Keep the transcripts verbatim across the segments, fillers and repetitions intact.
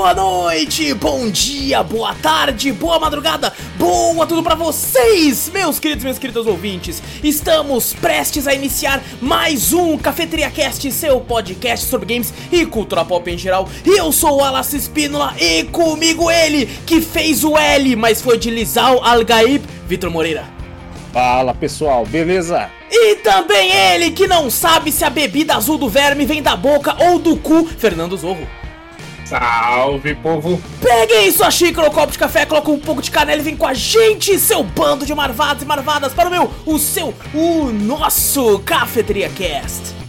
Boa noite, bom dia, boa tarde, boa madrugada, boa tudo pra vocês, meus queridos e minhas queridas ouvintes. Estamos prestes a iniciar mais um Cafeteria Cast, seu podcast sobre games e cultura pop em geral. E eu sou o Wallace Espínola e comigo ele, que fez o L, mas foi de Lizal Al-Gaib, Vitor Moreira. Fala pessoal, beleza? E também ele, que não sabe se a bebida azul do verme vem da boca ou do cu, Fernando Zorro. Salve, povo! Peguem sua xícara ou copo de café, coloca um pouco de canela e vem com a gente, seu bando de marvados e marvadas, para o meu, o seu, o nosso Cafeteria Cast.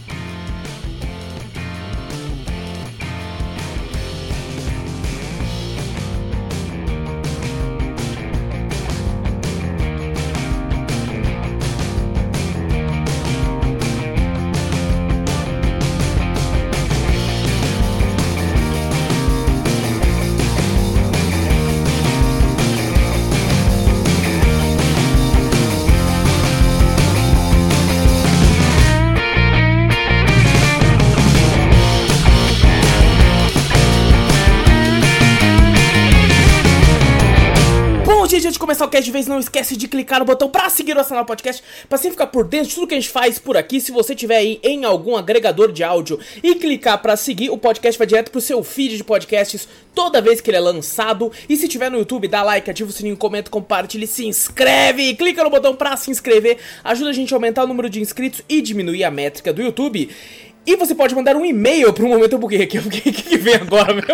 Antes de começar o cast de vez, não esquece de clicar no botão pra seguir o Assinar o Podcast, pra sempre ficar por dentro de tudo que a gente faz por aqui. Se você tiver aí em algum agregador de áudio e clicar pra seguir, o podcast vai direto pro seu feed de podcasts toda vez que ele é lançado. E se tiver no YouTube, dá like, ativa o sininho, comenta, compartilha e se inscreve. Clica no botão pra se inscrever, ajuda a gente a aumentar o número de inscritos e diminuir a métrica do YouTube. E você pode mandar um e-mail, por um momento eu buguei aqui, o que, que vem agora mesmo?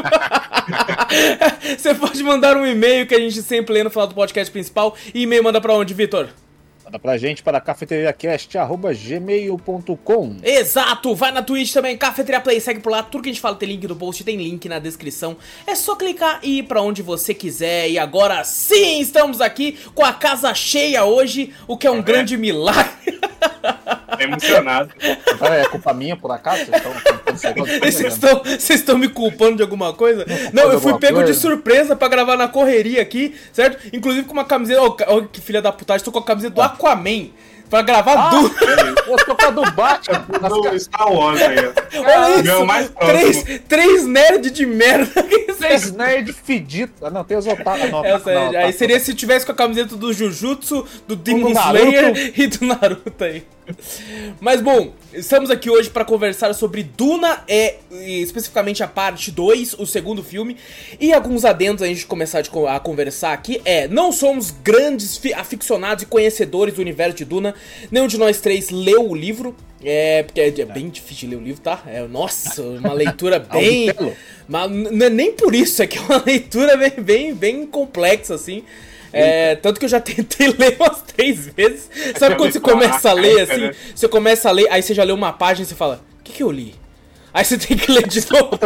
Você pode mandar um e-mail que a gente sempre lê no final do podcast principal. E e-mail manda pra onde, Vitor? Manda pra gente para cafeteriacast arroba gmail ponto com. Exato, vai na Twitch também, Cafeteria Play, segue por lá, tudo que a gente fala tem link no post, tem link na descrição. É só clicar e ir pra onde você quiser. E agora sim, estamos aqui com a casa cheia hoje, o que é um é. grande milagre. É emocionado. É culpa minha, por acaso? Vocês estão Vocês estão me culpando de alguma coisa? Não, eu fui pego coisa? de surpresa pra gravar na correria aqui, certo? Inclusive com uma camiseta... Olha oh, oh, que filha da puta, estou com a camiseta do Aquaman. Pra gravar ah, do... Eu tô com a do Batman. Do Star Wars aí. Olha isso, mais três, três nerds de merda. Três nerds fedidos. Ah, não, tem os otários. Não, Essa, não, aí tá, seria tá. se tivesse com a camiseta do Jujutsu, do Demon Slayer e do Naruto aí. Mas bom, estamos aqui hoje para conversar sobre Duna, é, especificamente a parte dois, o segundo filme. E alguns adendos a gente começar a conversar aqui é: não somos grandes aficionados e conhecedores do universo de Duna. Nenhum de nós três leu o livro. É, porque é, é bem difícil de ler o livro, tá? É, nossa, uma leitura bem... mas não é nem por isso, é que é uma leitura bem, bem, bem complexa, assim. É, tanto que eu já tentei ler umas três vezes. Sabe quando você começa a ler, assim? Você começa a ler, aí você já lê uma página e você fala: o que que eu li? Aí você tem que ler de novo.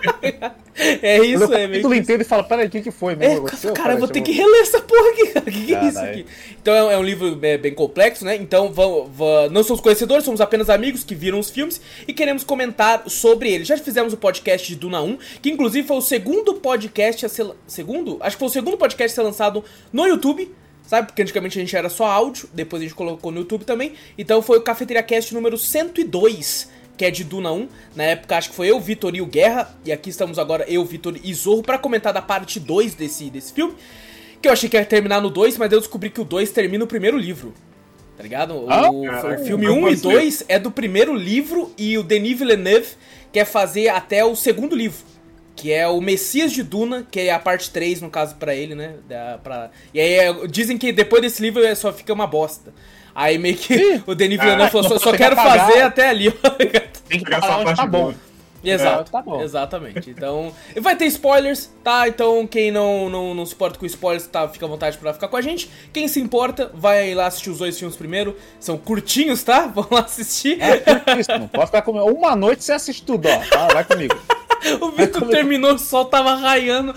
É isso, é meio. Capítulo inteiro e fala: peraí, o que que foi mesmo? É, cara, eu vou ter que reler essa porra aqui, cara. O que que é isso aqui? Então é, é um livro bem, bem complexo, né? Então vamos, vamos, não somos conhecedores, somos apenas amigos que viram os filmes e queremos comentar sobre ele. Já fizemos o podcast de Duna um, que inclusive foi o segundo podcast a ser... Segundo? Acho que foi o segundo podcast a ser lançado no YouTube. Sabe, porque antigamente a gente era só áudio, depois a gente colocou no YouTube também. Então foi o Cafeteria Cast número cento e dois, que é de Duna um. Na época acho que foi eu, Vitor e o Guerra. E aqui estamos agora eu, Vitor e Zorro pra comentar da parte dois desse, desse filme. Que eu achei que ia terminar no dois, mas eu descobri que o dois termina o primeiro livro. Tá ligado? O, ah, o, o filme um e dois é do primeiro livro. E o Denis Villeneuve quer fazer até o segundo livro, que é o Messias de Duna, que é a parte três, no caso, pra ele, né? Da, pra... E aí é, dizem que depois desse livro só fica uma bosta. Aí meio que Ih, o Denis Villeneuve ah, falou: só, só quero fazer até ali. Tem que pagar onde tá bom. Exato, é, tá bom. Exatamente. Então, vai ter spoilers, tá? Então, quem não, não, não se importa com spoilers, tá? Fica à vontade pra ficar com a gente. Quem se importa, vai lá assistir os dois filmes primeiro. São curtinhos, tá? Vão lá assistir. É curtíssimo. Pode ficar comigo. Uma noite você assiste tudo, ó. Tá? Vai comigo. O Vitor terminou, o sol tava raiando.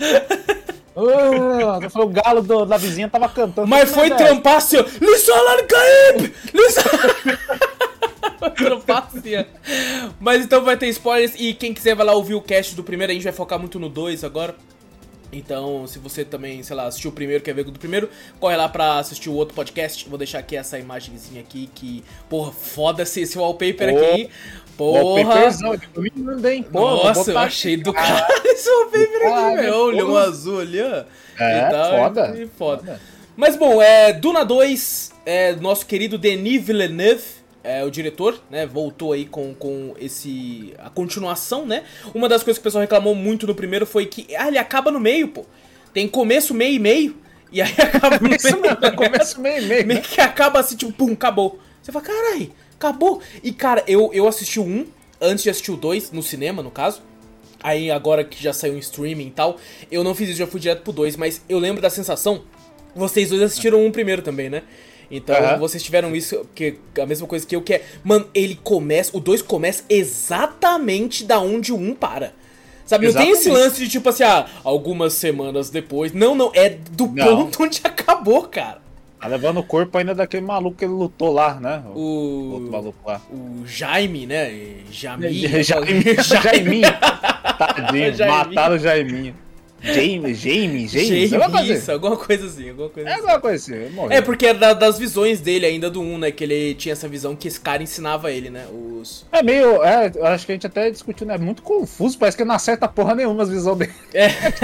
Uh, o galo do, da vizinha tava cantando. Mas foi trampar assim, ó. Lissolan Caib! Trampar assim, ó. Mas então vai ter spoilers. E quem quiser vai lá ouvir o cast do primeiro, a gente vai focar muito no dois agora. Então, se você também, sei lá, assistiu o primeiro, quer ver o do primeiro, corre lá pra assistir o outro podcast. Vou deixar aqui essa imagenzinha aqui que, porra, foda-se esse wallpaper oh, aqui. Porra. Wallpaperzão, eu me mandei, porra. Nossa, eu achei do cara esse wallpaper aqui, velho. Olha o azul ali, ó. É, então, foda. É foda. foda. Mas bom, é, Duna dois, é, nosso querido Denis Villeneuve. É, o diretor, né, voltou aí com, com esse... a continuação, né? Uma das coisas que o pessoal reclamou muito no primeiro foi que, ah, ele acaba no meio, pô. Tem começo, meio e meio, e aí acaba no Isso meio. Mesmo, começo, meio e meio. Meio que acaba assim, tipo, pum, acabou. Você fala, carai, acabou. E, cara, eu, eu assisti o um, antes de assistir o dois, no cinema, no caso. Aí, agora que já saiu em streaming e tal, eu não fiz isso, já fui direto pro dois, mas eu lembro da sensação... Vocês dois assistiram um primeiro também, né? Então, uhum. vocês tiveram isso, que a mesma coisa que eu, que é... Mano, ele começa... O dois começa exatamente da onde o um para. Sabe, não exatamente. Tem esse lance de tipo assim, ah, algumas semanas depois. Não, não, é do não. ponto onde acabou, cara. Tá levando o corpo ainda daquele maluco que ele lutou lá, né? O, o outro maluco lá. O Jaime, né? Jaime. Jaime. Jaiminho. Tadinho, mataram o Jaiminho. James, James, James, James isso, alguma coisa assim, alguma coisa é assim. alguma coisa assim, morreu. É, porque era da, das visões dele ainda do um, né, que ele tinha essa visão que esse cara ensinava ele, né, os... É meio, é, eu acho que a gente até discutiu, né, é muito confuso, parece que não acerta porra nenhuma as visões dele. É.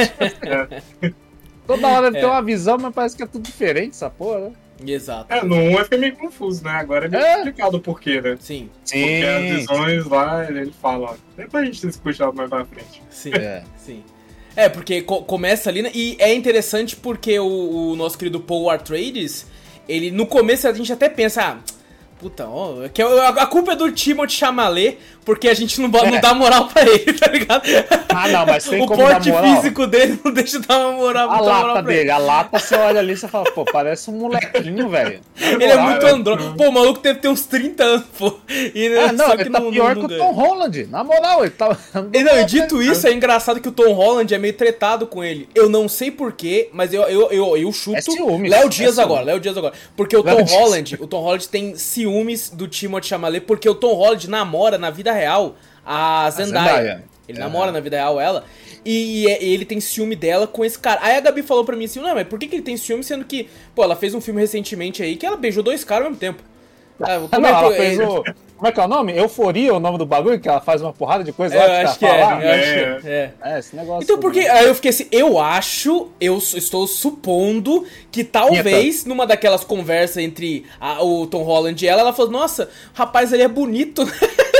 é. Toda hora ele é. tem uma visão, mas parece que é tudo diferente essa porra, né? Exato. É, no um fica meio confuso, né, agora é meio é. explicado o porquê, né? Sim. Porque sim, as visões sim. lá, ele fala, ó, depois a gente discute algo mais pra frente. Sim, é. sim. É, porque co- começa ali, né? E é interessante porque o, o nosso querido Paul Atreides, ele, no começo a gente até pensa, ah, puta, ó, que a, a culpa é do Timothée Chalamet, porque a gente não, é. não dá moral pra ele, tá ligado? Ah, não, mas tem o como dar moral. O porte físico dele não deixa dar uma moral. A lata moral dele, a lata, você olha ali e você fala, pô, parece um molequinho, velho. Ele é muito andrógeno. Pô, o maluco deve ter uns trinta anos, pô. E, é, não, ele tá não, pior não, que não, o Tom Holland. Na moral, ele tá... E não, e dito isso, é engraçado que o Tom Holland é meio tretado com ele. Eu não sei porquê, mas eu, eu, eu, eu chuto... É ciúmes. Léo Dias é agora, Léo Dias agora. Porque o Léo Tom Dias. Holland, o Tom Holland tem ciúmes do Timothée Chalamet, porque o Tom Holland namora na vida real a Zendaya. A Zendaya. Ele é. namora na vida real ela. E, e ele tem ciúme dela com esse cara. Aí a Gabi falou pra mim assim, não, mas por que, que ele tem ciúme, sendo que, pô, ela fez um filme recentemente aí que ela beijou dois caras ao mesmo tempo. Ah, como, não, é que, ela fez o, como é que é o nome? Euforia, o nome do bagulho, que ela faz uma porrada de coisa é, lá. Eu acho que é, eu é. acho que é. É, esse negócio. Então, porque aí eu fiquei assim, eu acho, eu estou supondo que talvez Eita. numa daquelas conversas entre a, o Tom Holland e ela, ela falou, nossa, o rapaz ali é bonito, né?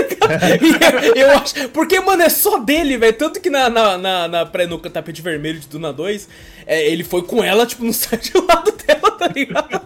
eu, eu acho, porque, mano, é só dele, velho. Tanto que na, na, na, na pré, no tapete vermelho de Duna dois, é, ele foi com ela, tipo, não sai do lado dela, tá ligado?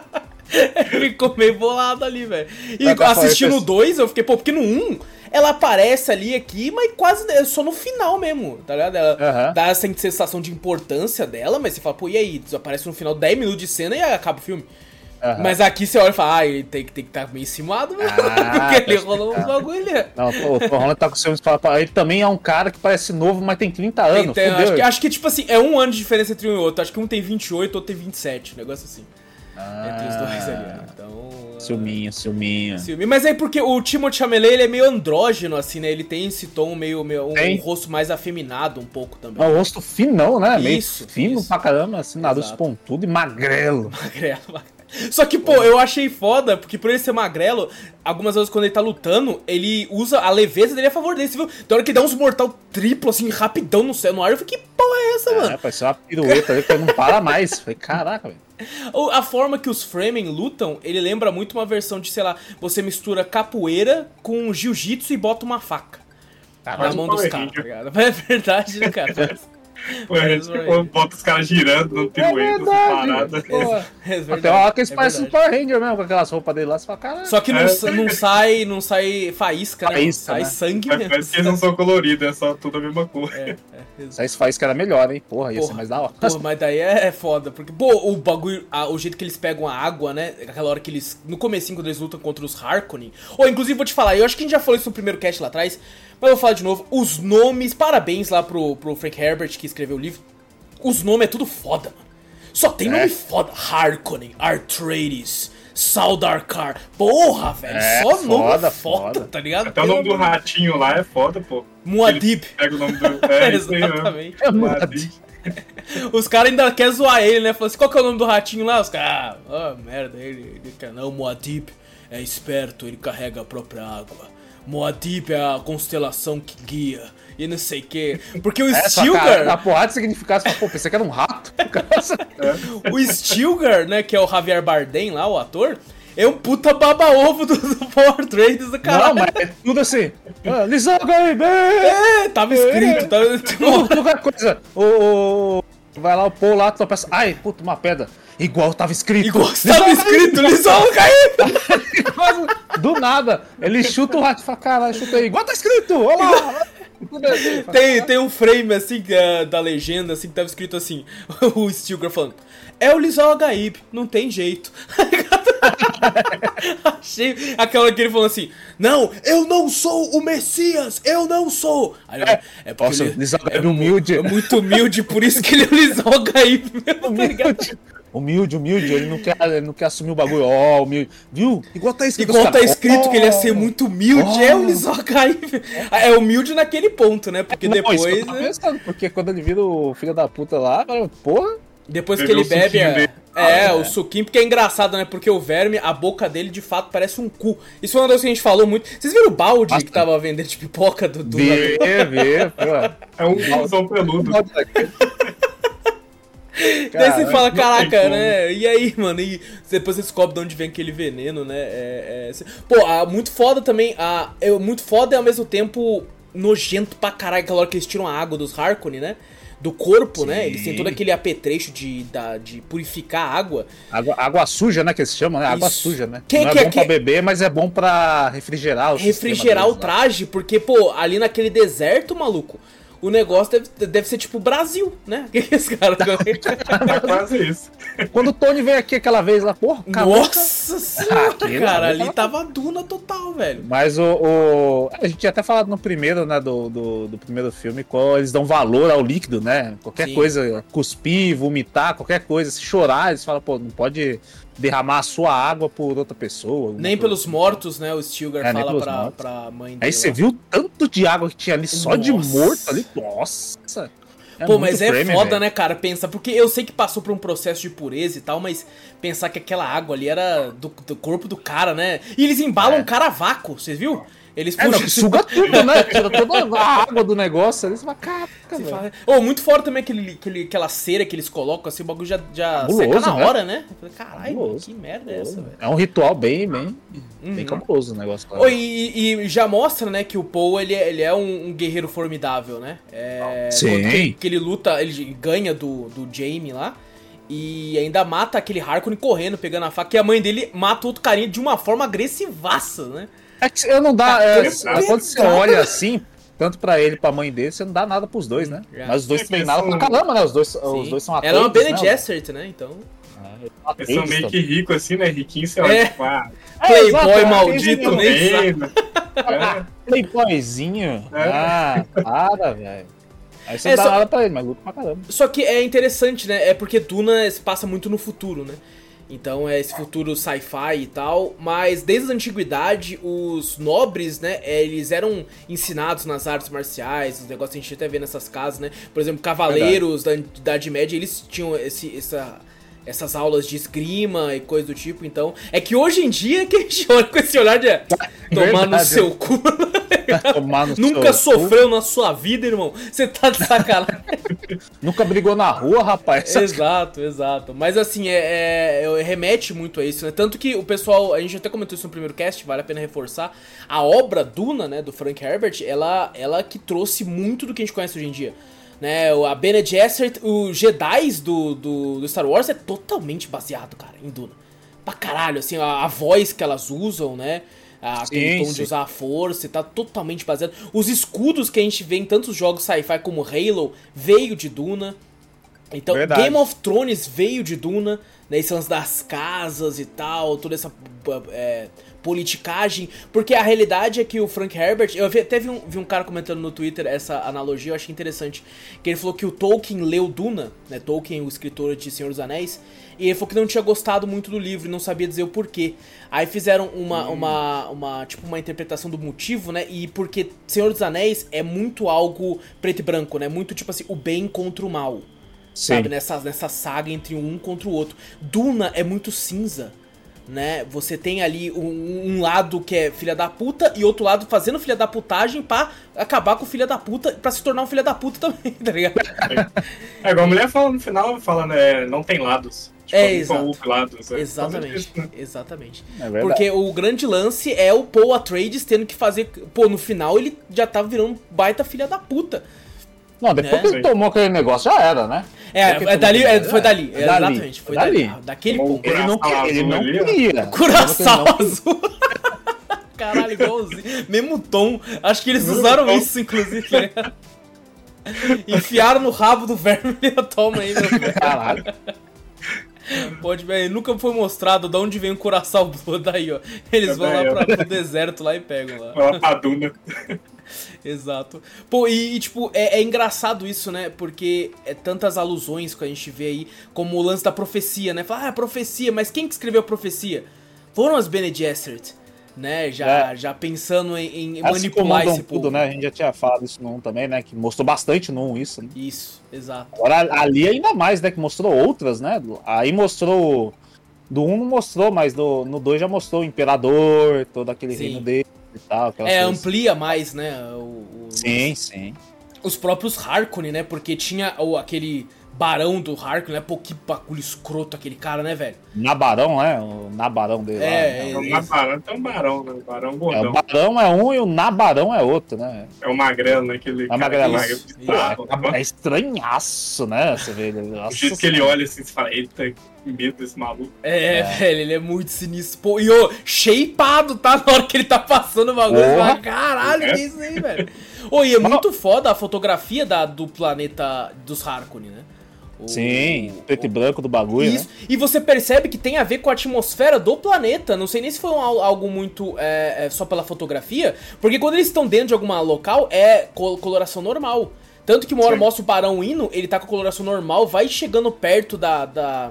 Ele ficou meio bolado ali, velho. E é, assistindo o dois, eu fiquei, pô, porque no um, ela aparece ali aqui, mas quase só no final mesmo, tá ligado? Ela uhum. dá essa sensação de importância dela, mas você fala, pô, e aí? Desaparece no final dez minutos de cena e aí acaba o filme. Uhum. Mas aqui você olha e fala, ah, ele tem, tem que estar tá meio encimado, mesmo. Ah, porque ele rolou um bagulho ali. Não, o Tom Holland tá com o seu fala, ele também é um cara que parece novo, mas tem trinta anos. Tem, acho, que, acho que, tipo assim, é um ano de diferença entre um e outro. Acho que um tem vinte e oito, outro tem vinte e sete, um negócio assim. Ah, entre os dois ali, então... Ciúminho, ciúminho. ciúminho. Mas aí porque o Timothée Chalamet, ele é meio andrógeno, assim, né? Ele tem esse tom meio, meio um, um rosto mais afeminado um pouco também. É um rosto finão, né? Isso, meio fino isso. pra caramba, assim, nariz pontudo e magrelo. Magrelo, magrelo. Só que, pô, eu achei foda, porque por ele ser magrelo, algumas vezes quando ele tá lutando, ele usa a leveza dele a favor dele, você viu? Tem hora que dá uns mortal triplo, assim, rapidão no céu, no ar, eu falei, que porra é essa, é, mano? É, parece uma pirueta ali, porque não para mais. Falei, caraca, velho. A forma que os Fremen lutam, ele lembra muito uma versão de, sei lá, você mistura capoeira com jiu-jitsu e bota uma faca ah, na mão dos caras, tá ligado? É verdade, né, cara? Pô, a gente bota os caras girando no pirueta, é parada. É, é Até uma hora que eles é parecem um Power Ranger mesmo, com aquelas roupas dele lá, você fala, caralho. Só que não, é. não, sai, não sai faísca, né? Faísca, sai né? sangue é, mesmo. Parece que eles não são coloridos, é só tudo a mesma cor. É, é, se esse faísca era melhor, hein? Porra, ia porra, ser mais da hora. Porra, mas daí é, é foda, porque, pô, o bagulho, a, o jeito que eles pegam a água, né? Aquela hora que eles, no comecinho, quando eles lutam contra os Harkonnen. Ou, inclusive, vou te falar, eu acho que a gente já falou isso no primeiro cast lá atrás, mas eu vou falar de novo, os nomes, parabéns lá pro, pro Frank Herbert, que escreveu o livro. Os nomes é tudo foda, mano. Só tem é. nome foda. Harkonnen, Atreides, Sardaukar. Porra, velho. É, só foda, nome foda, foda, tá ligado? Até o nome do ratinho lá é foda, pô. Muad'Dib. Pega o nome do... É, exatamente. É Muad'Dib. Os caras ainda querem zoar ele, né? Falou assim, qual que é o nome do ratinho lá? Os caras, ah, oh, merda, ele, ele quer não, Muad'Dib é esperto, ele carrega a própria água. Muad'Dib é a constelação que guia. E não sei o que. Porque o é, Stilgar... A porrada de significado, pô, pensei que era um rato. É. O Stilgar, né, que é o Javier Bardem lá, o ator, é um puta baba-ovo do, do Power Rangers do caralho. Não, mas é tudo assim. Ah, Lisoga aí, bem! É, tava escrito. Tava... Qualquer coisa. O, o... Vai lá o Paul lá, tu pensa, ai, puta, uma pedra. Igual tava escrito. Igual tava escrito, Lisoga aí! Do nada, ele chuta o rato e fala, caralho, chuta aí. Igual tá escrito, olha lá. Tem, tem um frame assim uh, da legenda assim que tava escrito assim, o Stilgar falando, é o Lisol Gaib, não tem jeito. Achei aquela que ele falou assim, não, eu não sou o Messias, eu não sou. Aí, é, é porque nossa, ele é, é humilde. É muito humilde, por isso que ele é o Lisol Gaib mesmo, humilde. Humilde, humilde, ele não quer, ele não quer assumir o bagulho, ó, oh, humilde, viu? Igual tá escrito. Igual tá cara, escrito oh, que ele ia ser muito humilde, oh, é o Lizokai. É humilde naquele ponto, né? Porque não, depois. Isso que eu tava pensando, porque quando ele vira o filho da puta lá, porra. Depois que ele bebe. É, é, o suquinho, porque é engraçado, né? Porque o verme, a boca dele de fato parece um cu. Isso foi uma das que a gente falou muito. Vocês viram o balde Bastante. que tava vendendo de pipoca do. do vê, vê, é um cuzão peludo. Daí você fala, caraca, né? E aí, mano? E depois você descobre de onde vem aquele veneno, né? É, é... Pô, a, muito foda também. A, é muito foda e ao mesmo tempo nojento pra caralho. Aquela hora que eles tiram a água dos Harkonnen, né? Do corpo, Sim. né? Eles têm todo aquele apetrecho de, da, de purificar a água. água. Água suja, né? Que eles chamam, né? Água Isso. suja, né? Que, Não que, é bom que... pra beber, mas é bom pra refrigerar o Refrigerar o traje, porque, pô, ali naquele deserto, maluco. O negócio deve, deve ser tipo Brasil, né? Que que esse cara... É quase isso. Quando o Tony veio aqui aquela vez lá, porra, Nossa senhora, ah, cara, ali tava duna total, velho. Mas o, o... A gente tinha até falado no primeiro, né, do, do, do primeiro filme, qual eles dão valor ao líquido, né? Qualquer Sim. coisa, cuspir, vomitar, qualquer coisa, se chorar, eles falam, pô, não pode... derramar a sua água por outra pessoa. Nem pelos mortos, né? O Stilgar é, fala pra, pra mãe dele. Aí você viu o tanto de água que tinha ali só Nossa. de morto ali. Nossa! É Pô, mas é frame, foda, véio. né, cara? Pensa, porque eu sei que passou por um processo de pureza e tal, mas pensar que aquela água ali era do, do corpo do cara, né? E eles embalam o é. cara a vácuo, vocês viu? Eles é, não, suga tudo, né? Tira toda a água do negócio ali, você fala, caraca, velho. Oh, muito fora também aquele, aquele, aquela cera que eles colocam, assim, o bagulho já, já seca na hora, né? né? Caralho, que merda é essa, velho? É um ritual bem, bem, uhum. bem cabuloso o negócio. Oh, e, e já mostra, né, que o Paul, ele, ele é um, um guerreiro formidável, né? É, Sim. Que, que ele luta, ele ganha do, do Jaime lá. E ainda mata aquele Harkonnen correndo, pegando a faca. E a mãe dele mata outro carinha de uma forma agressivaça, né? É que eu não dá. É, quando você olha assim, tanto pra ele e pra mãe dele, você não dá nada pros dois, né? Yeah. Mas os dois treinaram pra caramba, né? Os dois, os dois são atores. Ela é uma Bene Gesserit, né? Então. É, eles são meio que ricos assim, né? Riquinho, sei lá, é. tipo, ah, Playboy é, maldito, nem sabe. É. Playboyzinho. É. Ah, para, velho. Aí você é, não dá só... nada pra ele, mas luta pra caramba. Só que é interessante, né? É porque Duna se passa muito no futuro, né? Então é esse futuro sci-fi e tal, mas desde a antiguidade os nobres, né, eles eram ensinados nas artes marciais, os negócios que a gente até vê nessas casas, né, por exemplo, cavaleiros da Idade Média, eles tinham esse, essa, essas aulas de esgrima e coisa do tipo, então, é que hoje em dia que a gente olha com esse olhar de é, tomar no seu cu, tomar no nunca seu sofreu cu. Na sua vida, irmão, você tá de sacanagem. Nunca brigou na rua, rapaz. Exato, exato. Mas assim, é, é, remete muito a isso, né? Tanto que o pessoal, a gente até comentou isso no primeiro cast, vale a pena reforçar. A obra Duna, né, do Frank Herbert, ela, ela que trouxe muito do que a gente conhece hoje em dia. Né, a Bene Gesserit, os Jedis do, do, do Star Wars é totalmente baseado, cara, em Duna. Pra caralho, assim, a, a voz que elas usam, né? Aquele tom sim. de usar a força, tá totalmente baseado. Os escudos que a gente vê em tantos jogos sci-fi como Halo veio de Duna. Então, Verdade. Game of Thrones veio de Duna, né? Esse lance das casas e tal, toda essa é, politicagem. Porque a realidade é que o Frank Herbert... Eu até vi um, vi um cara comentando no Twitter essa analogia, eu achei interessante. Que ele falou que o Tolkien leu Duna, né? Tolkien, o escritor de Senhor dos Anéis... E ele falou que não tinha gostado muito do livro e não sabia dizer o porquê. Aí fizeram uma, hum. uma, uma, tipo, uma interpretação do motivo, né? E porque Senhor dos Anéis é muito algo preto e branco, né? Muito tipo assim, o bem contra o mal. Sim. Sabe? Nessa, nessa saga entre um contra o outro. Duna é muito cinza, né? Você tem ali um, um lado que é filha da puta e outro lado fazendo filha da putagem pra acabar com o filha da puta, pra se tornar um filha da puta também, tá ligado? É, é igual a mulher fala no final, fala, né, não tem lados. Tipo, é, exato. Lados, é. Exatamente, isso, né? exatamente. É porque o grande lance é o Paul Atreides tendo que fazer... Pô, no final ele já tava virando baita filha da puta. Não, depois né? que ele tomou aquele negócio, já era, né? É, é dali, é, foi dali, é, exatamente, foi dali. dali. Daquele Tomou ponto. Ele não, ele não queria. Curaçao azul. Caralho, igualzinho. Mesmo tom. Acho que eles usaram isso, inclusive. Né? Enfiaram no rabo do verme e toma aí, meu velho. Caralho. Pode ver, nunca foi mostrado de onde vem o Curaçao Blue, daí, ó. Eles vão lá pra, pro deserto lá e pegam lá. Vai lá pra Duna. Exato. Pô, e, e tipo, é, é engraçado isso, né? Porque é tantas alusões que a gente vê aí, como o lance da profecia, né? Fala, ah, profecia, mas quem que escreveu a profecia? Foram as Bene Gesserit, né? Já, é. já pensando em, em manipular esse povo. Tudo, né? A gente já tinha falado isso no um também, né? Que mostrou bastante no um isso, né? Isso, exato. Agora ali ainda mais, né? Que mostrou outras, né? Aí mostrou... Do um não mostrou, mas do, no dois já mostrou o Imperador, todo aquele sim. reino dele e tal. É, coisas. Amplia mais, né? O, o, sim, os, sim. Os próprios Harkonnen, né? Porque tinha o, aquele barão do Harkonnen, né? Pô, que bagulho escroto aquele cara, né, velho? Nabarão, né? O Nabarão dele é, lá. É, o Nabarão tem um barão, né? O barão gordão. É, o barão é um e o Nabarão é outro, né? É o magrelo, né? Aquele é o magrelo. Isso, isso. É, é estranhaço, né? Você vê ele. O jeito que ele olha assim, você fala, eita, que medo desse maluco. É, é, velho, ele é muito sinistro. Pô, e ô, shapeado, tá? Na hora que ele tá passando o bagulho, você fala, caralho, é. que é isso aí, velho? Ô, e é muito foda a fotografia da, do planeta dos Harkonnen, né? O, Sim, o, preto e branco do bagulho, isso. Né? E você percebe que tem a ver com a atmosfera do planeta. Não sei nem se foi um, algo muito é, é, só pela fotografia, porque quando eles estão dentro de alguma local, é coloração normal. Tanto que uma hora Sim. mostra o barão indo, ele tá com a coloração normal, vai chegando perto da, da,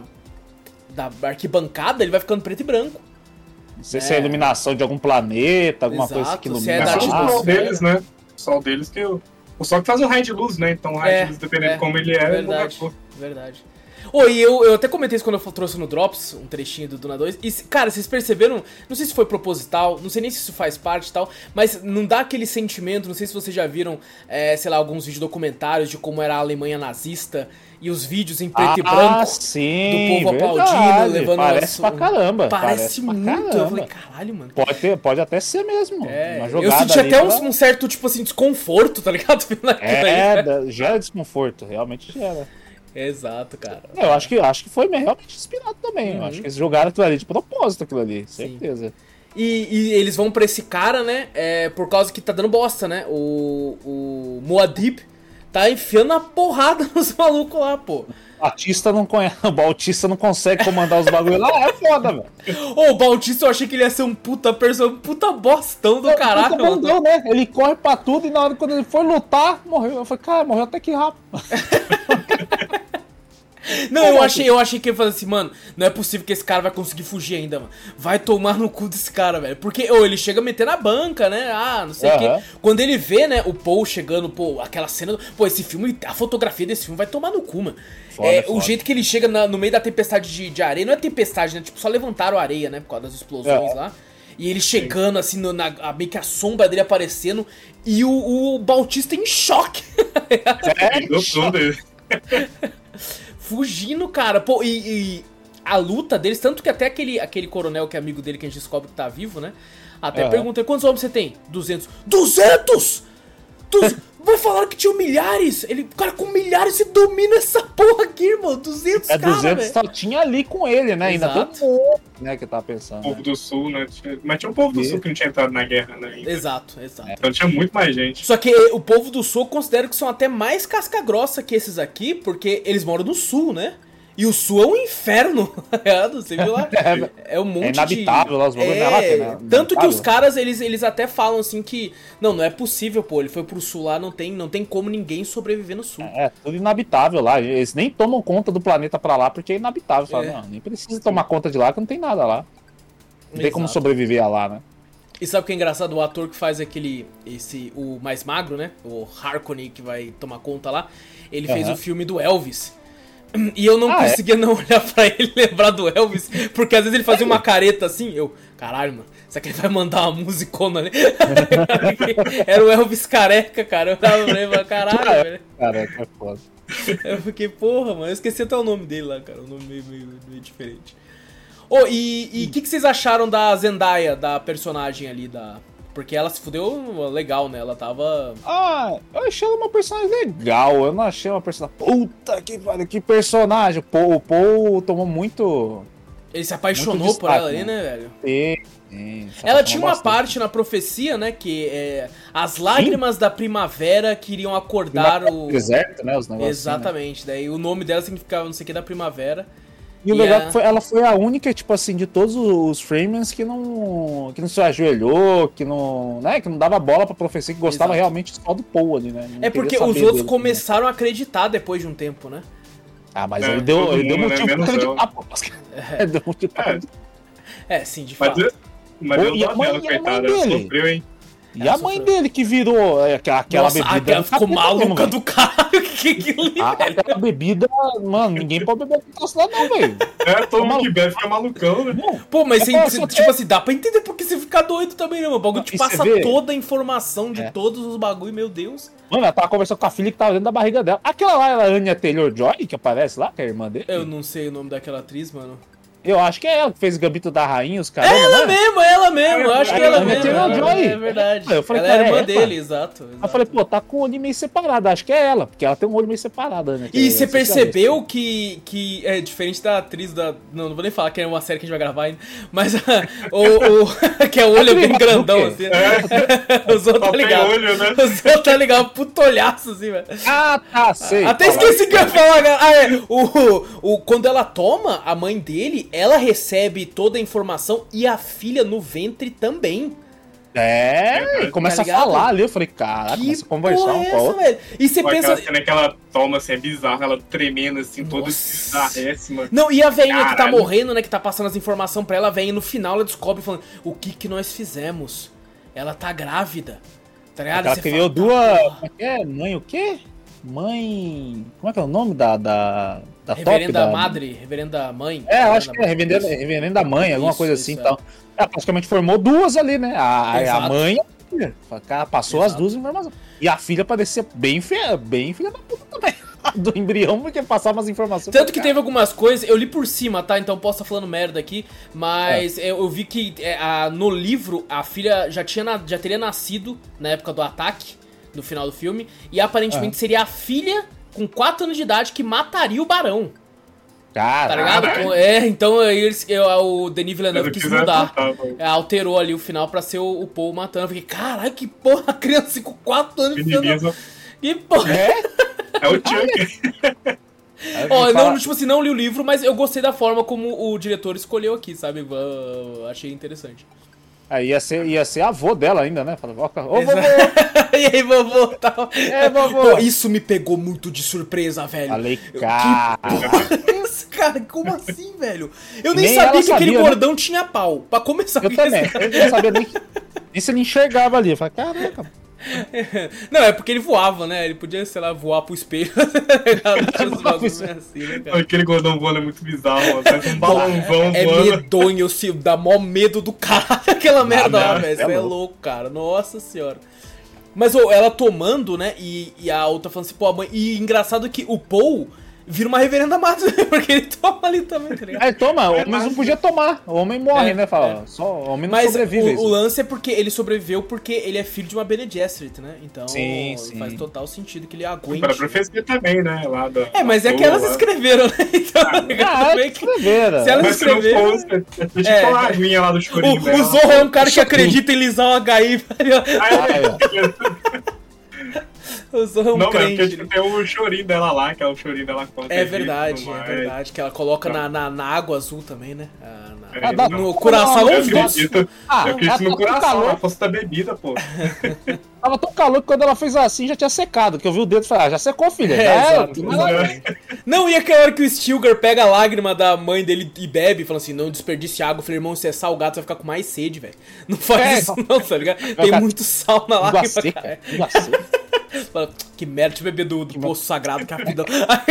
da arquibancada, ele vai ficando preto e branco. Não sei é. se é a iluminação de algum planeta, alguma Exato, coisa que ilumina. Se é da o sol deles, né? O sol deles que eu... O sol que faz o raio de luz, né? Então o raio é, de luz, dependendo é, de como ele é, verdade, verdade. Ô, e eu, eu até comentei isso quando eu trouxe no Drops, um trechinho do Duna dois. E, cara, vocês perceberam, não sei se foi proposital, não sei nem se isso faz parte e tal, mas não dá aquele sentimento, não sei se vocês já viram, é, sei lá, alguns vídeos documentários de como era a Alemanha nazista e os vídeos em preto ah, e branco sim, do povo verdade. aplaudindo, levando... Parece pra caramba. Parece, parece muito. Pra caramba. Eu falei, caralho, mano. Pode, ter, pode até ser mesmo. É, uma jogada eu senti até pra... um, um certo, tipo assim, desconforto, tá ligado? É, aí, gera desconforto, realmente gera. Exato, cara. Eu acho que, acho que foi realmente inspirado também. Uhum. Eu acho que eles jogaram aquilo ali de propósito, aquilo ali, Sim. certeza. E, e eles vão pra esse cara, né? É, por causa que tá dando bosta, né? O, o Muad'Dib tá enfiando a porrada nos malucos lá, pô. O Bautista não conhece, o Bautista não consegue comandar os bagulhos lá, é foda, velho. Ô, o Bautista eu achei que ele ia ser um puta personagem, um puta bostão do caraca, mano. Não, né? Ele corre pra tudo e na hora quando ele foi lutar, morreu. Eu falei, cara, morreu até que rápido. Não, eu achei, eu achei que ele falou assim, mano, não é possível que esse cara vai conseguir fugir ainda, mano. Vai tomar no cu desse cara, velho. Porque, ô, ele chega a meter na banca, né? Ah, não sei o uhum. quê. Quando ele vê, né, o Paul chegando, pô, aquela cena... Do... Pô, esse filme, a fotografia desse filme vai tomar no cu, mano. Foda, é, foda. O jeito que ele chega na, no meio da tempestade de, de areia, não é tempestade, né? Tipo, só levantaram a areia, né? Por causa das explosões uhum. lá. E ele chegando, assim, no, na, meio que a sombra dele aparecendo. E o, o Bautista em choque. É, em choque. Fugindo, cara. Pô, e, e a luta deles, tanto que até aquele, aquele coronel que é amigo dele, que a gente descobre que tá vivo, né? Até uhum. pergunta, quantos homens você tem? duzentos. duzentos?! duzentos? Vai falar que tinham milhares! Ele, cara, com milhares você domina essa porra aqui, irmão. duzentos é, cara, duzentos só tinha ali com ele, né? Exato. Ainda todo mundo, né, que tava pensando. O povo né? do Sul, né? Mas tinha um povo do e... Sul que não tinha entrado na guerra, né? Ainda. Exato, exato. Então tinha muito mais gente. Só que o povo do Sul eu considero que são até mais casca grossa que esses aqui, porque eles moram no Sul, né? E o Sul é um inferno, você viu lá? É um monte é inabitável, de... lá, os bagulhos é... lá, né? Tanto que os caras, eles, eles até falam assim que... Não, não é possível, pô, ele foi pro Sul lá, não tem, não tem como ninguém sobreviver no Sul. É, é tudo inabitável lá, eles nem tomam conta do planeta pra lá porque é inabitável. Fala, é. Não, nem precisa tomar conta de lá que não tem nada lá. Não tem Exato. Como sobreviver a lá, né? E sabe o que é engraçado? O ator que faz aquele, esse, o mais magro, né? O Harkonnen que vai tomar conta lá, ele uhum. fez o filme do Elvis. E eu não ah, conseguia é? não olhar pra ele e lembrar do Elvis, porque às vezes ele fazia uma careta assim, eu, caralho, mano, será que ele vai mandar uma musicona ali? Era o Elvis careca, cara, eu tava lembrando, caralho, velho. Careca é foda. Eu fiquei, porra, mano, eu esqueci até o nome dele lá, cara, um nome meio, meio, meio diferente. Oh, e o que, que vocês acharam da Zendaya, da personagem ali, da... Porque ela se fudeu legal, né? Ela tava... Ah, eu achei ela uma personagem legal. Eu não achei uma personagem... Puta que pariu, que personagem. O Paul, o Paul tomou muito... Ele se apaixonou destaque, por ela ali, né, velho? Sim, sim. Ela tinha uma bastante. parte na profecia, né? Que é... As lágrimas sim. da primavera queriam acordar o... deserto, né? Os negócios. Exatamente. Assim, né? Daí o nome dela significava não sei o que da primavera. E o legal é que foi, ela foi a única, tipo assim, de todos os Freemans que não, que não se ajoelhou, que não, né, que não dava bola pra profecia, que gostava Exato. realmente só do Paul ali, né? Não é porque os outros dele, começaram né? a acreditar depois de um tempo, né? Ah, mas é, ele deu, ele deu motivo pra acreditar, pô. É, deu motivo pra acreditar. É, sim, de fato. Mas, mas eu, e a mãe, dela, coitada, ela sofreu, hein? E ela a mãe sofreu. dele que virou aquela, aquela Nossa, bebida. Aquela ficou maluca do caralho. Que aquilo ali, ah, aquela bebida, mano, ninguém pode beber aquela lá não, velho. É, todo mundo que bebe fica malucão, né? Pô, mas é cê, cê, tipo assim, dá pra entender porque você fica doido também, né, mano? O bagulho te passa toda a informação de é. todos os bagulho, meu Deus. Mano, ela tava conversando com a filha que tava dentro da barriga dela. Aquela lá era a Anya Taylor-Joy, que aparece lá, que é a irmã dele. Eu não sei o nome daquela atriz, mano. Eu acho que é ela que fez Gambito da Rainha, os caras. É ela mesmo, é ela mesmo, eu acho que é ela mesmo. É, é verdade. Eu falei, ela era irmã é, dele, exato, exato. Eu falei, pô, tá com o olho meio separado, acho que é ela, porque ela tem um olho meio separado, né? E você percebeu que, que é diferente da atriz da... Não, não vou nem falar que é uma série que a gente vai gravar ainda, mas o, o que é o olho é bem grandão, assim. É. Os outros tá ligado. Olho, né? Os outros tá ligado, um puto olhaço, assim, velho. Ah, tá, sei. Até esqueci que eu ia falar, cara. Ah, é. O, o, quando ela toma, a mãe dele, ela recebe toda a informação e a filha no ventre também. É, e começa tá a falar ali, eu falei, caraca, começa a conversar um com a outra. E você pensa... Aquela cena que ela toma, assim, é bizarra, ela tremendo, assim, toda bizarréssima. Não, e a velhinha que tá morrendo, né, que tá passando as informações pra ela, a velhinha no final, ela descobre, falando, o que que nós fizemos? Ela tá grávida, tá ligado? Ela criou duas... Como é que é? Mãe o quê? Mãe... Como é que é o nome da... da... Da reverenda top, da... Madre, Reverenda Mãe. É, eu acho que é Reverenda, reverenda Mãe, alguma isso, coisa assim. Isso, então. É. Ela praticamente formou duas ali, né? A, a mãe e a filha. Cara, passou Exato. as duas informações. E a filha parecia bem filha, bem filha da puta também. Do embrião, porque passava as informações. Tanto que cara. teve algumas coisas, eu li por cima, tá? Então posso estar falando merda aqui. Mas é. eu, eu vi que é, a, no livro a filha já, tinha, já teria nascido na época do ataque, no final do filme. E aparentemente é. seria a filha... com quatro anos de idade que mataria o Barão. Cara, tá ligado? É, então eles, eu, o Denis Villeneuve quis mudar. É, alterou ali o final pra ser o, o Paul matando. Eu fiquei, caralho, que porra, a criança com quatro anos de idade. Que porra. É? É o Chuck. Ó, oh, não, tipo assim, não li o livro, mas eu gostei da forma como o diretor escolheu aqui, sabe? Uh, achei interessante. Aí ia ser, ia ser avô dela ainda, né? Falei, ô, vovô! E aí, vovô? Tal. É, vovô! Pô, isso me pegou muito de surpresa, velho. Falei, cara... Que... cara, como assim, velho? Eu nem, nem sabia que sabia, aquele gordão né? tinha pau. Pra começar... Eu também. Eu não sabia nem, nem se ele enxergava ali. Eu falei, caraca... Não, é porque ele voava, né? Ele podia, sei lá, voar pro espelho. assim, né, cara? Aquele gordão voando é muito bizarro, mano. Parece um balãozão é, voando. É medonho, assim, dá mó medo do caralho aquela merda lá, velho. Isso é louco, cara. Nossa senhora. Mas oh, ela tomando, né? E, e a outra falando assim, pô, a mãe. E engraçado que o Paul vira uma reverenda mata, porque ele toma ali também, tá ligado? É, toma, o homem não podia tomar. O homem morre, é, né? Fala, é. Só o homem não Mas sobrevive. Mas o, o lance é porque ele sobreviveu porque ele é filho de uma Bene Gesserit, né? Então sim, sim. faz total sentido que ele aguente. Para a profecia também, né? Lá da, é, mas é que elas lá. escreveram, né? Então, ah, é que escreveram. Se elas mas escreveram... Se não fosse, é tipo é. a aguinha lá do chorinho. O, o Zorro é um cara que acredita em lisar o H I V. O Zorro é um não, crente. Não, porque tem o chorinho dela lá, que é o chorinho dela conta. É verdade, é verdade. Que ela coloca na, na, na água azul também, né? Ah, na, é, ah, no Curaçao é os dois. Ah, eu acredito no Curaçao, a força da bebida, pô. Tava tão calor que quando ela fez assim já tinha secado. Que eu vi o dedo e falei, ah, já secou, filha. É, já exato, era, não, e aquela hora que o Stilgar pega a lágrima da mãe dele e bebe, falando assim, não desperdice água. Eu falei, irmão, se é salgado, você vai ficar com mais sede, velho. Não faz é, isso não, tá ligado? Tem muito sal na lágrima, cara. Fala, que merda, deixa eu beber do, do poço sagrado que rapidão.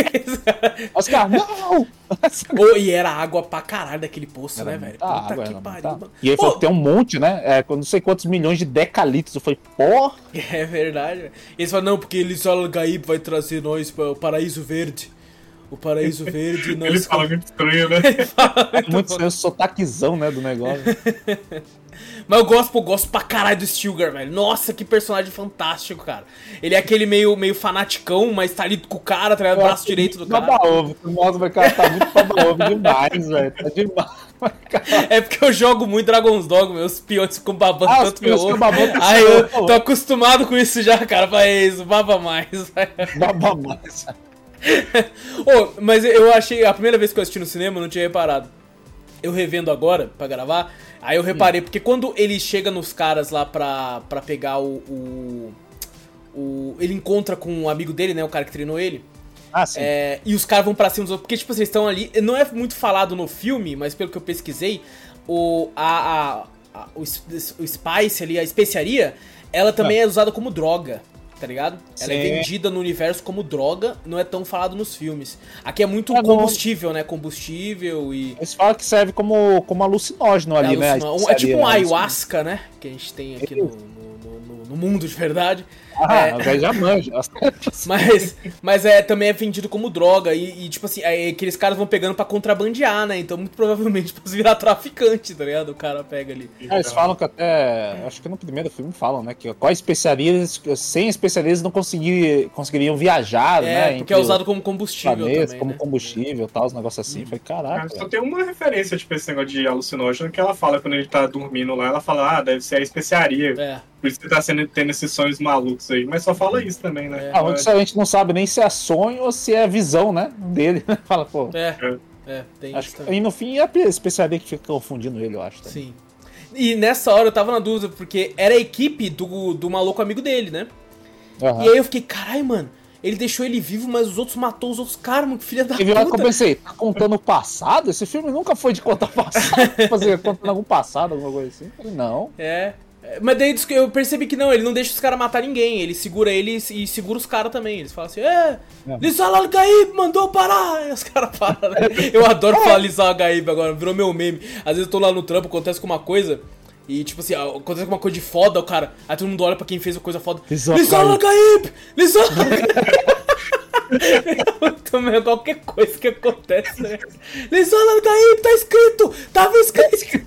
Os caras, não! Oh, e era água pra caralho daquele poço, Era né, velho? muita Puta água, que era pariu, muita- mano. E aí Pô, falou que tem um monte, né? É, com não sei quantos milhões de decalitros. Eu falei, porra! É verdade, velho. E eles falam, não, porque eles Al-Gaib vai trazer nós para o Paraíso Verde. O Paraíso Verde, nós... Ele fala muito estranho, né? É muito seu sotaquezão, né, do negócio. Mas eu gosto, pô, gosto pra caralho do Stilgar, velho. Nossa, que personagem fantástico, cara. Ele é aquele meio, meio fanaticão, mas tá ali com o cara, tá ligado? O braço direito do cara. Baba-ovo. Nossa, cara, tá muito baba-ovo demais, velho. Tá demais. É porque eu jogo muito Dragon's Dogma, meus peões ficam babando Ah, tanto meu ovo. babando Aí eu tô acostumado com isso já, cara. Falei, isso, baba mais. Baba mais. Oh, mas eu achei, a primeira vez que eu assisti no cinema, eu não tinha reparado. Eu revendo agora, pra gravar, aí eu reparei, porque quando ele chega nos caras lá pra, pra pegar o, o, o... Ele encontra com um amigo dele, né, o cara que treinou ele. Ah, sim. É, e os caras vão pra cima dos outros, porque tipo, vocês estão ali, não é muito falado no filme, mas pelo que eu pesquisei, o, a, a, a, o, o Spice ali, a especiaria, ela também é usada como droga. Tá ligado? Ela Sim. é vendida no universo como droga, não é tão falado nos filmes. Aqui é muito É, combustível, não. né? Combustível e... Eles falam que serve como, como alucinógeno ali, é, né? alucina- um- é tipo um né? ayahuasca, né? Que a gente tem aqui no, no, no- no mundo de verdade. Ah, É. o velho já manja. Mas, mas é, também é vendido como droga e, e, tipo assim, é, aqueles caras vão pegando pra contrabandear, né? Então muito provavelmente pode virar traficante, tá ligado? O cara pega ali. Ah, eles falam que até, acho que no primeiro filme falam, né, que quais especiarias, sem especiarias não conseguir, conseguiriam viajar, É, né, porque entre é usado como combustível planetas, também, como né? combustível e tal, os negócios assim. Falei, caraca, Só velho. tem uma referência, tipo, esse negócio de alucinógeno que ela fala quando ele tá dormindo lá. Ela fala, ah, deve ser a especiaria. É. Por isso que tá sendo, tendo esses sonhos malucos aí. Mas só fala isso também, né? É. Ah, muito a gente não sabe nem se é sonho ou se é visão, né, dele. Fala, pô, É, É. é, tem acho isso que, também. e no fim é a especiaria que fica confundindo ele, eu acho. Também. Sim. E nessa hora eu tava na dúvida, porque era a equipe do, do maluco amigo dele, né? Uhum. E aí eu fiquei, caralho, mano, ele deixou ele vivo, mas os outros matou os outros caras, mano, que filha da E viu, que eu puta. pensei, tá contando o passado? Esse filme nunca foi de contar o passado. Fazer contando algum passado, alguma coisa assim. Eu falei, não. É. É, mas daí eu percebi que não, ele não deixa os caras matar ninguém, ele segura eles e segura os caras também. Eles falam assim, é, É. Lizal Al-Gaib mandou parar! Aí os caras param, né? Eu adoro falar Lizal Al-Gaib agora, virou meu meme. Às vezes eu tô lá no trampo, acontece com uma coisa, e tipo assim, acontece com uma coisa de foda, o cara, aí todo mundo olha pra quem fez a coisa foda. Lizal Lizal Al-Gaib! Lizal Al-Gaib! Qualquer coisa que acontece, né? Lizal Al-Gaib, tá escrito! Tava escrito!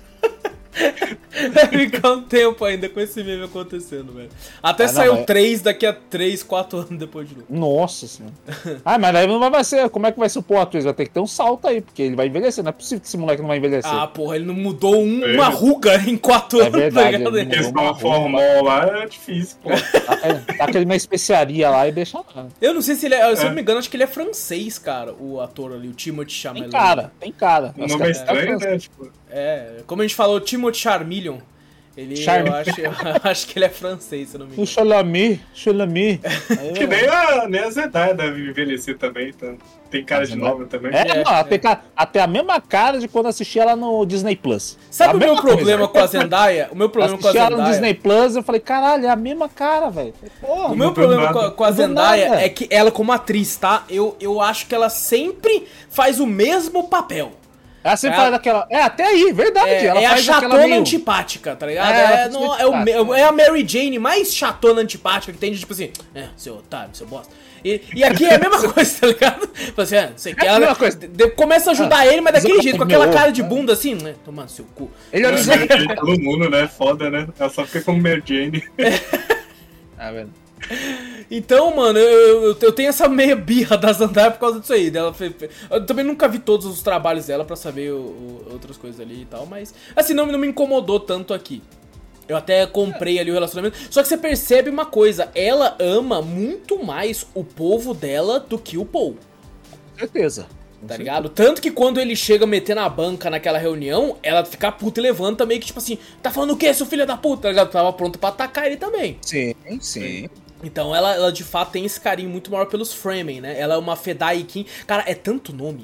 Vai ficar um tempo ainda com esse meme acontecendo, velho. Até Ah, não, saiu mas- três daqui a três, quatro anos depois de novo. Nossa senhora. Ah, mas aí não vai ser. Como é que vai ser o plot twist? Vai ter que ter um salto aí, porque ele vai envelhecer. Não é possível que esse moleque não vai envelhecer. Ah, porra, ele não mudou um- É. uma ruga em quatro É anos, verdade, tá ligado? ele Questão uma formal lá é difícil, pô. Tá, tá aquele na especiaria lá e deixa lá. Eu não sei se ele é, se eu É. não me engano, acho que ele é francês, cara, o ator ali, o Timothée Chalamet. Tem cara, tem cara. O Os nome é caras- estranho, né? Tipo, É, como a gente falou, Timothée Charmeleon. Ele, Charme- eu acho, eu acho que ele é francês, se eu não me O engano. Chalamet, Chalamet. que nem a, nem a Zendaya deve envelhecer também, tá? Tem cara de Zendaya- nova também. É, É, não, ela é. tem ca- até a mesma cara de quando assisti ela no Disney Plus. Sabe A o meu mesma problema coisa. com a Zendaya? O meu problema com a Assisti ela no Zendaya... Disney Plus eu falei, caralho, é a mesma cara, velho. Porra, O meu Não problema nada. com a, com a Não Zendaya nada. é que ela, como atriz, tá? Eu, eu acho que ela sempre faz o mesmo papel. ela sempre É fala a- daquela. É, até aí, verdade. É, ela é a faz aquela chatona meio- antipática, tá ligado? É, ela É, faz não, meio é, o- antipática. é a Mary Jane mais chatona antipática que tem de tipo assim, é, seu otário, seu bosta. E, e aqui é a mesma coisa, tá ligado? Tipo assim, é, você quer, a mesma coisa. de- de- começa a ajudar ele, mas daquele Exatamente, jeito, com aquela meu cara ovo, de né? bunda assim, né? Tomando seu cu. Ele olha assim. É, todo mundo, né? Foda, né? Ela só fica como Mary Jane. Ah, velho. Então, mano, eu, eu, eu tenho essa meia birra da Zendaya por causa disso aí. Dela, fe- fe- eu também nunca vi todos os trabalhos dela pra saber o- o- outras coisas ali e tal, mas assim, não, não me incomodou tanto aqui. Eu até comprei ali o relacionamento. Só que você percebe uma coisa, ela ama muito mais o povo dela do que o Paul. Com certeza. Tá ligado? Tanto que quando ele chega metendo a banca naquela reunião, ela fica puta e levanta meio que tipo assim, tá falando o quê, seu filho da puta? Tá ligado? Tava pronto pra atacar ele também. Sim, sim. Então ela, ela de fato tem esse carinho muito maior pelos Fremen, né? Ela é uma Fedaikin. Cara, é tanto nome.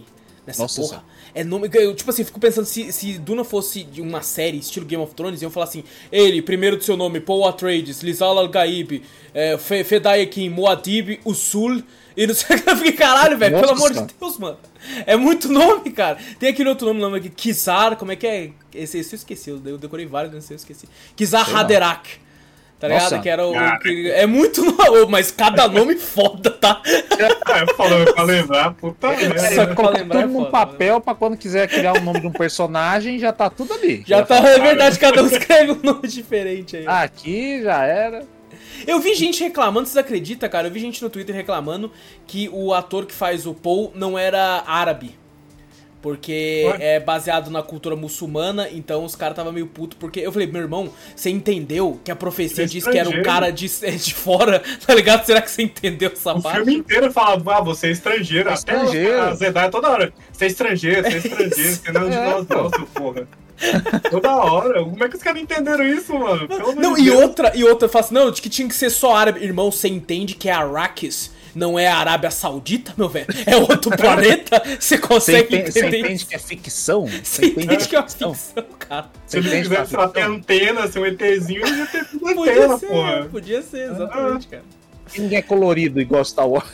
nessa Nossa, porra. É nome. Eu, tipo assim, fico pensando, se, se Duna fosse de uma série estilo Game of Thrones, iam falar assim: ele, primeiro do seu nome, Paul Atreides, Lizal Al-Gaib, é, Fedayakin, Muad'Dib, Usul. E não sei o que. Eu fiquei, caralho, velho, pelo amor de Deus, mano. É muito nome, cara. Tem aquele outro nome, nome aqui, Kizar, como é que é? Esse, esse eu esqueci, eu decorei vários, não sei, eu esqueci. Kizar Haderach. Tá ligado? Nossa, que era o. Que, é muito nome, mas cada nome foda, tá? É, falando pra lembrar, puta merda. Só colocar tudo é num papel pra quando quiser criar o nome de um personagem, já tá tudo ali. Já, já tá, é verdade, cada um escreve um nome diferente aí. Aqui já era. Eu vi gente reclamando, vocês acreditam, cara? Eu vi gente no Twitter reclamando que o ator que faz o Paul não era árabe. Porque Ué? é baseado na cultura muçulmana, então os caras estavam meio putos. Porque eu falei, meu irmão, você entendeu que a profecia é disse que era um cara de, de fora, tá ligado? Será que você entendeu essa o parte? O filme inteiro falava, ah, você é estrangeiro. É Até estrangeiro. A Zendaya toda hora, você é estrangeiro, você é estrangeiro, você não é de nós, não, seu porra. Toda hora. Como é que os caras entenderam isso, mano? Pelo não, e Deus. outra, e outra, fala assim, não, que tinha que ser só árabe. Irmão, você entende que é Arrakis? Não é a Arábia Saudita, meu velho? É outro planeta? Você consegue entender? Você entende que é ficção? Você entende que é uma ficção, cara? Se ele tivesse uma antena, ser um ETzinho, ele ia ter tudo antena, porra. Podia ser, exatamente, cara. Ninguém é colorido igual Star Wars.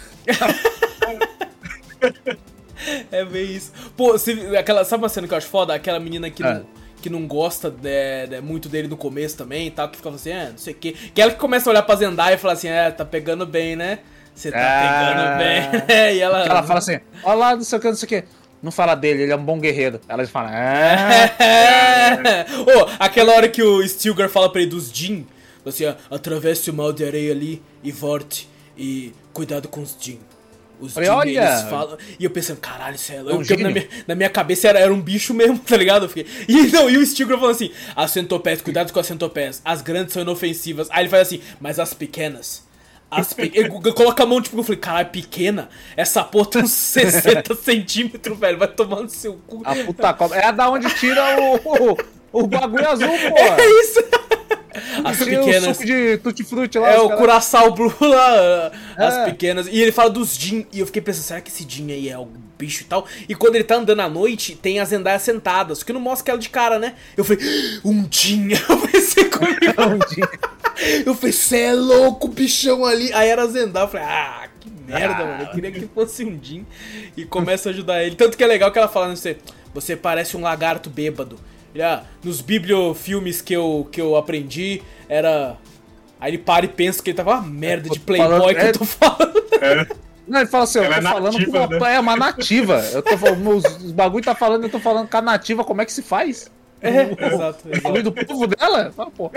É bem isso. Pô, você, aquela, sabe uma cena que eu acho foda? Aquela menina que, é. não, que não gosta de, de, muito dele no começo também e tal, que fica assim, é, não sei o quê. Que ela que começa a olhar pra Zendaya e fala assim, é, tá pegando bem, né? Você tá ah, pegando bem, né? E ela... ela fala assim, olha lá, não sei o que, não sei o que. Não fala dele, ele é um bom guerreiro. Ela fala, ah. é. Oh, aquela hora que o Stilgar fala pra ele dos Jin, assim, ó, atravesse o mal de areia ali e volte. E cuidado com os Jin. Os Jin, olha. Eles falam... E eu pensando, caralho, isso é louco. Na minha, na minha cabeça era, era um bicho mesmo, tá ligado? Eu fiquei... E, não, e o Stilgar falando assim, as centopeias, cuidado com as centopeias. As grandes são inofensivas. Aí ele faz assim, mas as pequenas... As pe... Ele coloca a mão, tipo, eu falei, caralho, pequena? Essa porra tem uns sessenta centímetros, velho, vai tomar no seu cu. A puta cobra. É da onde tira o, o, o bagulho azul, porra. É isso. As pequenas. O suco de tutti-frutti lá. É, o curaçao blue lá, é. As pequenas. E ele fala dos Jin, e eu fiquei pensando, será que esse Jin aí é o bicho e tal? E quando ele tá andando à noite, tem as Zendaya sentadas, que não mostra ela de cara, né? Eu falei, um Jin. Eu pensei comigo. um Jin. Eu falei, cê é louco, bichão ali. Aí era a Zendaya, eu falei, ah, que merda, ah, mano. Eu queria que fosse um Jin. E começa a ajudar ele. Tanto que é legal que ela fala, você, você parece um lagarto bêbado. Ah, nos bibliofilmes que eu, que eu aprendi, era... Aí ele para e pensa que ele tava uma merda de playboy que eu tô falando. É. Não, ele fala assim, eu tô é falando nativa, com uma, né? É uma nativa. Eu tô falando, os, os bagulho tá falando, eu tô falando com a nativa, como é que se faz? É, o, exato. O bagulho do povo dela? Fala, pô.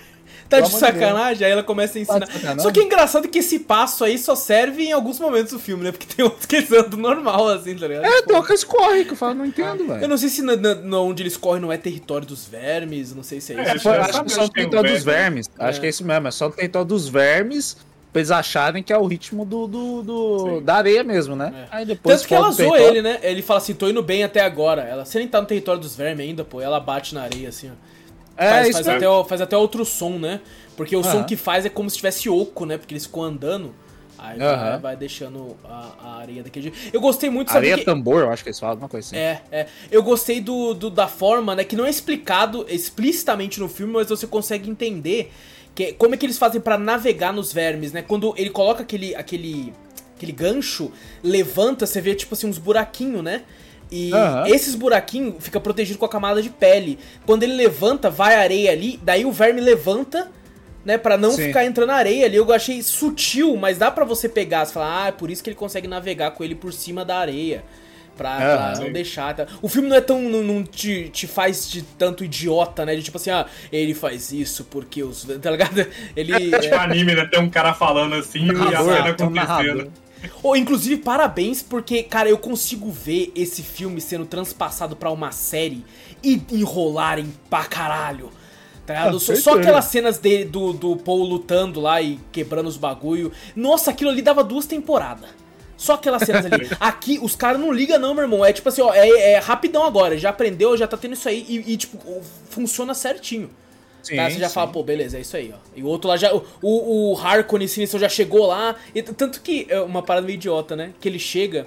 Tá de sacanagem, aí ela começa a ensinar. Tá só que é engraçado que esse passo aí só serve em alguns momentos do filme, né? Porque tem outros que eles andam normal, assim, tá ligado? É, tem que eles correm, que eu falo, não entendo, velho. Eu não sei se na, na, onde eles correm não é território dos vermes, não sei se é isso. É, acho, acho que é só o território dos vermes. É. Acho que é isso mesmo, é só o território dos vermes, pra eles acharem que é o ritmo do, do, do da areia mesmo, né? É. Aí depois tanto que ela zoa ele, né? Ele fala assim, tô indo bem até agora. Ela, você nem tá no território dos vermes ainda, pô. Ela bate na areia, assim, ó. É, faz, faz, até, faz até outro som, né? Porque o uhum. som que faz é como se tivesse oco, né? Porque eles ficam andando. Aí uhum. vai, vai deixando a, a areia daquele jeito. Eu gostei muito, sabe? Areia que... tambor, eu acho que eles falam, alguma coisa assim. É, é. Eu gostei do, do, da forma, né? Que não é explicado explicitamente no filme, mas você consegue entender que, como é que eles fazem pra navegar nos vermes, né? Quando ele coloca aquele, aquele, aquele gancho, levanta, você vê tipo assim uns buraquinhos, né? E uhum. esses buraquinhos ficam protegidos com a camada de pele. Quando ele levanta, vai a areia ali, daí o verme levanta, né, pra não Sim. ficar entrando na areia ali. Eu achei sutil, mas dá pra você pegar, você falar, ah, é por isso que ele consegue navegar com ele por cima da areia. Pra, uhum. pra não deixar. Tá? O filme não é tão. Não, não te, te faz de tanto idiota, né? De tipo assim, ah, ele faz isso porque os. Tá ligado? Ele. É tipo anime, né? Tem um cara falando assim um e a cena acontecendo. Ou, inclusive, parabéns, porque, cara, eu consigo ver esse filme sendo transpassado pra uma série e enrolarem pra caralho. Tá ligado? Ah, só, só aquelas cenas dele, do, do Paul lutando lá e quebrando os bagulho. Nossa, aquilo ali dava duas temporadas. Só aquelas cenas ali. Aqui, os caras não ligam não, meu irmão. É tipo assim, ó, é, é rapidão agora. Já aprendeu, já tá tendo isso aí e, e tipo, funciona certinho. Sim, tá? Você já sim. fala, pô, beleza, é isso aí, ó. E o outro lá já. O, o Harkonnen Sinistro já chegou lá. E, tanto que. É uma parada meio idiota, né? Que ele chega.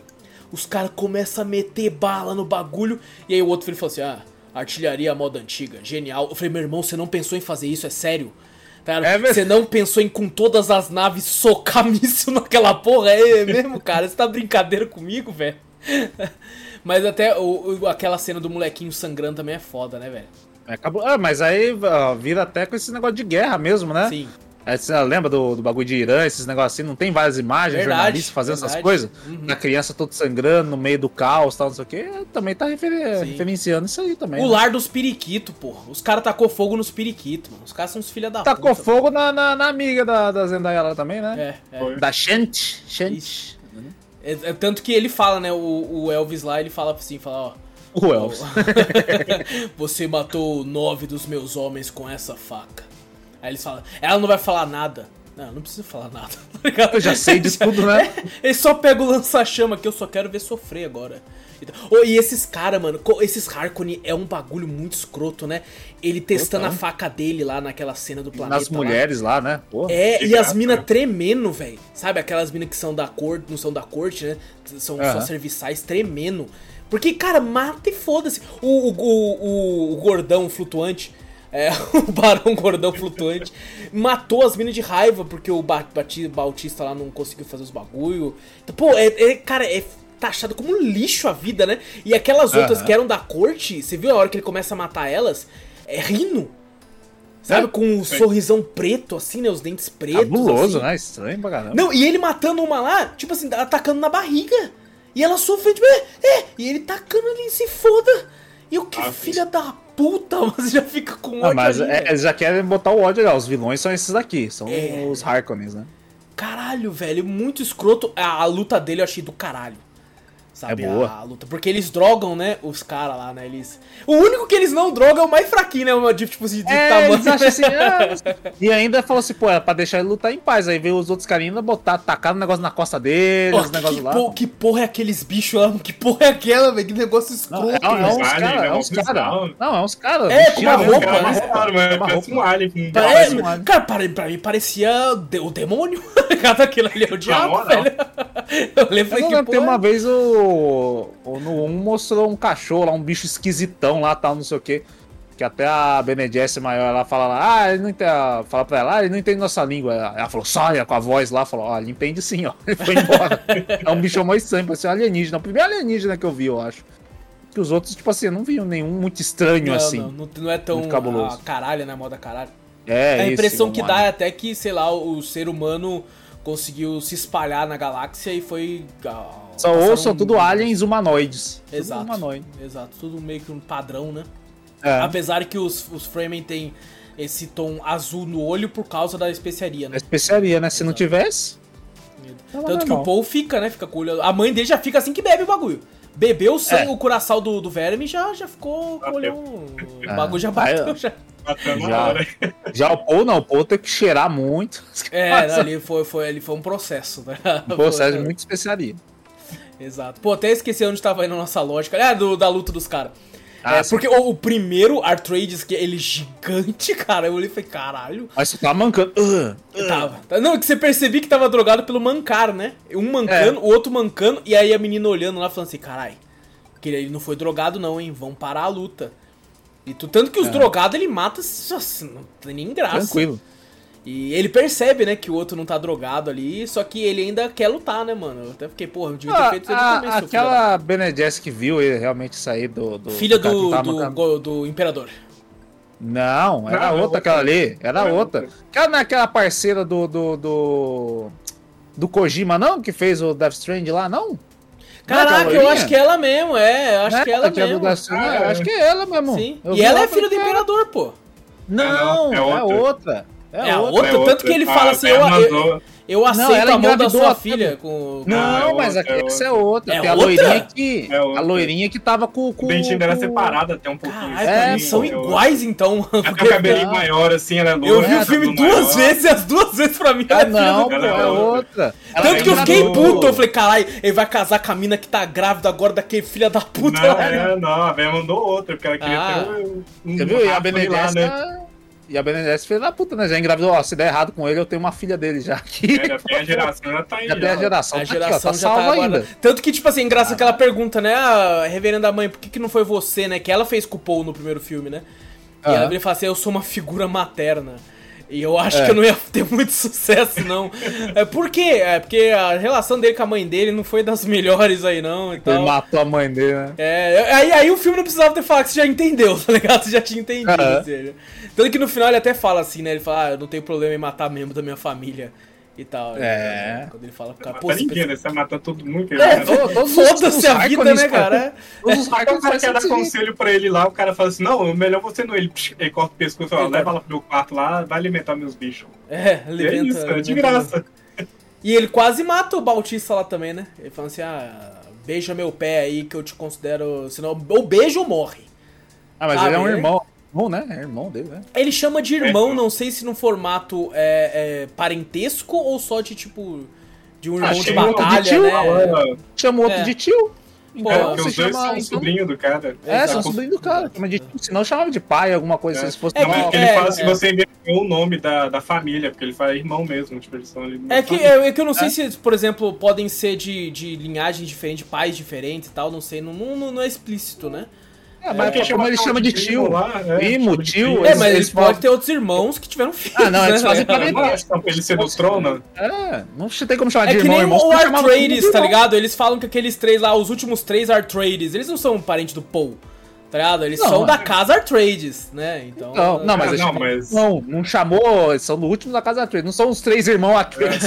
os caras começam a meter bala no bagulho. E aí o outro filho falou assim, ah, artilharia moda antiga, genial. Eu falei, meu irmão, você não pensou em fazer isso, é sério? Cara, é você não pensou em com todas as naves socar míssil naquela porra? É mesmo, cara? Você tá brincadeira comigo, velho? Mas até o, o, aquela cena do molequinho sangrando também é foda, né, velho? Acabou. Ah, mas aí ó, vira até com esse negócio de guerra mesmo, né? Sim. Aí você lembra do, do bagulho de Irã, esses negócios assim, não tem várias imagens, verdade, jornalistas fazendo verdade. essas coisas? Uhum. Da criança toda sangrando no meio do caos e tal, não sei o quê. Também tá refer referenciando isso aí também. O né? lar dos periquitos, porra. Os caras tacou fogo nos periquitos, mano. Os caras são uns filha da tacou puta. Tacou fogo na, na, na amiga da, da Zendaya lá também, né? É, é. Da Shanti. Shanti. É, é, tanto que ele fala, né, o, o Elvis lá, ele fala assim, fala, ó... O Elvis. Você matou nove dos meus homens com essa faca. Aí eles falam, ela não vai falar nada. Não, não precisa falar nada. Eu já sei disso tudo, né? Ele só pega o lança-chama que eu só quero ver sofrer agora. Então, oh, e esses caras, mano, esses Harkonnen é um bagulho muito escroto, né? Ele testando Total. a faca dele lá naquela cena do planeta. Nas mulheres lá, lá né? Porra. É, e as minas tremendo, velho. Sabe aquelas minas que são da corte, não são da corte, né? São uhum. só serviçais tremendo. Porque, cara, mata e foda-se. O, o, o, o gordão flutuante, é, o barão gordão flutuante, matou as minas de raiva porque o Bautista lá não conseguiu fazer os bagulho. Então, pô, é, é, cara, é taxado como um lixo a vida, né? E aquelas outras uhum. que eram da corte, você viu a hora que ele começa a matar elas? É rindo. Sabe, é, com um é. sorrisão preto, assim, né? Os dentes pretos. Cabuloso, assim. né? Estranho pra caramba. Não, e ele matando uma lá, tipo assim, atacando na barriga. E ela sofrendo, tipo, é, é, e ele tacando ali, se foda. E eu, que ah, filha sim. da puta, mas já fica com ódio. Não, mas ali, é, eles já querem botar o ódio ali, ó. Os vilões são esses daqui, são é. os Harkonnens, né? Caralho, velho, muito escroto. A, a luta dele eu achei do caralho. Sabe, é boa. A, a luta. Porque eles drogam, né, os caras lá, né, eles... O único que eles não drogam é o mais fraquinho, né, o tipo assim, de é, tamanho. Eles acham assim, ah, e ainda falou assim, pô, é pra deixar ele lutar em paz. Aí veio os outros carinhas ainda botar, tacar um negócio na costa deles, oh, os negócios lá. Por, que porra é aqueles bichos lá? Que porra é aquela, velho? Que negócio escroto. Não, é, é uns caras, é uns caras. Não, é uns caras. É, com uma roupa, né? Né? Parece um alien. Parece, um alien. Cara, pra, pra mim parecia o demônio. Cada aquilo ali é o diabo, velho. Eu lembro que tem uma vez o... No um mostrou um cachorro lá, um bicho esquisitão lá, tal, não sei o que. Que até a Bene Gesserit maior, ela fala lá, ah, ele não entende, fala pra ela, ah, ele não entende nossa língua. Ela falou, saia com a voz lá, falou, ó, oh, ele entende sim, ó. Ele foi embora. É um bicho mais estranho, parece um alienígena. O primeiro alienígena que eu vi, eu acho. Que os outros, tipo assim, eu não vi nenhum muito estranho não, assim. Não, não, não é tão a caralho, né, moda caralho. É, a impressão esse, que dá é até que, sei lá, o ser humano conseguiu se espalhar na galáxia e foi... Só ou são um... tudo aliens humanoides. Exato. Tudo humanoide. Exato, tudo meio que um padrão, né? É. Apesar que os, os Fremen tem esse tom azul no olho por causa da especiaria, né? A especiaria, né? Se Exato. não tivesse... Tanto que o Paul fica, né? Fica com o olho... A mãe dele já fica assim que bebe o bagulho. Bebeu o sangue, é. o coração do, do verme e já, já ficou com o olhão... O bagulho já bateu, já... Já, já o Paul não, o Paul tem que cheirar muito. É, ali foi, foi, ali foi um processo, né? Um processo de muita especiaria. Exato. Pô, até esqueci onde tava indo a nossa lógica. É, do, da luta dos caras. Ah, é, porque o, o primeiro Atreides, que ele gigante, cara, eu olhei e falei, caralho. Mas você tava mancando. Uh, uh. Tava. Não, que você percebi que tava drogado pelo mancar, né? Um mancando, é. o outro mancando, e aí a menina olhando lá falando assim, caralho, porque ele não foi drogado não, hein, vão parar a luta. E tu, tanto que os é. drogados ele mata, assim, não tem nem graça. Tranquilo. E ele percebe, né, que o outro não tá drogado ali, só que ele ainda quer lutar, né, mano? Eu até fiquei, porra, eu devia ter ah, feito isso desde o começo. Aquela Bene Gesserit que viu ele realmente sair do... do filha do, do, do, do Imperador. Não, era não, outra aquela ali, era não, outra. Aquela não é aquela parceira do, do, do... do Kojima, não? Que fez o Death Stranding lá, não? Caraca, eu acho que é ela mesmo, é, eu acho é, que é ela que mesmo. É do ah, é. Acho que é ela mesmo. Sim. E ela é filha do Imperador, pô. Não, é outra. É outra. É, é outra, outra, tanto que ele fala ah, assim, eu, eu, eu aceito não, a mão da sua filha com... Não, com... mas é aqui, essa é outra. É tem a outra? loirinha que... É a loirinha que tava com... com o dentinho dela com... separada até um pouquinho. Caralho, é, assim, são iguais então, mano. Ela tem o cabelinho maior assim, ela é loira. Eu vi o filme duas maior. vezes e as duas vezes pra mim ela é filha não, do... pô, é outra. Tanto que eu fiquei do... puto, eu falei, caralho, ele vai casar com a mina que tá grávida agora daquele filha da puta. Não, é, não, a Bea mandou outra, porque ela queria ah. ter um... Você viu? E a Bene Gesserit... E a Bene Gesserit fez da puta, né? Já engravidou, ó, se der errado com ele, eu tenho uma filha dele já aqui. É, já tem a geração, já tá aí. Já tem a geração, a tá geração aqui, ó, tá já tá salva agora. ainda. Tanto que, tipo assim, engraçado aquela pergunta, né? Ah, reverenda mãe, por que, que não foi você, né? Que ela fez com o Paul no primeiro filme, né? E Aham. ela vira e fala assim, eu sou uma figura materna. E eu acho É. que eu não ia ter muito sucesso, não. É, por quê? É porque a relação dele com a mãe dele não foi das melhores aí, não. E Ele tal. matou a mãe dele, né? É, aí, aí o filme não precisava ter falado que você já entendeu, tá ligado? Você já tinha entendido. Aham. Ou seja. Tanto que no final ele até fala assim, né? Ele fala, ah, eu não tenho problema em matar membro da minha família e tal. É. Então, quando ele fala pro cara, Não pô, mata você ninguém, pensa- né? Você mata todo mundo. É, Todos- todos os- foda-se os a vida, Harkonnens, né, cara? Todos os Então o Harkonnens cara quer dar parecem conselho pra ele lá, o cara fala assim, não, melhor você não. Ele, psh, ele corta o pescoço e fala, Ele leva corta. lá pro meu quarto lá, vai alimentar meus bichos. É, E é alimenta- isso, é de alimenta- graça. E ele quase mata o Bautista lá também, né? Ele fala assim, ah, beija meu pé aí que eu te considero... Senão, ou beija ou morre. Ah, mas Sabe, ele é um né? irmão. Irmão, né? É irmão dele, né? Ele chama de irmão, É. não sei se no formato é, é, parentesco ou só de tipo... De um irmão de chama outro de batalha, tio, né? Fala, Chama outro É. de tio. Pô, é, Então, porque se os dois chama- são então- sobrinho do cara. É, Exato. são sobrinho do cara. Chama de tio. Senão chamava de pai, alguma coisa. É. Se fosse É Não, que- uma- ele é, fala assim, é. você inventou o nome da, da família, porque ele fala irmão mesmo, tipo, eles são ali. É que, é, é que eu não sei se, por exemplo, podem ser de, de linhagem diferente, pais diferentes e tal, não sei, não, não, não é explícito, né? É, mas porque como ele chama de tio. lá, é, Primo, chama de tio, primo. É, Eles- mas eles eles podem falam- ter outros irmãos que tiveram filhos. Ah, não, eles né? fazem Eu não parentesco. acho, não, pra ele ser do trono. É, não tem como chamar É de que irmão. nem irmão, o você chamava Atreides, de tá irmão. ligado? Eles falam que aqueles três lá, os últimos três Atreides, eles não são parentes do Paul, tá ligado? Eles Não, são da é. casa Atreides, né? Então. Não, não, mas, Ah, eles não, chamam- mas- não, não chamou, eles são do último da casa Atreides, não são os três irmãos Atreides.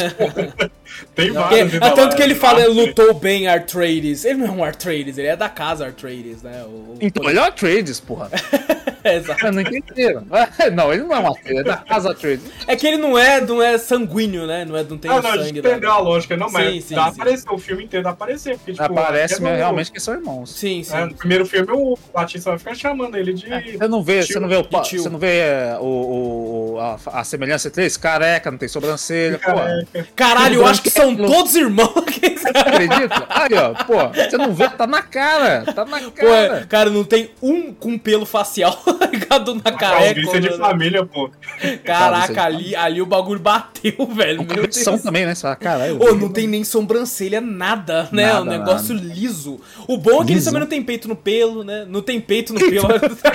Tem Porque- vários. ah, tanto que ele fala, ele lutou bem Atreides. Ele não é um Atreides, ele é da casa Atreides, né? O, o- Então ele é o Atreides, porra. É, exato. Eu não entenderam. Não, ele não é um Atreides, é da casa Atreides. É que ele não é, não é sanguíneo, né? Não, é, não tem Ah, o não, a sangue gente da... entendeu a lógica, não, mas Sim, sim, dá sim. aparecer, o filme inteiro dá aparecer, porque, tipo, Aparece até mesmo, no- realmente que são irmãos. Sim, sim. é, no primeiro filme o Batista vai ficar chamando ele de... Você não vê, tio, você não vê, o, pa- tio. você não vê é, o, o- a, a semelhança entre eles? Careca, não tem sobrancelha, pô. Careca. Caralho, eu acho que são Branquelo. todos irmãos. aqueles caras. Acredita? Aí, ó, pô, você não vê, tá na cara, tá na Pô, é, cara. cara, não tem um com pelo facial ligado na careca. Calvície é de né? família, pô. Caraca, Calvície é de ali, ali o bagulho bateu, velho. Meu Deus. São também, né? Você fala, caralho. Ô, não tem nem sobrancelha, nada, né? Nada, um negócio liso. O bom é que eles Liso. também não tem peito no pelo, né? Não tem peito no pelo.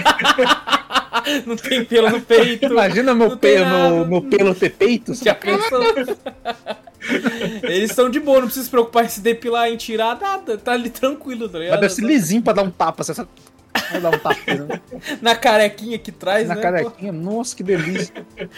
Não tem pelo no peito. Imagina meu, Não tem pelo, nada. meu, meu pelo ter peito. Já pensou? Eles estão de boa, não precisa se preocupar em se depilar, em tirar nada. Tá ali tranquilo, tá ligado? Mas deve ser lisinho pra dar um tapa. Você só... Vai dar um tapa né? Na carequinha que traz, na né? carequinha. Nossa, que delícia.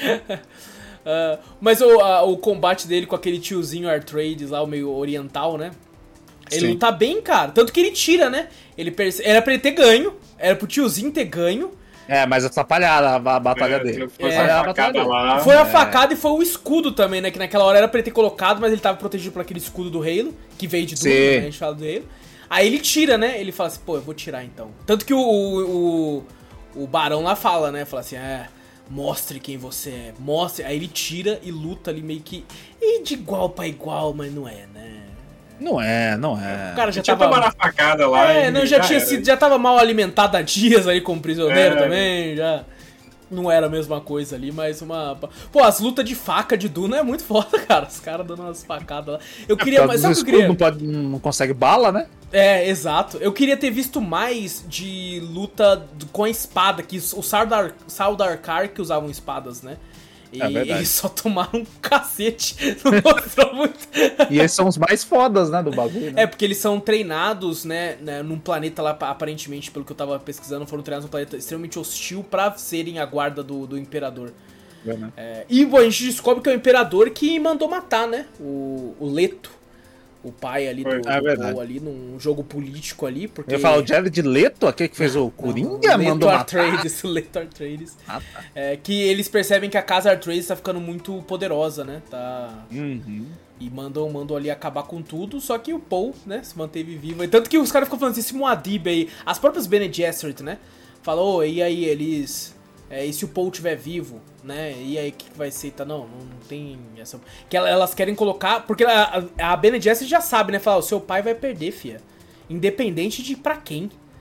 Ah, mas o, a- o combate dele com aquele tiozinho Atreides lá, o meio oriental, né? Ele Sim. luta bem, cara. Tanto que ele tira, né? Ele perce... Era pra ele ter ganho. Era pro tiozinho ter ganho. É, mas atrapalhada a, a batalha É, dele. foi É, essa a facada batalha lá. Foi a é. facada e foi o escudo também, né? Que naquela hora era pra ele ter colocado, mas ele tava protegido por aquele escudo do Halo, que veio de Duna, Sim. né? A gente fala do Halo. Aí ele tira, né? Ele fala assim, pô, eu vou tirar então. Tanto que o, o, o Barão lá fala, né? Fala assim, é, mostre quem você é, mostre. Aí ele tira e luta ali meio que... E de igual pra igual, mas não é, né? Não é, não é. O cara já Tinha tava... tomado a facada lá. É, e não, já, tinha era. sido, já tava mal alimentado há dias ali como prisioneiro É. também, já... Não era a mesma coisa ali, mas uma... Pô, as lutas de faca de Duna é muito foda, cara. Os caras dando umas facadas lá. Eu queria... Por Mas causa sabe o do que eu escudo, queria? não, pode, não consegue bala, né? É, exato. Eu queria ter visto mais de luta do- com a espada, que os Saldar, Sardaukar que usavam espadas, né? E É verdade. eles só tomaram um cacete. Não mostrou muito. E eles são os mais fodas, né, do bagulho, né? É, porque eles são treinados, né, né, num planeta lá, aparentemente, pelo que eu tava pesquisando, foram treinados num planeta extremamente hostil pra serem a guarda do, do Imperador. É, né? É, e, bom, a gente descobre que é o Imperador que mandou matar, né, o, o Leto, o pai ali do, Foi. do É verdade. Paul ali, num jogo político ali, porque... Eu ia falar, o Jared Leto, aquele que fez o Coringa, Leto mandou matar. Atreides, o Leto Atreides. Ah, tá. É, que eles percebem que a casa Atreides tá ficando muito poderosa, né, tá... Uhum. E mandam, mandam ali acabar com tudo, só que o Paul, né, se manteve vivo. E tanto que os caras ficam falando assim, esse Muad'Dib aí, as próprias Bene Gesserit, né, falou, oh, e aí, eles... É, e se o Paul estiver vivo, né, e aí o que, que vai ser? Tá, não, não, não tem essa... Que ela- elas querem colocar... Porque a, a, a Bene Gesserit já sabe, né, falar, o seu pai vai perder, fia. Independente de pra quem.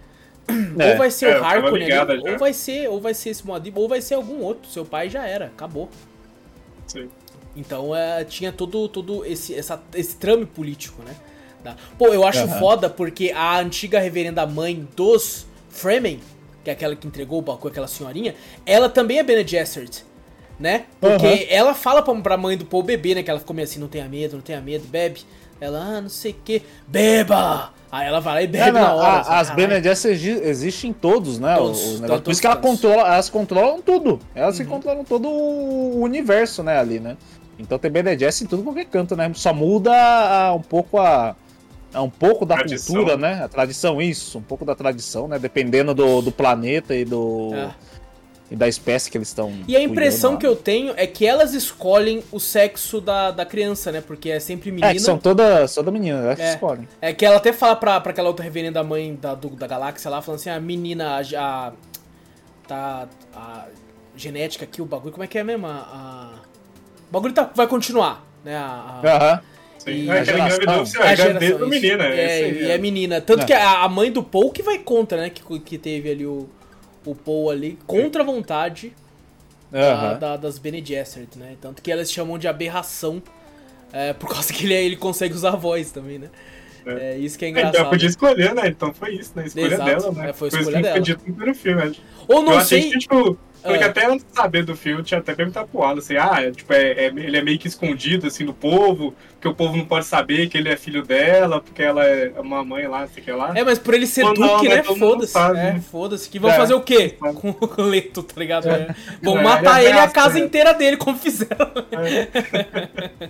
É. Ou vai ser é, o Harkonnen, ali, ou vai ser, ou vai ser esse Muad'Dib, ou vai ser algum outro. Seu pai já era, acabou. Sim. Então é, tinha todo, todo esse, essa, esse trame político, né? Pô, eu acho uhum. foda porque a antiga reverenda mãe dos Fremen, que é aquela que entregou o balcão, aquela senhorinha, ela também é Bene Gesserit, né? Porque uhum. ela fala pra, pra mãe do Paul beber, né? Que ela ficou meio assim, não tenha medo, não tenha medo, bebe. Ela, ah, não sei o que, beba! Aí ela vai lá e bebe é, não, na hora. A, assim, as Bene Gesserit existem em todos, né? Todos, o, o negócio, por isso que ela controla, elas controlam tudo. Elas uhum. se controlam todo o universo, né, ali, né? Então tem Bene Gesserit em tudo qualquer canto, né? Só muda a, um pouco a... um pouco da tradição. Cultura, né? A tradição, isso. Um pouco da tradição, né? Dependendo do, do planeta e do... É. E da espécie que eles estão... E a impressão lá. Que eu tenho é que elas escolhem o sexo da, da criança, né? Porque é sempre menina. É, que são todas toda menina, elas é. escolhem. É que ela até fala pra, pra aquela outra reverenda mãe da, do, da galáxia lá, falando assim, a menina, a... a, tá, a genética aqui, o bagulho, como é que é mesmo? A, a, o bagulho tá, vai continuar, né? Aham. A, E é, a geração, a geração menina, é, é, e é menina. Tanto é. que a, a mãe do Paul que vai contra, né? Que, que teve ali o, o Paul ali, contra a vontade uhum. da, da, das Bene Gesserit, né? Tanto que elas chamam de aberração, é, por causa que ele, ele consegue usar a voz também, né? É, é isso que é engraçado. Então podia escolher, né? Então foi isso, né? Escolha Exato. dela, né? É, foi a escolha escolha dela. Foi dito no primeiro filme, né? Ou não Eu sei... achei que, tipo... Porque ah. até antes de saber do filme, tinha até perguntado pro Alan, assim, ah, é, tipo, é, é, ele é meio que escondido, assim, do povo, porque o povo não pode saber que ele é filho dela, porque ela é uma mãe lá, sei que lá. É, mas por ele ser Duque, né, foda-se. É, foda-se. Que vão é, fazer o quê com o Leto, tá ligado? É. Vão é, matar é ele e a casa inteira dele, como fizeram. É.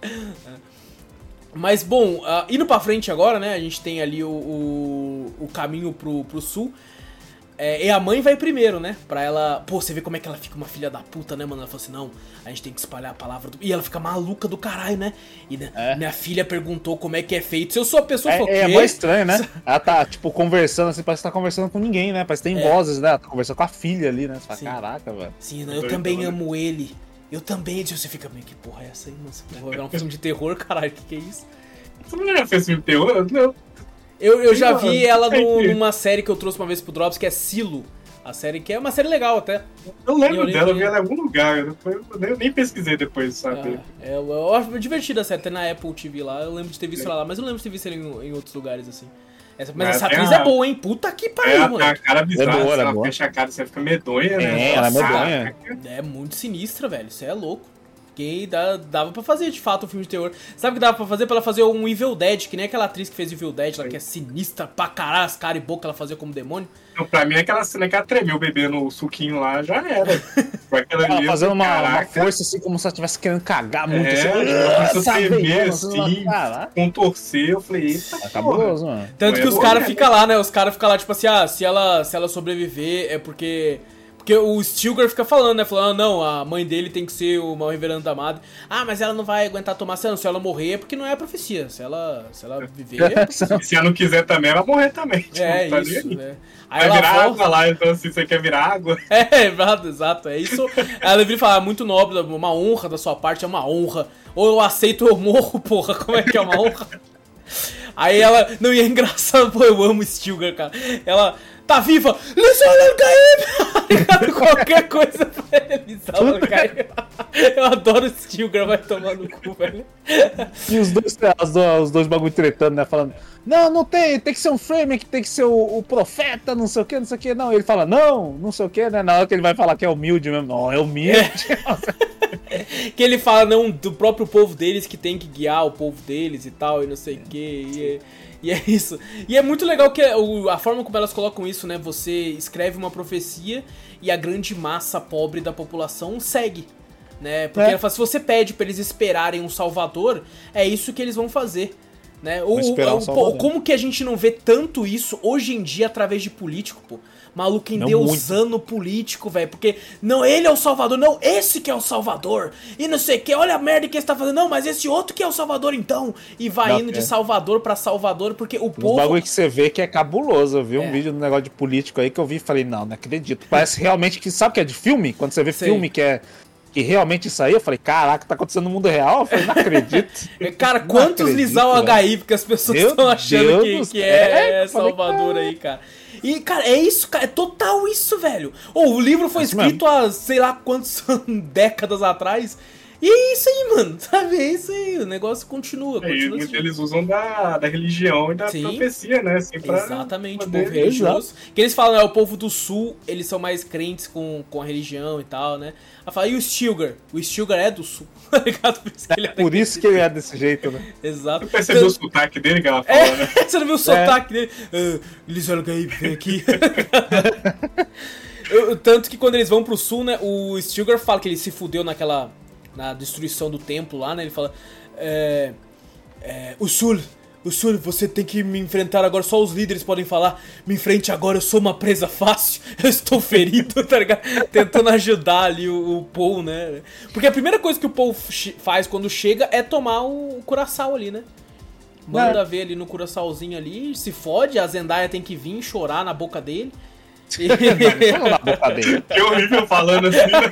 Mas, bom, uh, indo pra frente agora, né, a gente tem ali o, o, o caminho pro, pro sul. É, e a mãe vai primeiro, né? Pra ela... Pô, você vê como é que ela fica uma filha da puta, né, mano? Ela fala assim, não, a gente tem que espalhar a palavra do... E ela fica maluca do caralho, né? E né, é. minha filha perguntou como é que é feito. Se eu sou a pessoa... É, falou, é mais estranho, né? Ela tá, tipo, conversando assim, parece que tá conversando com ninguém, né? Parece que tem é. vozes, né? Ela tá conversando com a filha ali, né? Você fala, Sim. caraca, velho. Sim, não, eu Doido, também né? amo ele. Eu também... Você fica meio, que porra é essa aí? Nossa, porra, é um filme de terror, caralho, que que é isso? Você não já fez filme de terror? Não. Eu, eu já vi ela no, numa série que eu trouxe uma vez pro Drops, que é Silo. A série que é uma série legal até. Eu lembro eu dela, eu vi ela em algum lugar. Eu nem, nem pesquisei depois, sabe? Ah, é, eu acho divertida a série, até na Apple T V lá. Eu lembro de ter visto ela lá, mas eu não lembro de ter visto ela em, em outros lugares assim. Essa, mas é, essa atriz a, é boa, hein? Puta que pariu, é, mano. A cara bizarra, é boa, ela boa. fecha a cara, você fica medonha, né? É, ela é medonha. É muito sinistra, velho. Isso é louco. Que dá, dava pra fazer, de fato, um filme de terror. Sabe o que dava pra fazer? Pra ela fazer um Evil Dead, que nem aquela atriz que fez Evil Dead, ela que é sinistra pra caralho, as caras e boca ela fazia como demônio. Não, pra mim, aquela cena que ela tremeu o bebê no suquinho lá, já era. Aquela ela fazendo uma, uma força assim, como se ela estivesse querendo cagar muito. É, assim, começou a tremer assim, contorcer. Eu falei, eita, é cabuloso, mano. Tanto que os caras ficam lá, né? Os caras ficam lá, tipo assim, ah, se ela, se ela sobreviver é porque... Porque o Stilgar fica falando, né? Falando, ah, não, a mãe dele tem que ser uma reverenda amada. Ah, mas ela não vai aguentar tomar cena. Se ela morrer é porque não é a profecia. Se ela, se ela viver... É se ela não quiser também, ela morrer também. Tipo, é, tá isso, né? Aí vai virar volta... água lá, então assim, você quer virar água? É, exato, exato. É isso. Ela vira e fala, muito nobre, uma honra da sua parte, é uma honra. Ou eu aceito ou eu morro, porra. Como é que é uma honra? Aí ela... Não, e é engraçado, pô, eu amo Stilgar, cara. Ela... Tá viva! Lisala Caim! Qualquer coisa pra ele, Lisala Caim. Eu adoro o Stilgar, vai tomar no cu, velho. E os dois, os dois, os dois bagulho tretando, né? Falando, não, não tem, tem que ser um Fremen, que tem que ser o, o profeta, não sei o que, não sei o que. Não, ele fala, não, não sei o que, né? Na hora que ele vai falar que é humilde mesmo, não, é humilde. É. Que ele fala, não, do próprio povo deles que tem que guiar o povo deles e tal, e não sei o que. E, e é isso. E é muito legal que a forma como elas colocam isso, né? Você escreve uma profecia e a grande massa pobre da população segue, né? Porque é. ela fala, se você pede pra eles esperarem um salvador, é isso que eles vão fazer, né? O, o, o, como que a gente não vê tanto isso hoje em dia através de político, pô? Maluco endeusando político, velho. Porque não, ele é o salvador. Não, esse que é o salvador. E não sei o que. Olha a merda que ele tá fazendo. Não, mas esse outro que é o salvador, então. E vai não, indo é. de salvador pra salvador. Porque o povo... O bagulho que você vê que é cabuloso. Eu vi é. um vídeo do negócio de político aí que eu vi e falei, não, não acredito. Parece realmente que... Sabe o que é de filme? Quando você vê sei. filme que é... que realmente isso aí, eu falei, caraca, tá acontecendo no mundo real? Eu falei, não acredito. Cara, quantos Lisal H I que as pessoas estão achando que, que é, é Salvador falei, aí, cara. E, cara, é isso, cara, é total isso, velho. Ou o livro foi escrito há, sei lá quantas décadas atrás. E é isso aí, mano, sabe? É isso aí, o negócio continua. É, continua assim. Eles usam da, da religião e da Sim, profecia, né? Assim, pra exatamente, o povo religioso. Que eles falam, né, o povo do sul, eles são mais crentes com, com a religião e tal, né? Ela fala, e o Stilgar? O Stilgar é do sul, tá ligado? Por isso que ele é, Por isso que ele é desse jeito, né? Exato. Você percebeu então, o sotaque dele que ela fala, é, né? Você não viu o sotaque é. dele? Uh, Eles olham aí, vem aqui. Eu, tanto que quando eles vão pro sul, né, o Stilgar fala que ele se fudeu naquela... na destruição do templo lá, né? Ele fala... É, é, o Sul, o Sul, você tem que me enfrentar agora. Só os líderes podem falar. Me enfrente agora, eu sou uma presa fácil. Eu estou ferido, tá ligado? Tentando ajudar ali o, o Paul, né? Porque a primeira coisa que o Paul faz quando chega é tomar o Curaçao ali, né? Manda é. ver ali no Curaçaozinho ali. Se fode, a Zendaya tem que vir chorar na boca dele. Não, não na boca dele. Que horrível falando assim, né?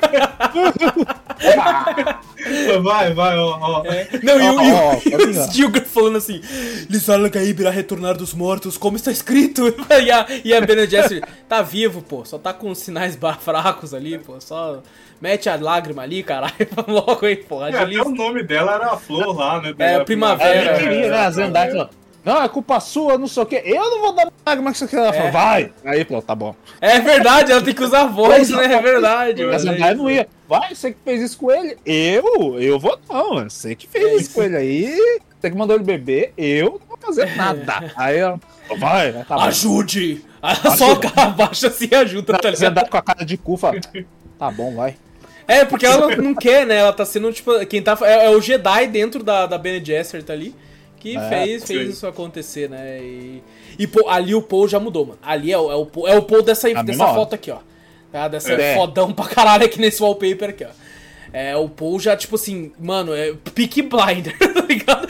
Vai, vai, ó, ó. É. Não, e o, oh, oh, o Stilgar falando assim: Lisala Gaib irá retornar dos mortos, como está escrito. E a, e a Bene Gesserit tá vivo, pô. Só tá com sinais fracos ali, pô. Só mete a lágrima ali, caralho. Logo aí, pô. É, até o nome dela era a flor lá, né? É, primavera. É, queria, né? A Zendaya. Não, é culpa sua, não sei o quê. Eu não vou dar lágrima que você quer. Ela fala, vai. Aí, pronto, tá bom. É verdade, ela tem que usar a voz, né? É verdade. Mas a não ia. Vai, você que fez isso com ele. Eu? Eu vou não. Você que fez é isso com ele aí. Você que mandou ele beber. Eu não vou fazer nada. Aí ela, vai, tá bom. Ajude! Ajude. Só abaixa assim e ajuda, tá ligado? Você dá com a cara de cu, fala, tá bom, vai. É, porque ela não, não quer, né? Ela tá sendo, tipo, quem tá... É, é o Jedi dentro da, da Bene Gesserit ali. Que é, fez, fez isso acontecer, né? E, e pô, ali o Paul já mudou, mano. Ali é o, é o, Paul, é o Paul dessa, dessa foto aqui, ó. Tá? Dessa é. fodão pra caralho aqui nesse wallpaper aqui, ó. É, o Paul já, tipo assim, mano, é Peaky Blinder, tá ligado?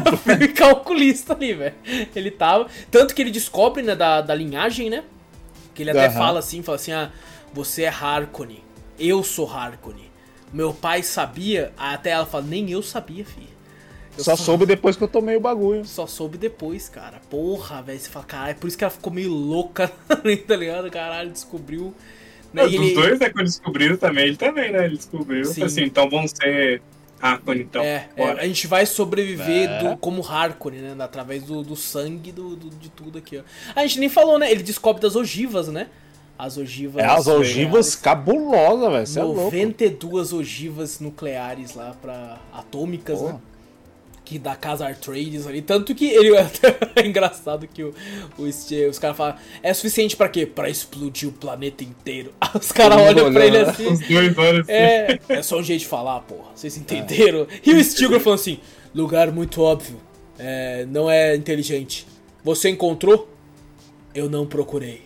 É calculista ali, velho. Ele tava... Tanto que ele descobre, né, da, da linhagem, né? Que ele até uhum. fala assim, fala assim, ah, você é Harkonnen. Eu sou Harkonnen. Meu pai sabia, até ela fala, nem eu sabia, filho. Eu só, só soube depois que eu tomei o bagulho. Só soube depois, cara. Porra, velho. Você fala, caralho, é por isso que ela ficou meio louca, tá ligado? Caralho, descobriu. Né? Não, ele... Os dois, né, quando descobriram também, ele também, né? Ele descobriu. Sim. Assim, então vão ser Harkonnen, então. É, é, a gente vai sobreviver é. do, como Harkonnen, né? Através do, do sangue do, do, de tudo aqui, ó. A gente nem falou, né? Ele descobre das ogivas, né? As ogivas... É, as ogivas cabulosas, velho. Você é louco. noventa e duas ogivas nucleares lá, pra atômicas, Pô. né? Que da casa Atreides ali, tanto que ele é engraçado que o, o os caras falam, é suficiente pra quê? Pra explodir o planeta inteiro. Os caras olham pra ele assim. Os dois olham assim. É, é só um jeito de falar, porra. Vocês entenderam? É. E o Stilgar falando assim, lugar muito óbvio, é, não é inteligente. Você encontrou? Eu não procurei.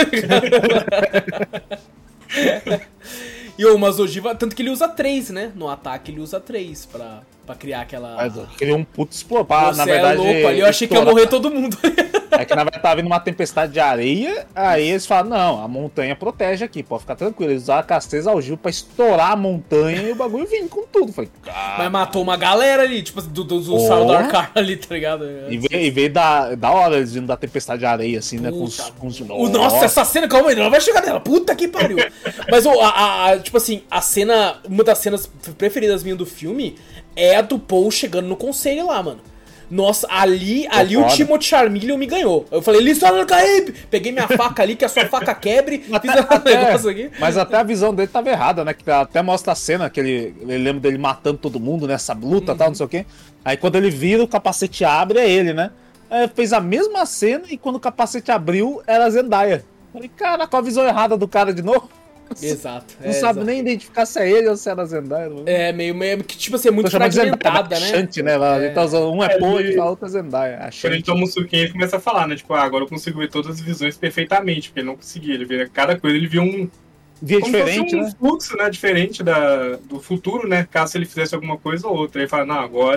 E umas ogivas, tanto que ele usa três, né? No ataque ele usa três pra, pra criar aquela... Mas queria um puto explopar, na verdade... é louco ali, eu achei que ia morrer todo mundo. É que na verdade tava vindo uma tempestade de areia, aí eles falam, não, a montanha protege aqui, pode ficar tranquilo. Eles usaram a casteira algiva pra estourar a montanha e o bagulho vinha com tudo. Falei, cara... Mas matou uma galera ali, tipo, do, do, do oh. Saldar Kar ali, tá ligado? E veio, e veio da, da hora eles vindo da tempestade de areia, assim, Puta, né, com os... Com os... Nossa. Nossa, essa cena, calma aí, não vai chegar nela, puta que pariu. Mas, oh, a, a, a, tipo assim, a cena, uma das cenas preferidas minhas do filme é a do Paul chegando no conselho lá, mano. Nossa, ali, ali o Timothée Chalamet me ganhou. Eu falei, Lisala Gaib! Peguei minha faca ali, que a sua faca quebre, fiz um negócio aqui. Mas até a visão dele tava errada, né? Que até mostra a cena que ele, ele lembra dele matando todo mundo nessa luta e uhum. tal, não sei o quê. Aí quando ele vira, o capacete abre, é ele, né? Aí fez a mesma cena e quando o capacete abriu, era a Zendaya. Falei, cara, com a visão errada do cara de novo. Exato. Não é, sabe exato. nem identificar se é ele ou se é a Zendaya. Não. É, meio, meio que, tipo assim, é muito fragmentada, Zendaya, né? Achante, né? É. Ele tá usando, um é, é Paul e a outra é Zendaya. Achante. Quando ele toma um suquinho, ele começa a falar, né? Tipo, ah, agora eu consigo ver todas as visões perfeitamente, porque ele não conseguia. Ele via cada coisa, ele via um... Via diferente, um né? fluxo, né? Diferente da, do futuro, né? Caso ele fizesse alguma coisa ou outra. Aí ele fala, não, agora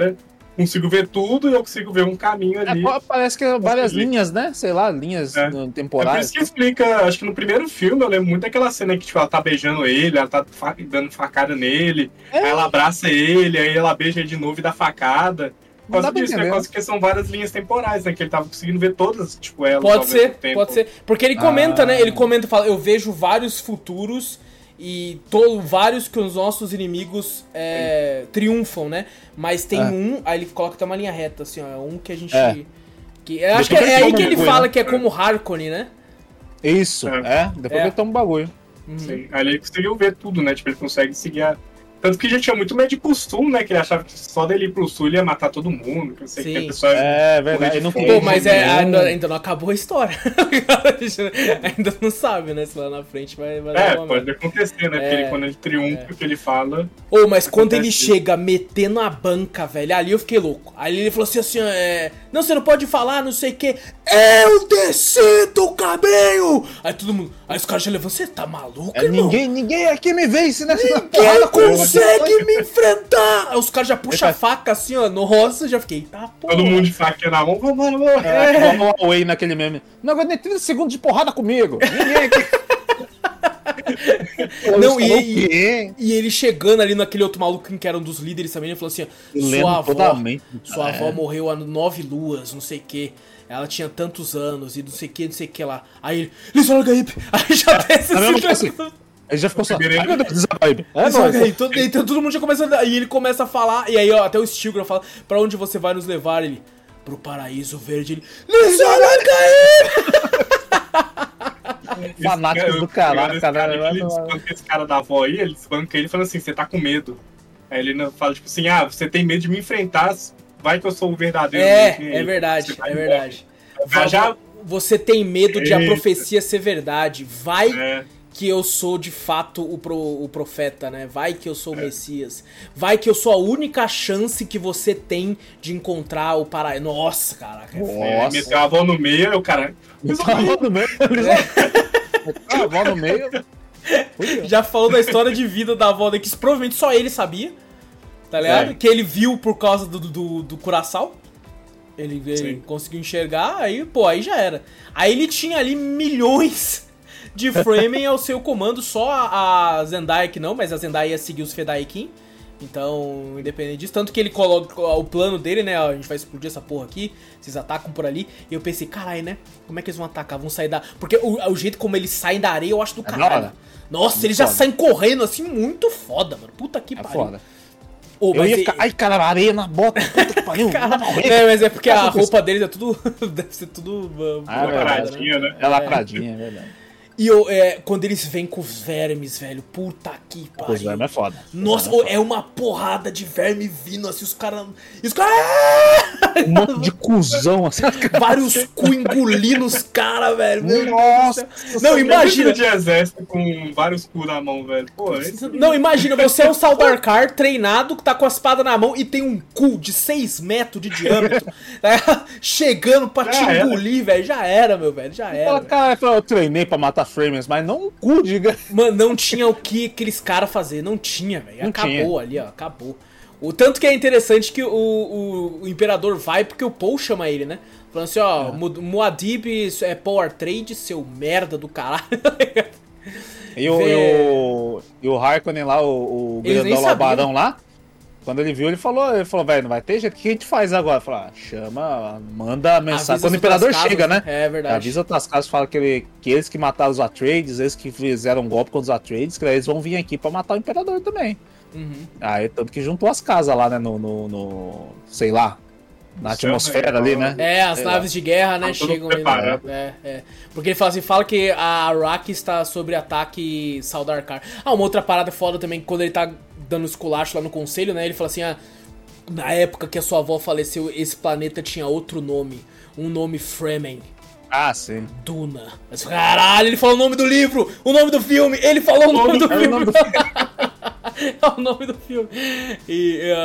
consigo ver tudo e eu consigo ver um caminho ali. É, parece que é várias linhas, né? Sei lá, linhas é. temporais. É por isso que explica, acho que no primeiro filme eu lembro muito daquela cena que tipo, ela tá beijando ele, ela tá dando facada nele, é. aí ela abraça ele, aí ela beija ele de novo e dá facada. Por causa disso, né? Por causa que são várias linhas temporais, né? Que ele tava conseguindo ver todas, tipo, elas Pode ser, pode ser. Porque ele comenta, ah. né? Ele comenta, fala, eu vejo vários futuros e todo, vários que os nossos inimigos é, triunfam, né? Mas tem é. um, aí ele coloca até uma linha reta, assim, ó. É um que a gente... É. Que, eu acho depois que é, é aí que ele bagulho, fala né? que é como Harkonnen, né? Isso, é. é depois é. ele toma um bagulho. Uhum. Sim. Aí ele conseguiu ver tudo, né? Tipo, ele consegue seguir a... Tanto que já tinha muito medo de ir pro sul, né? Que ele achava que só dele ir pro sul ele ia matar todo mundo. Que eu sei Sim. que a pessoa é verdade. Não Pô, mas é, ainda, ainda não acabou a história. Ainda não sabe, né? Se lá na frente vai... vai é, pode mesmo. acontecer, né? É, porque ele, quando ele triunfa, é. o que ele fala... Ô, mas quando ele chega metendo a banca, velho, ali eu fiquei louco. Aí ele falou assim, assim, é... Não, você não pode falar, não sei o quê. Eu decido o caminho! Aí todo mundo... Aí os caras já levantam, você tá maluco, é, irmão? Ninguém, ninguém aqui me vence nessa Ninguém consegue me enfrentar! Aí os caras já puxam a faca assim, ó, no rosto, já fiquei, tá, porra. Todo mundo de faca na mão, vamos, vamos, vamos. É, vamos ao Way naquele meme. Não aguentei trinta segundos de porrada comigo. Ninguém aqui. Não, e, e, e ele chegando ali naquele outro maluco que era um dos líderes também, ele falou assim, sua avó, sua avó é. morreu há nove luas, não sei o que. Ela tinha tantos anos e não sei o que, não sei o que lá. Aí ele, Lissolgaip! Aí já desce assim. Aí já ficou só. Ai meu Deus, Lissolgaip! É, todo, então todo mundo já começa a... E ele começa a falar, e aí ó, até o Stilgar fala, pra onde você vai nos levar? Ele, pro paraíso verde. Ele, Lissolgaip! Fanáticos do caralho, caralho. Ele espanca esse cara da avó aí, ele espanca ele falando assim, você tá com medo. Aí ele fala tipo assim, ah, você tem medo de me enfrentar, vai que eu sou o verdadeiro. É, é verdade, é verdade. Vai, já... Você tem medo de a profecia ser verdade, vai é. que eu sou de fato o, pro, o profeta, né? Vai que eu sou o é. Messias. Vai que eu sou a única chance que você tem de encontrar o paraíso. Nossa, caraca. É Nossa. Meteu a avó no meio, o cara... Meteu a avó no meio. A avó no meio. Já falou da história de vida da avó, que provavelmente só ele sabia, tá ligado? É. Que ele viu por causa do, do, do Curaçao. Ele, ele conseguiu enxergar, aí, pô, aí já era. Aí ele tinha ali milhões de Fremen ao seu comando, só a Zendaya que não, mas a Zendaya ia seguir os Fedaykin. Então, independente disso, tanto que ele coloca o plano dele, né, a gente vai explodir essa porra aqui, vocês atacam por ali, e eu pensei, caralho, né, como é que eles vão atacar? Vão sair da... Porque o, o jeito como eles saem da areia, eu acho do caralho. É Nossa, é eles foda. já saem correndo assim, muito foda, mano, puta que é pariu. Foda. Oh, eu ia ficar, ai caralho, areia na bota, puta que pariu. É, mas é porque a roupa deles é tudo, deve ser tudo... Uh, ah, é lacradinha, né? É lacradinha, é verdade. E eu, é, quando eles vêm com os vermes, velho, puta que pariu. Os vermes é foda. Nossa, é, foda. é uma porrada de verme vindo, assim, os caras... Os caras... Um monte de cuzão, assim. Vários cu engolindo os caras, velho. Nossa. Não, imagina... de exército com vários cu na mão, velho. Pô, esse... Não, imagina, você é um Saldarkar treinado, que tá com a espada na mão e tem um cu de seis metros de diâmetro, tá? Chegando pra já te engolir, velho. Já era, meu velho, já era. Fala, cara, eu treinei pra matar Framers, mas não um cu, diga. Mano, não tinha o que aqueles caras fazer, não tinha, velho. Acabou tinha. ali, ó, acabou. O tanto que é interessante que o, o, o Imperador vai porque o Paul chama ele, né? Falando assim, ó, é. Muad'Dib é Paul Atreides, seu merda do caralho. E o, e o, e o Harkonnen lá, o, o grandão barão lá, quando ele viu, ele falou, ele falou, velho, não vai ter jeito, o que a gente faz agora? Falou, ah, chama, manda mensagem. Avisa quando o Imperador chega, casas, né? É verdade. Avisa outras casas, fala que, ele, que eles que mataram os Atreides, eles que fizeram um golpe contra os Atreides, que eles vão vir aqui pra matar o Imperador também. Uhum. Aí, tanto que juntou as casas lá, né, no, no, no sei lá, na atmosfera ali, né? É, as sei naves lá. de guerra, né, tá chegam ali. Né? É, é. Porque ele fala assim, fala que a Arrakis está sob ataque Saldarkar. Ah, uma outra parada foda também, quando ele tá dando esculacho lá no conselho, né, ele fala assim, ah, na época que a sua avó faleceu, esse planeta tinha outro nome, um nome Fremen. Ah, sim. Duna. Mas, caralho, ele falou o nome do livro, o nome do filme, ele falou o nome do filme. É o nome do filme. É o nome do filme. E, uh,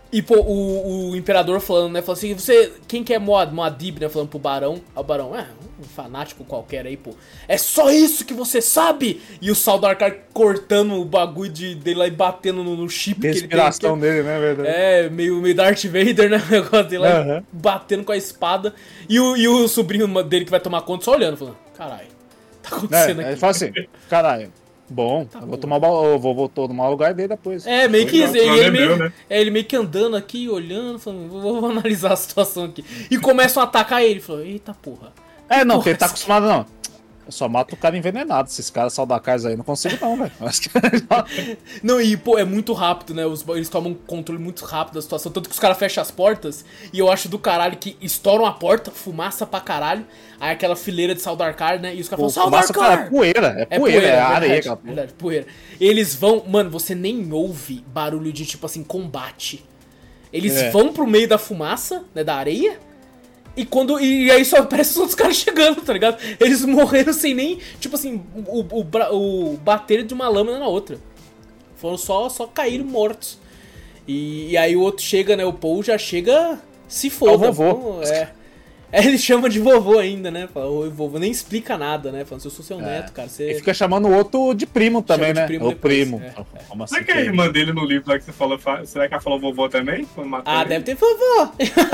E, pô, o, o imperador falando, né? Falando assim, você, quem que é Moad, Muad'Dib, né? Falando pro barão. Aí o barão, é, um fanático qualquer aí, pô. É só isso que você sabe? E o Sardaukar cortando o bagulho de, dele lá e batendo no, no chip que ele tem. Respiração dele, né, verdade? É, meio, meio Darth Vader, né? O negócio dele lá, Uhum. batendo com a espada. E o, e o sobrinho dele que vai tomar conta só olhando, falando, caralho, tá acontecendo É, aqui? ele fala assim, caralho, bom, Tá eu bom. vou tomar, eu vou, vou tomar o lugar dele depois. É, meio que isso. Foi, Ele, não, ele, lembrou, meio, né? é, ele meio que andando aqui, olhando, falando, vou, vou analisar a situação aqui. E começam a atacar ele. Falou, eita porra. É, não, porra porque ele tá essa? acostumado, não. Eu só mato o cara envenenado. Esses caras Sardaukars aí não consigo, não, velho. Acho que. Não, e pô, é muito rápido, né? Os, eles tomam um controle muito rápido da situação. Tanto que os caras fecham as portas. E eu acho do caralho que estouram a porta, fumaça pra caralho. Aí aquela fileira de Sardaukar, né? E os caras falam, Fumaça, cara, é Sardaukar! poeira, é poeira, é, verdade, areia, cara. verdade, poeira. Eles vão, mano, você nem ouve barulho de tipo assim, combate. Eles É. vão pro meio da fumaça, né, da areia. E quando. E aí só aparece os outros caras chegando, tá ligado? Eles morreram sem nem, tipo assim, o, o, bra- o bater de uma lâmina na outra. Foram só, só caíram mortos. E, e aí o outro chega, né? O Paul já chega. Se foda, É o vovô. pô, é. É, ele chama de vovô ainda, né? Fala, oi, vovô, nem explica nada, né? Falando, se eu sou seu neto, cara, você... E fica chamando o outro de primo também, Chama de né? primo o depois, primo. é, é. Como assim Será que a irmã dele no livro lá que você falou, fa- será que ela falou vovô também? Quando matou Ah, ele? deve ter vovô.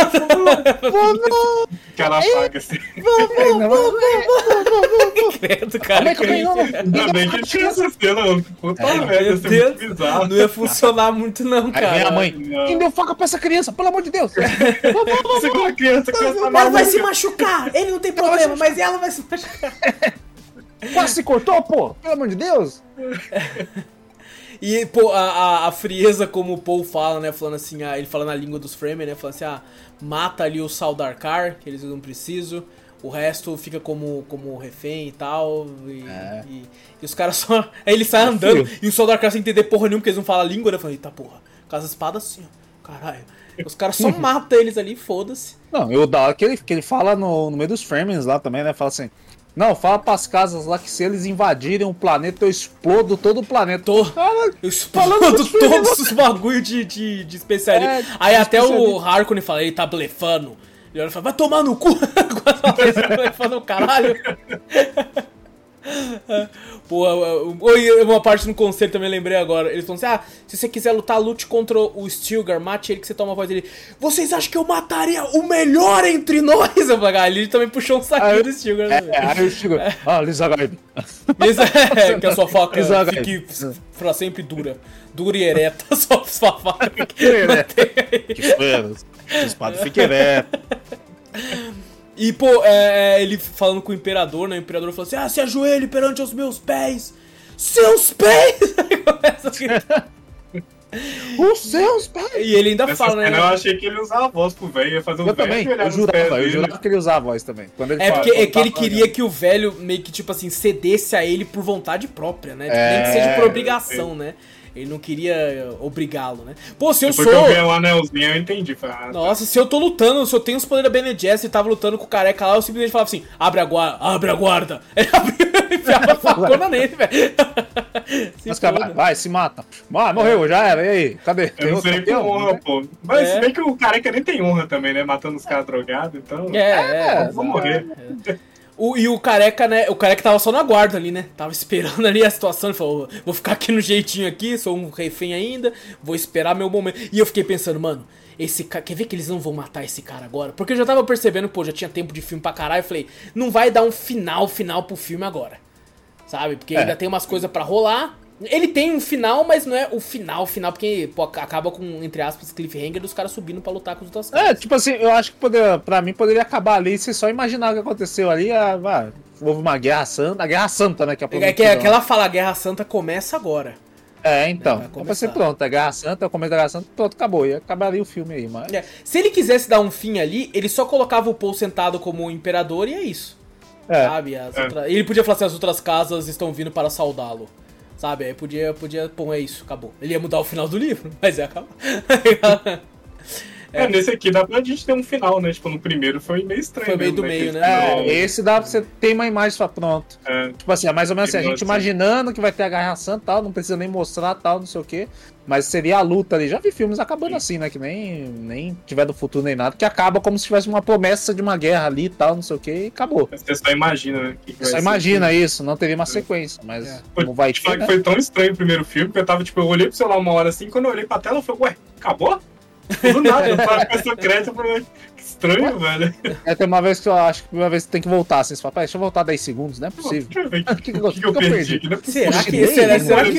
Que ela apaga assim. Credo, cara. Como é que eu ganhei? Ainda bem que tinha essa cena. Puta merda, Meu ia ser Deus, muito bizarro. não ia funcionar muito não, Aí cara. vem a mãe, não. quem deu faca pra essa criança? Pelo amor de Deus! Segura a criança, a criança tá Ela vai se maluca. machucar, ele não tem problema, mas ela vai se machucar. Quase se cortou, pô! Pelo amor de Deus! E, pô, a, a, a frieza, como o Paul fala, né, falando assim, ah, ele fala na língua dos Fremen, né, falando assim, ah, mata ali o Sardaukar, que eles não precisam, o resto fica como, como refém e tal, e, É. e, e os caras só... Aí ele sai andando, filho. e o Sardaukar sem entender porra nenhuma, porque eles não falam a língua, né, falando, eita porra, com as espadas assim, ó, caralho. Os caras só matam eles ali, foda-se. Não, eu da hora que ele, que ele fala no, no meio dos Fremens lá também, né? Fala assim, não, fala pras casas lá que se eles invadirem o planeta, eu explodo todo o planeta. Tô. Cara, Eu explodo todos os bagulho de, de, de especiaria. É, Aí de até o especiaria. Harkonnen fala, ele tá blefando. E ele fala, vai tomar no cu. Tá blefando o caralho. Pô, oi, uma parte no conselho também lembrei agora. Eles falam assim, ah, se você quiser lutar, lute contra o Stilgar, mate ele que você toma a voz dele. Vocês acham que eu mataria o melhor entre nós? Eu falei, ah, ele também puxou um saquinho Aí- do Stilgar. é, Né? é, aí eu chego, ah, Lizagarb. Isso é, que a sua faca Exato. fique pra sempre dura. Dura e ereta, só sua faca. Que foi, essa espada fica ereta. E, pô, é, ele falando com o imperador, né? O imperador falou assim, ah, se ajoelhe perante os meus pés. Seus pés! Aí começa a gritar. Os seus pés! E ele ainda Nessa fala, cena eu né? achei que ele usava a voz pro velho, ia fazer um Eu velho também, ajoelhar eu nos pés jurava, eu dele. jurava que ele usava a voz também. Quando ele É fala, porque é quando que ele tá queria que o velho meio que, tipo assim, cedesse a ele por vontade própria, né? Tipo, nem que É, seja por obrigação, né? Ele não queria eh, obrigá-lo, né? Pô, se eu Depois sou... que eu vi o anelzinho, eu entendi. Falei, ah, Nossa, se eu tô lutando, se eu tenho os poderes da Bene Gesserit e tava lutando com o careca lá, eu simplesmente falava assim, abre a guarda, abre a guarda. Ele abriu e enfiava a facona nele, velho. Se Mas, cara, foda. vai, vai, se mata. Ah, morreu, já era. E aí? Cadê? Eu não outro sei com campeão? honra, pô. Mas É. se bem que o careca nem tem honra também, né? Matando os caras drogados, então. É, é. eu vou morrer. O, e o careca, né? O careca tava só na guarda ali, né? Tava esperando ali a situação. Ele falou: vou ficar aqui no jeitinho aqui, sou um refém ainda, vou esperar meu momento. E eu fiquei pensando, mano, esse cara. Quer ver que eles não vão matar esse cara agora? Porque eu já tava percebendo, pô, já tinha tempo de filme pra caralho. Eu falei: não vai dar um final, final pro filme agora. Sabe? Porque É. ainda tem umas coisas pra rolar. Ele tem um final, mas não é o final, final, porque pô, acaba com, entre aspas, cliffhanger dos caras subindo pra lutar com os outros caras. É, tipo assim, eu acho que poderia, pra mim poderia acabar ali se só imaginar o que aconteceu ali. Ah, ah, houve uma guerra santa, a guerra santa, né? Que é, É que, prometida, é que ela fala, a Guerra Santa começa agora. É, então. Vai É pra começar. ser pronto, a guerra santa, o começo da guerra santa, pronto, acabou. Ia acabar ali o filme aí, mas. É, se ele quisesse dar um fim ali, ele só colocava o Paul sentado como imperador e é isso. É. Sabe? As É. outra- Ele podia falar assim, as outras casas estão vindo para saudá-lo. Sabe? Aí podia, podia, pô, é isso, acabou. Ele ia mudar o final do livro, mas ia acabar. É, é, nesse aqui dá pra gente ter um final, né? Tipo, no primeiro foi meio estranho. Foi meio mesmo, do né? meio, né? É, esse dá pra você ter uma imagem só pronto. É. Tipo assim, é mais ou menos assim, a gente assim. imaginando que vai ter a Guerra Santa e tal, não precisa nem mostrar tal, não sei o quê. Mas seria a luta ali. Já vi filmes acabando Sim. assim, né? Que nem, nem tiver do futuro nem nada, que acaba como se tivesse uma promessa de uma guerra ali e tal, não sei o quê, e acabou. Você só imagina, né? Que que só imagina ser. Isso, não teria uma sequência, mas é. como vai ter, foi, né? foi tão estranho o primeiro filme que eu tava, tipo, eu olhei pro celular uma hora assim, quando eu olhei pra tela, eu falei, ué, acabou? Do nada, eu tava com essa crédito, eu falei, que estranho, velho. É, tem uma vez que eu acho que uma vez você tem que voltar, assim, você fala, deixa eu voltar dez segundos, não é possível. Deixa eu ver o que, que, que, que, que eu perdi. Que será que, será, será que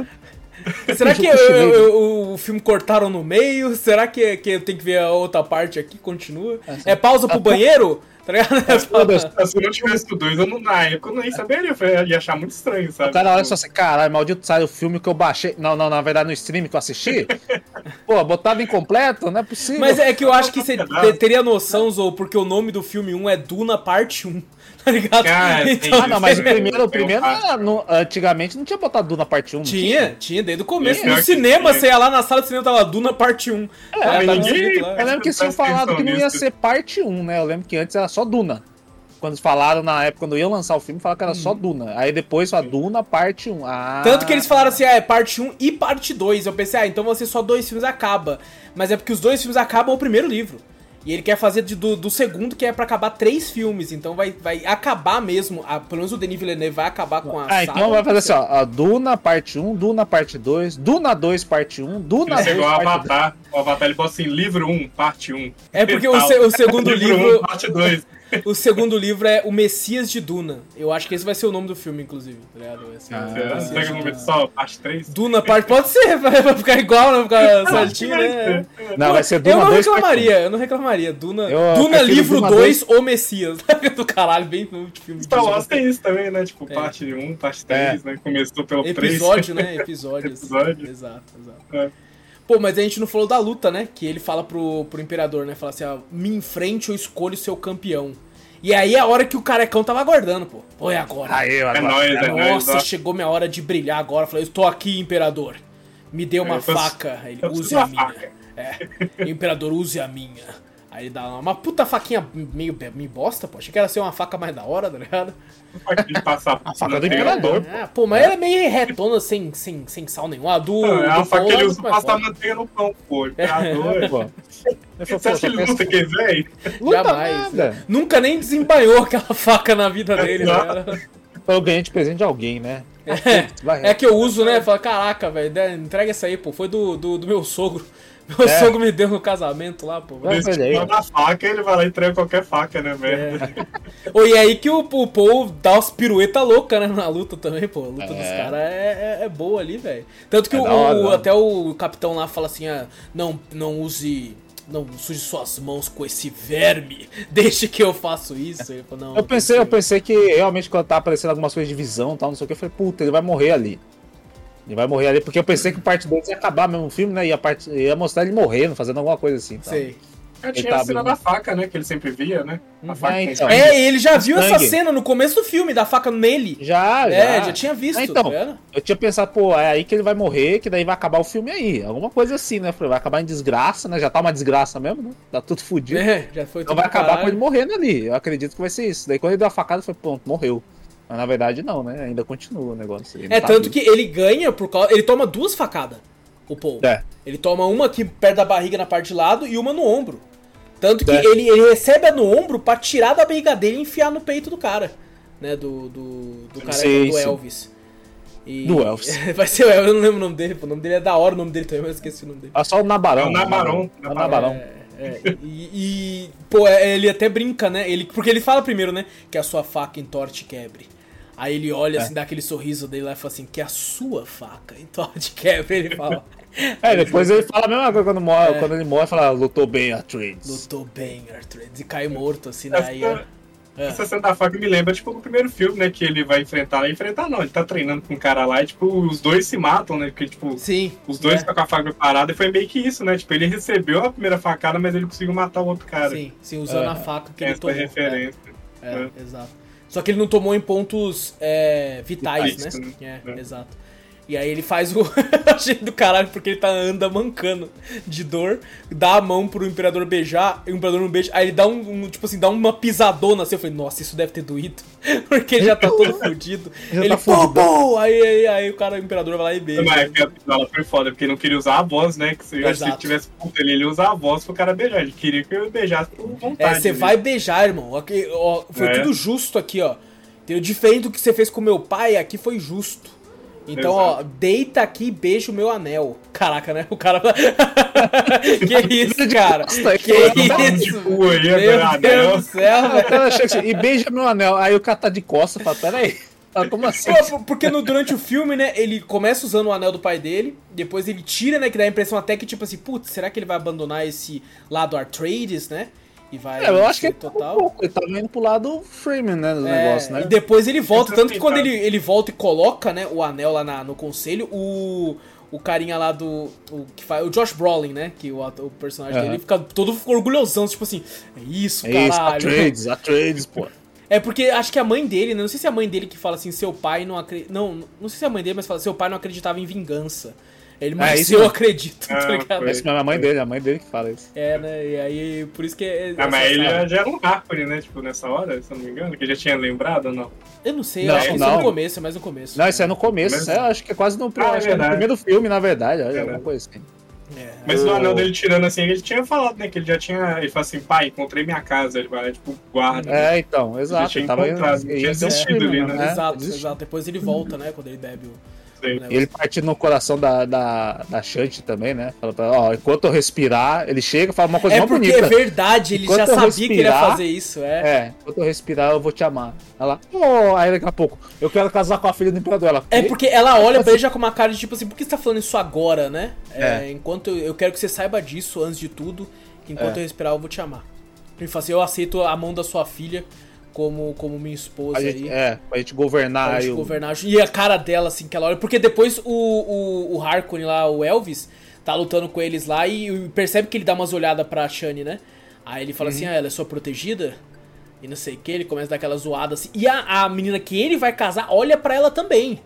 Será que eu, eu, eu, o filme cortaram no meio? Será que, que eu tenho que ver a outra parte aqui? Continua? É pausa pro banheiro? Tá ligado? Se eu não tivesse o dois, eu não, na época eu não ia saber, eu ia achar muito estranho, sabe? O cara olha só assim, caralho, maldito sai o filme que eu baixei. Não, não, na verdade no stream que eu assisti. Pô, botado incompleto, não é possível. Mas é que eu acho que você teria noção, Zou, porque o nome do filme um é Duna Parte um. Tá ligado? Cara, então, ah, não, mas o primeiro, o primeiro era, no, antigamente não tinha botado Duna Parte um. Tinha, tinha, tinha, desde o começo. Tinha, no cinema, tinha. você ia lá na sala de cinema, tava Duna Parte um. É, ah, tá ninguém, eu lembro que eles tinham falado que não ia ser Parte um, né? Eu lembro que antes era só Duna. Quando falaram na época, quando iam lançar o filme, falaram que era hum. só Duna. Aí depois a Duna Parte um. Ah. Tanto que eles falaram assim, ah, é Parte um e Parte dois. Eu pensei, ah, então vão ser só dois filmes acaba. Mas é porque os dois filmes acabam o primeiro livro. E ele quer fazer de, do, do segundo, que é pra acabar três filmes. Então vai, vai acabar mesmo, a, pelo menos o Denis Villeneuve vai acabar com a Ah, então vai fazer assim, ó, a Duna Parte um, Duna Parte dois, Duna dois Parte um, Duna dois chegou Parte o Avatar, dois. O Avatar ele bota assim, livro um, parte um. É porque o, se, o segundo livro... livro um, parte dois. O segundo livro é O Messias de Duna. Eu acho que esse vai ser o nome do filme, inclusive. Tá ligado? Assim, ah, você pega o nome só, parte três? Duna, parte... Pode ser, vai ficar igual, vai ficar certinho, né? Não, Pô, vai ser Duna Eu não dois, reclamaria, parte... eu não reclamaria. Duna, eu Duna livro dois, O Messias. Do caralho, bem no filme. Star Wars tem isso também, né? Tipo, é. parte um, parte três, é. né? Começou pelo três. Episódio, né? Episódio. Episódio. Exato, exato. É. Pô, mas a gente não falou da luta, né? Que ele fala pro, pro Imperador, né? Fala assim, ó, me enfrente ou escolhe o seu campeão. E aí é a hora que o carecão tava aguardando, pô. Pô, é agora. Aí, é nóis, é Nossa, nóis, chegou minha hora de brilhar agora. Falei, estou aqui, Imperador. Me dê uma é, faca. Ele, use a minha. É. Imperador, use a minha. Aí ele dá uma, uma puta faquinha meio, meio bosta, pô. Achei que era ser uma faca mais da hora, tá ligado? A faca do Imperador. É, pô, mas ela é meio retona, sem, sem, sem sal nenhum. A do. Não, é a faca que ele usa pra passar manteiga no pão, pô. Imperador, pô. Você acha que ele luta quem vem? Jamais. Né? Nunca nem desembainhou aquela faca na vida dele, né? Eu ganhei de presente de alguém, né? É, é que eu uso, né? Fala, caraca, velho, entrega essa aí, pô. Foi do, do, do meu sogro. Meu é. sogro me deu no casamento lá, pô. Esse tipo da faca, ele vai lá e entrega qualquer faca, né, velho? É. Oh, e aí que o, o Paul dá umas piruetas loucas, né, na luta também, pô. A luta é. dos caras é, é, é boa ali, velho. Tanto que é o, hora, o, até o capitão lá fala assim, ah, não, não use... Não suje suas mãos com esse verme. Deixe que eu faço isso. Ele falou, não, eu pensei, eu pensei que realmente quando tá aparecendo algumas coisas de visão e tal, não sei o que, eu falei, puta, ele vai morrer ali. Ele vai morrer ali, porque eu pensei que parte dois ia acabar mesmo o filme, né? Ia, part... ia mostrar ele morrendo, fazendo alguma coisa assim. Tá? Sei. Eu tinha a cena da faca, né? Que ele sempre via, né? A faca é, então. é, ele já viu sangue. Essa cena no começo do filme, da faca nele. Já, já. É, já tinha visto. Ah, então, tá eu tinha pensado, pô, é aí que ele vai morrer, que daí vai acabar o filme aí. Alguma coisa assim, né? Vai acabar em desgraça, né? Já tá uma desgraça mesmo, né? Tá tudo fodido. É, já foi tudo. Então vai acabar caralho. Com ele morrendo ali. Eu acredito que vai ser isso. Daí quando ele deu a facada, foi, pronto, morreu. Mas na verdade não, né? Ainda continua o negócio. Ele é, tá tanto vivo. Que ele ganha por causa... Ele toma duas facadas, o Paul. É. Ele toma uma aqui perto da barriga na parte de lado e uma no ombro. Tanto que é. ele, ele recebe a no ombro pra tirar da barriga dele e enfiar no peito do cara. Né? Do, do, do cara sim, do sim. Elvis. E... Do Elvis. Vai ser o Elvis, eu não lembro o nome dele. O nome dele é da hora, o nome dele também, mas eu esqueci o nome dele. Ah, só o Nabarão. É o Nabarão. É o Nabarão. É, é. E, e, pô, ele até brinca, né? Ele, porque ele fala primeiro, né? Que a sua faca entorte e quebre. Aí ele olha assim, é. dá aquele sorriso dele lá e fala assim, que a sua faca entorte e quebre. Ele fala... É, depois ele fala a mesma coisa quando, morre, é. quando ele morre, fala, lutou bem, Atreides. Lutou bem, Atreides. E cai morto, assim, né? Aí, é. Essa cena da faca me lembra, tipo, no primeiro filme, né? Que ele vai enfrentar, enfrentar não, ele tá treinando com um cara lá e, tipo, os dois se matam, né? Porque, tipo, sim, os dois é. ficam com a faca parada e foi meio que isso, né? Tipo, ele recebeu a primeira facada, mas ele conseguiu matar o outro cara. Sim, sim, usando é. a faca que ele Essa tomou. referência. É, é, exato. Só que ele não tomou em pontos é, vitais, vitais, né? É, é, exato. E aí ele faz o... Eu achei do caralho, porque ele tá, anda mancando de dor, dá a mão pro Imperador beijar, e o Imperador não beija, aí ele dá um, um tipo assim, dá uma pisadona assim, eu falei, nossa, isso deve ter doído, porque ele já tá todo fudido. Ele, tá pô, pô, aí, aí, aí o cara, o Imperador vai lá e beija. Mas a pisada foi foda, porque ele não queria usar a voz, né, que se, se tivesse puto ele, ele ia usar a voz pro cara beijar, ele queria que eu beijasse por vontade. É, você vai beijar, irmão, aqui, ó, foi é. tudo justo aqui, ó, diferente do que você fez com meu pai, aqui foi justo. Então, exato. Ó, deita aqui e beija o meu anel. Caraca, né? O cara... que isso, cara? Que isso? Meu Deus do céu, velho. E beija meu anel. Aí o cara tá de costas, fala, peraí. Como assim? Porque no, durante o filme, né, ele começa usando o anel do pai dele, depois ele tira, né, que dá a impressão até que, tipo assim, putz, será que ele vai abandonar esse lado Atreides, né? E vai é, eu acho que ele total. Um pouco, ele tá indo pro lado Freeman, né, do é, negócio, né? E depois ele volta, tanto que quando ele, ele volta e coloca, né, o anel lá na, no conselho, o, o carinha lá do... O, que faz, o Josh Brolin, né, que o, o personagem uhum. dele, fica todo orgulhosão, tipo assim, é isso, é caralho. Isso, Atreides, Atreides, pô. É porque acho que a mãe dele, né, não sei se é a mãe dele que fala assim, seu pai não acredita... Não, não sei se é a mãe dele, mas fala, seu pai não acreditava em vingança. Ele, mas é, isso eu não. acredito, ah, tá ligado? Essa não é a mãe dele, a mãe dele que fala isso. É, né, e aí, por isso que... É, ah, mas ele já era um Harkonnen, né, tipo, nessa hora, se eu não me engano, que já tinha lembrado ou não? Eu não sei, não, eu acho que não. isso é no começo, é mais no começo. Não, isso é no começo, mas... é, acho que é quase no, ah, acho é no primeiro filme, na verdade, é alguma coisa assim. É. Mas o anel dele tirando assim, ele tinha falado, né, que ele já tinha, ele falou assim, pai, encontrei minha casa, ele vai, tipo, guarda. É, né? Então, exato. Ele tinha tava encontrado, ele tinha desistido ali, né? né? Exato, exato, depois ele volta, né, quando ele bebe o... E ele parte no coração da, da, da Shanti também, né? Fala pra ela, ó, enquanto eu respirar, ele chega e fala uma coisa é muito bonita. É porque é verdade, ele enquanto já sabia respirar, que ele ia fazer isso, é. É, enquanto eu respirar, eu vou te amar. Ela, oh, aí daqui a pouco, eu quero casar com a filha do imperador. Ela, é porque ela olha pra ele já com uma cara de tipo assim, por que você tá falando isso agora, né? É, é. Enquanto eu, eu quero que você saiba disso antes de tudo, que enquanto é. eu respirar, eu vou te amar. Ele fala assim, eu aceito a mão da sua filha como, como minha esposa a gente, aí. É, pra gente governar. Pra gente eu... governar. E a cara dela, assim, que ela olha. Porque depois o, o, o Harkonnen lá, o Elvis, tá lutando com eles lá e percebe que ele dá umas olhadas pra Shani, né? Aí ele fala uhum. assim, ah, ela é sua protegida? E não sei o que, ele começa a dar aquela zoada assim. E a, a menina que ele vai casar olha pra ela também.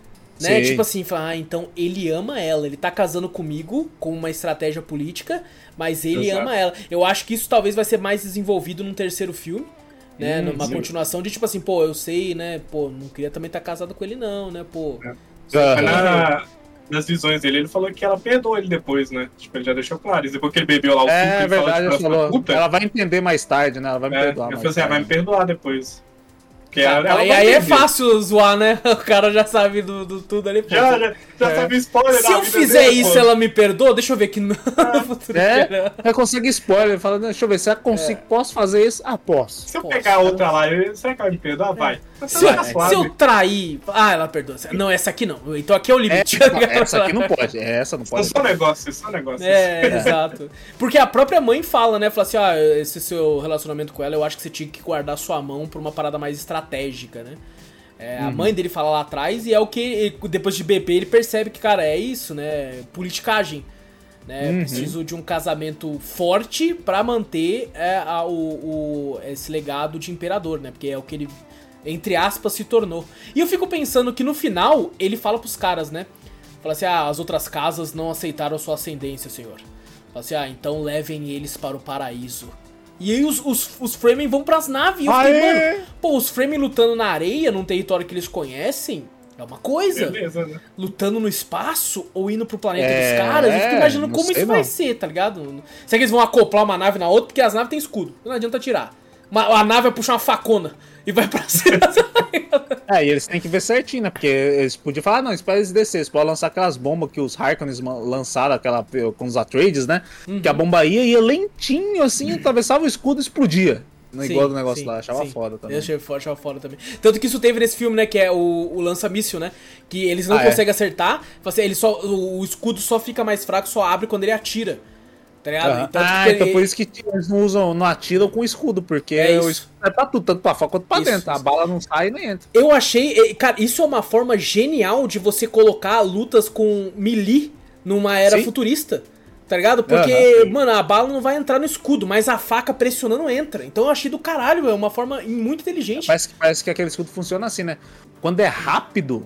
Né? Tipo assim, fala, ah, então ele ama ela, ele tá casando comigo com uma estratégia política, mas ele Exato. ama ela. Eu acho que isso talvez vai ser mais desenvolvido num terceiro filme. Né, hum, numa sim. continuação de tipo assim, pô, eu sei, né, pô, não queria também estar casado com ele não, né, pô. É. Na, nas visões dele, ele falou que ela perdoou ele depois, né, tipo, ele já deixou claro isso, depois que ele bebeu lá o suco, é, ele verdade, falou, tipo, ela, falou, puta. ela vai entender mais tarde, né, ela vai me é, perdoar ele mais falou assim, ela vai me perdoar depois. Tá, ela, ela aí é fácil zoar, né? O cara já sabe do, do tudo ali. Pô. Já, já, já é. sabe spoiler. Se eu fizer dele, isso, pô. ela me perdoa? Deixa eu ver aqui no ah, futuro. É, ela consegue spoiler. Fala, deixa eu ver, se eu consigo, é. posso fazer isso? Ah, posso. Se eu posso, pegar outra lá, eu, será que ela vai me perdoar? Vai. É. Se, eu, se eu trair... Ah, ela perdoa. Não, essa aqui não. Então aqui é o limite. É, essa aqui não pode. Essa não pode. É só negócio, é só negócio. É, exato. Porque a própria mãe fala, né? Fala assim, ah, esse seu relacionamento com ela, eu acho que você tinha que guardar sua mão pra uma parada mais estratégica, né? É, uhum. A mãe dele fala lá atrás e é o que, depois de beber, ele percebe que, cara, é isso, né? Politicagem. Né? Uhum. Preciso de um casamento forte pra manter é, a, o, o, esse legado de imperador, né? Porque é o que ele, entre aspas, se tornou. E eu fico pensando que no final, ele fala pros caras, né? Fala assim, ah, as outras casas não aceitaram a sua ascendência, senhor. Fala assim, ah, então levem eles para o paraíso. E aí os, os, os Fremen vão pras naves. E eu fiquei, mano, pô, os Fremen lutando na areia, num território que eles conhecem, é uma coisa. Beleza, né? Lutando no espaço ou indo pro planeta é, dos caras, eu fico imaginando como isso não. vai ser, tá ligado? Será que eles vão acoplar uma nave na outra? Porque as naves têm escudo, não adianta tirar. Uma, a nave vai puxar uma facona e vai pra cima. É, e eles têm que ver certinho, né? Porque eles podiam falar, ah, não, espera eles descer, eles podem lançar aquelas bombas que os Harkonnens lançaram, aquela, com os Atreides, né? Uhum. Que a bomba ia, ia lentinho, assim, atravessava o escudo e explodia. Sim, igual do negócio sim, lá, achava sim. foda também. Eu achei foda, achava foda também. Tanto que isso teve nesse filme, né, que é o, o lança-míssil, né? Que eles não ah, conseguem é. acertar, ele só, o, o escudo só fica mais fraco, só abre quando ele atira. Tá ligado? Uhum. Então, ah, então ele... por isso que eles não usam, não atiram com escudo, porque é o escudo é pra tudo, tanto pra fora quanto pra isso, dentro. Isso. A bala não sai e nem entra. Eu achei, cara, isso é uma forma genial de você colocar lutas com melee numa era Sim. futurista. Tá ligado? Porque, uhum. mano, a bala não vai entrar no escudo, mas a faca pressionando entra. Então eu achei do caralho, é uma forma muito inteligente. Parece que, parece que aquele escudo funciona assim, né? Quando é rápido,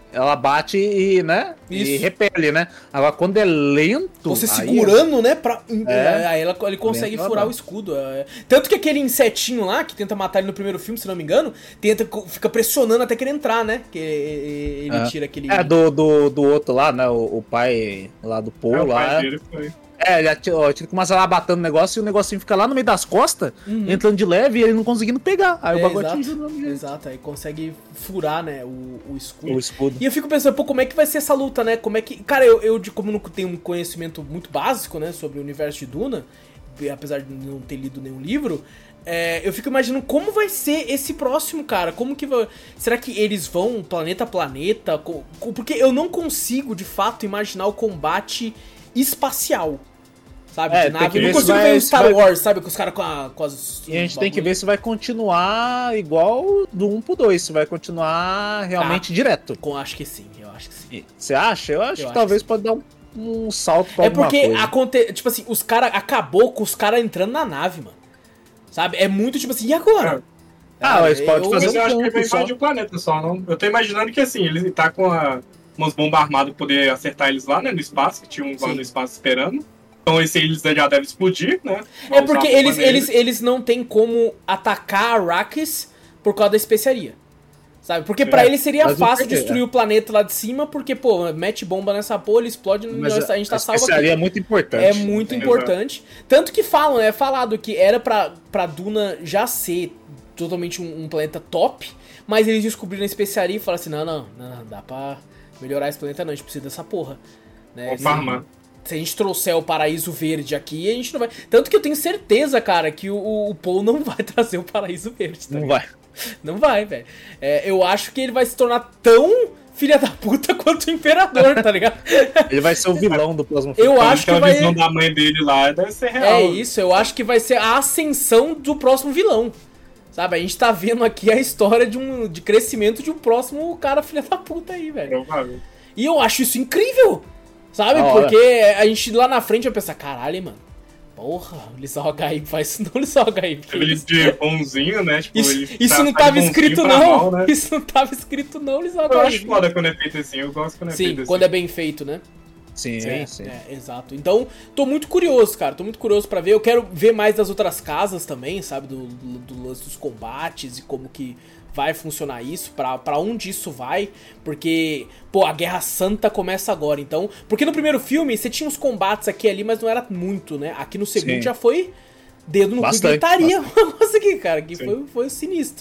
ela bate e, né? Isso. E repele, né? Agora, quando é lento... Você segurando, é... né? Pra... É. Aí ela, ele consegue lento, furar o escudo. É. Tanto que aquele insetinho lá, que tenta matar ele no primeiro filme, se não me engano, tenta, fica pressionando até que ele entrar, né? Que ele é. tira aquele... É, do, do, do outro lá, né? O, o pai lá do Paul, é, lá... O pai dele foi... É, ele atira, atira, começa lá batendo o negócio e o negocinho fica lá no meio das costas, uhum. entrando de leve e ele não conseguindo pegar. Aí é, o bagulho atinge no jeito. Exato, aí consegue furar, né, o, o escudo. O escudo. E eu fico pensando, pô, como é que vai ser essa luta, né? Como é que... Cara, eu, eu como não tenho um conhecimento muito básico, né, sobre o universo de Duna, apesar de não ter lido nenhum livro, é, eu fico imaginando como vai ser esse próximo, cara. Como que vai... Será que eles vão planeta a planeta? Porque eu não consigo, de fato, imaginar o combate espacial, sabe, é, de nave. Eu não consigo ver o Star vai... Wars, sabe, com os caras com, com as... E a gente tem que ver se vai continuar igual do um pro dois, se vai continuar realmente ah, direto. Com, acho que sim, eu acho que sim. Você acha? Eu acho eu que acho talvez que pode dar um, um salto pra é alguma coisa. É porque, aconte... tipo assim, os caras... Acabou com os caras entrando na nave, mano. Sabe? É muito, tipo assim, e agora? É. Ah, eles podem eu... fazer Mas eu um acho que ele vai invadir o planeta só, não? Eu tô imaginando que, assim, ele tá com a... umas bombas armadas pra poder acertar eles lá, né, no espaço, que tinha um lá no espaço esperando. Então esse eles já devem explodir, né? É porque eles, eles, eles não tem como atacar Arrakis por causa da especiaria. Sabe? Porque pra é, eles seria fácil destruir é. o planeta lá de cima, porque, pô, mete bomba nessa porra, ele explode, nós, a gente tá a salvo aqui. A especiaria é muito importante. É muito Sim, importante. Exatamente. Tanto que falam, né? É falado que era pra, pra Duna já ser totalmente um, um planeta top, mas eles descobriram a especiaria e falaram assim, não, não, não, não, dá pra melhorar esse planeta não, a gente precisa dessa porra. Né? Vamos farmar. Se a gente trouxer o paraíso verde aqui, a gente não vai... Tanto que eu tenho certeza, cara, que o, o Paul não vai trazer o paraíso verde. Tá não vai. Não vai, velho. É, eu acho que ele vai se tornar tão filha da puta quanto o Imperador, tá ligado? Ele vai ser o vilão do próximo filme. Eu acho que vai... A visão da mãe dele lá deve ser real. É isso, eu acho que vai ser a ascensão do próximo vilão. Sabe, a gente tá vendo aqui a história de um de crescimento de um próximo cara filha da puta aí, velho. E eu acho isso incrível. Sabe? Ah, porque a gente lá na frente vai pensar, caralho, mano. Porra, o Lizal Gaib faz isso não, Lizal Gaib. Ele de bonzinho, né? Tipo, isso ele isso tá, não tava escrito não. Mal, né? Isso não tava escrito não, Lizal Gaib. Eu acho foda quando é feito assim, eu gosto quando é sim, feito assim. Sim, quando é bem feito, né? Sim, é, sim. É, exato. Então, tô muito curioso, cara. Tô muito curioso pra ver. Eu quero ver mais das outras casas também, sabe? Do, do, do lance dos combates e como que vai funcionar isso, pra, pra onde isso vai, porque, pô, a Guerra Santa começa agora, então... Porque no primeiro filme, você tinha uns combates aqui e ali, mas não era muito, né? Aqui no segundo Sim. já foi dedo no cu e gritaria, um negócio aqui, cara, que foi, foi sinistro.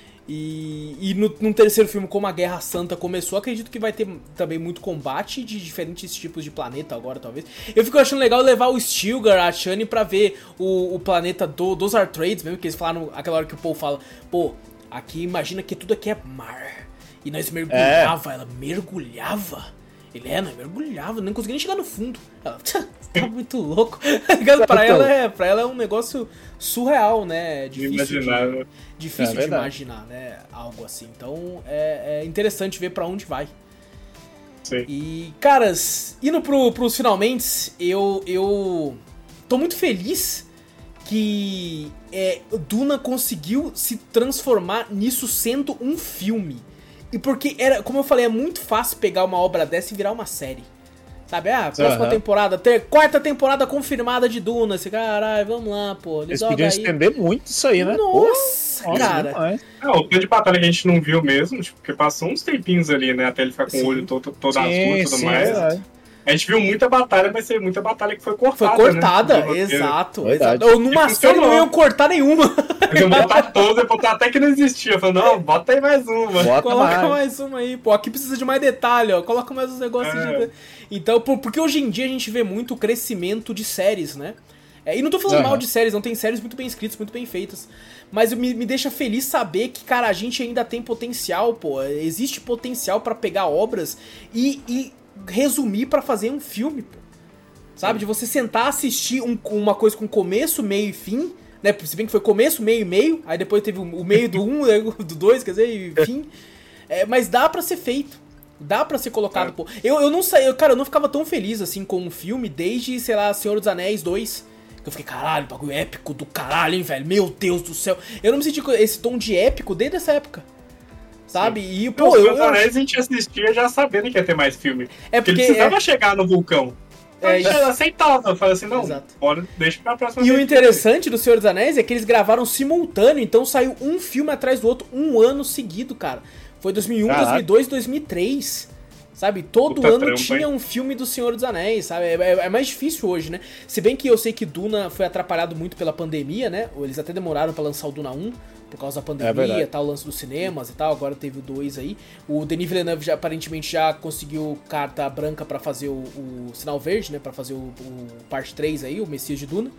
E, e no, no terceiro filme, como a Guerra Santa começou, acredito que vai ter também muito combate de diferentes tipos de planeta agora, talvez. Eu fico achando legal levar o Stilgar, a Shani, pra ver o, o planeta do, dos Artrades, mesmo que eles falaram aquela hora que o Paul fala, pô, aqui, imagina que tudo aqui é mar. E nós mergulhava, é. ela mergulhava. Ele é, não mergulhava, não conseguia nem chegar no fundo. Ela, tá muito louco. pra, ela é, pra ela é um negócio surreal, né? Difícil de, difícil é de imaginar, né? Algo assim. Então é, é interessante ver pra onde vai. Sim. E, caras, indo pro, pros finalmente, eu, eu tô muito feliz que é, Duna conseguiu se transformar nisso sendo um filme. E porque, era, como eu falei, é muito fácil pegar uma obra dessa e virar uma série. Sabe? Ah, próxima uhum. temporada, ter, quarta temporada confirmada de Duna. Esse caralho, vamos lá, pô. Eles podiam aí. estender muito isso aí, né? Nossa, pô, cara. Nossa, é, o plano de batalha que a gente não viu mesmo, tipo, porque passou uns tempinhos ali, né? Até ele ficar com sim. o olho todo, todo sim, azul e tudo sim, mais. É. A gente viu muita batalha, mas ser muita batalha que foi cortada. Foi cortada, né? exato. exato. Ou numa série não iam cortar nenhuma. Iam botar todas, botar até que não existia. Eu falei, não, bota aí mais uma. Bota Coloca mais. mais uma aí, pô. Aqui precisa de mais detalhe, ó. Coloca mais uns negócios é. de... Então, porque hoje em dia a gente vê muito crescimento de séries, né? É, e não tô falando uhum. mal de séries, não tem séries muito bem escritas, muito bem feitas. Mas me, me deixa feliz saber que, cara, a gente ainda tem potencial, pô. Existe potencial pra pegar obras e... e resumir pra fazer um filme, pô. Sabe? De você sentar, assistir um, uma coisa com começo, meio e fim, né? Se bem que foi começo, meio e meio, aí depois teve o meio do um, do dois, quer dizer, e fim. É, mas dá pra ser feito. Dá pra ser colocado, é. pô. Eu, eu não sei, eu, cara, eu não ficava tão feliz assim com um filme desde, sei lá, Senhor dos Anéis dois. Que eu fiquei, caralho, bagulho épico do caralho, hein, velho? Meu Deus do céu. Eu não me senti esse tom de épico desde essa época. sabe? Sim. E, pô, eu... eu, Os Anéis a gente assistia já sabendo que ia ter mais filme. É porque... porque ele precisava é... chegar no vulcão. É, a gente aceitava, falava assim, não, Exato. bora, deixa pra próxima. E o interessante do Senhor dos Anéis é que eles gravaram simultâneo, então saiu um filme atrás do outro, um ano seguido, cara. Foi dois mil e um, Caraca. dois mil e dois, dois mil e três, sabe? Todo Puta ano trampa, tinha hein? um filme do Senhor dos Anéis, sabe? É, é- é mais difícil hoje, né? Se bem que eu sei que Duna foi atrapalhado muito pela pandemia, né? Eles até demoraram pra lançar o Duna um, por causa da pandemia, verdade. tal, o lance dos cinemas e tal, agora teve o dois aí. O Denis Villeneuve já, aparentemente já conseguiu carta branca pra fazer o, o Sinal Verde, né? Pra fazer o, o parte três aí, o Messias de Duna.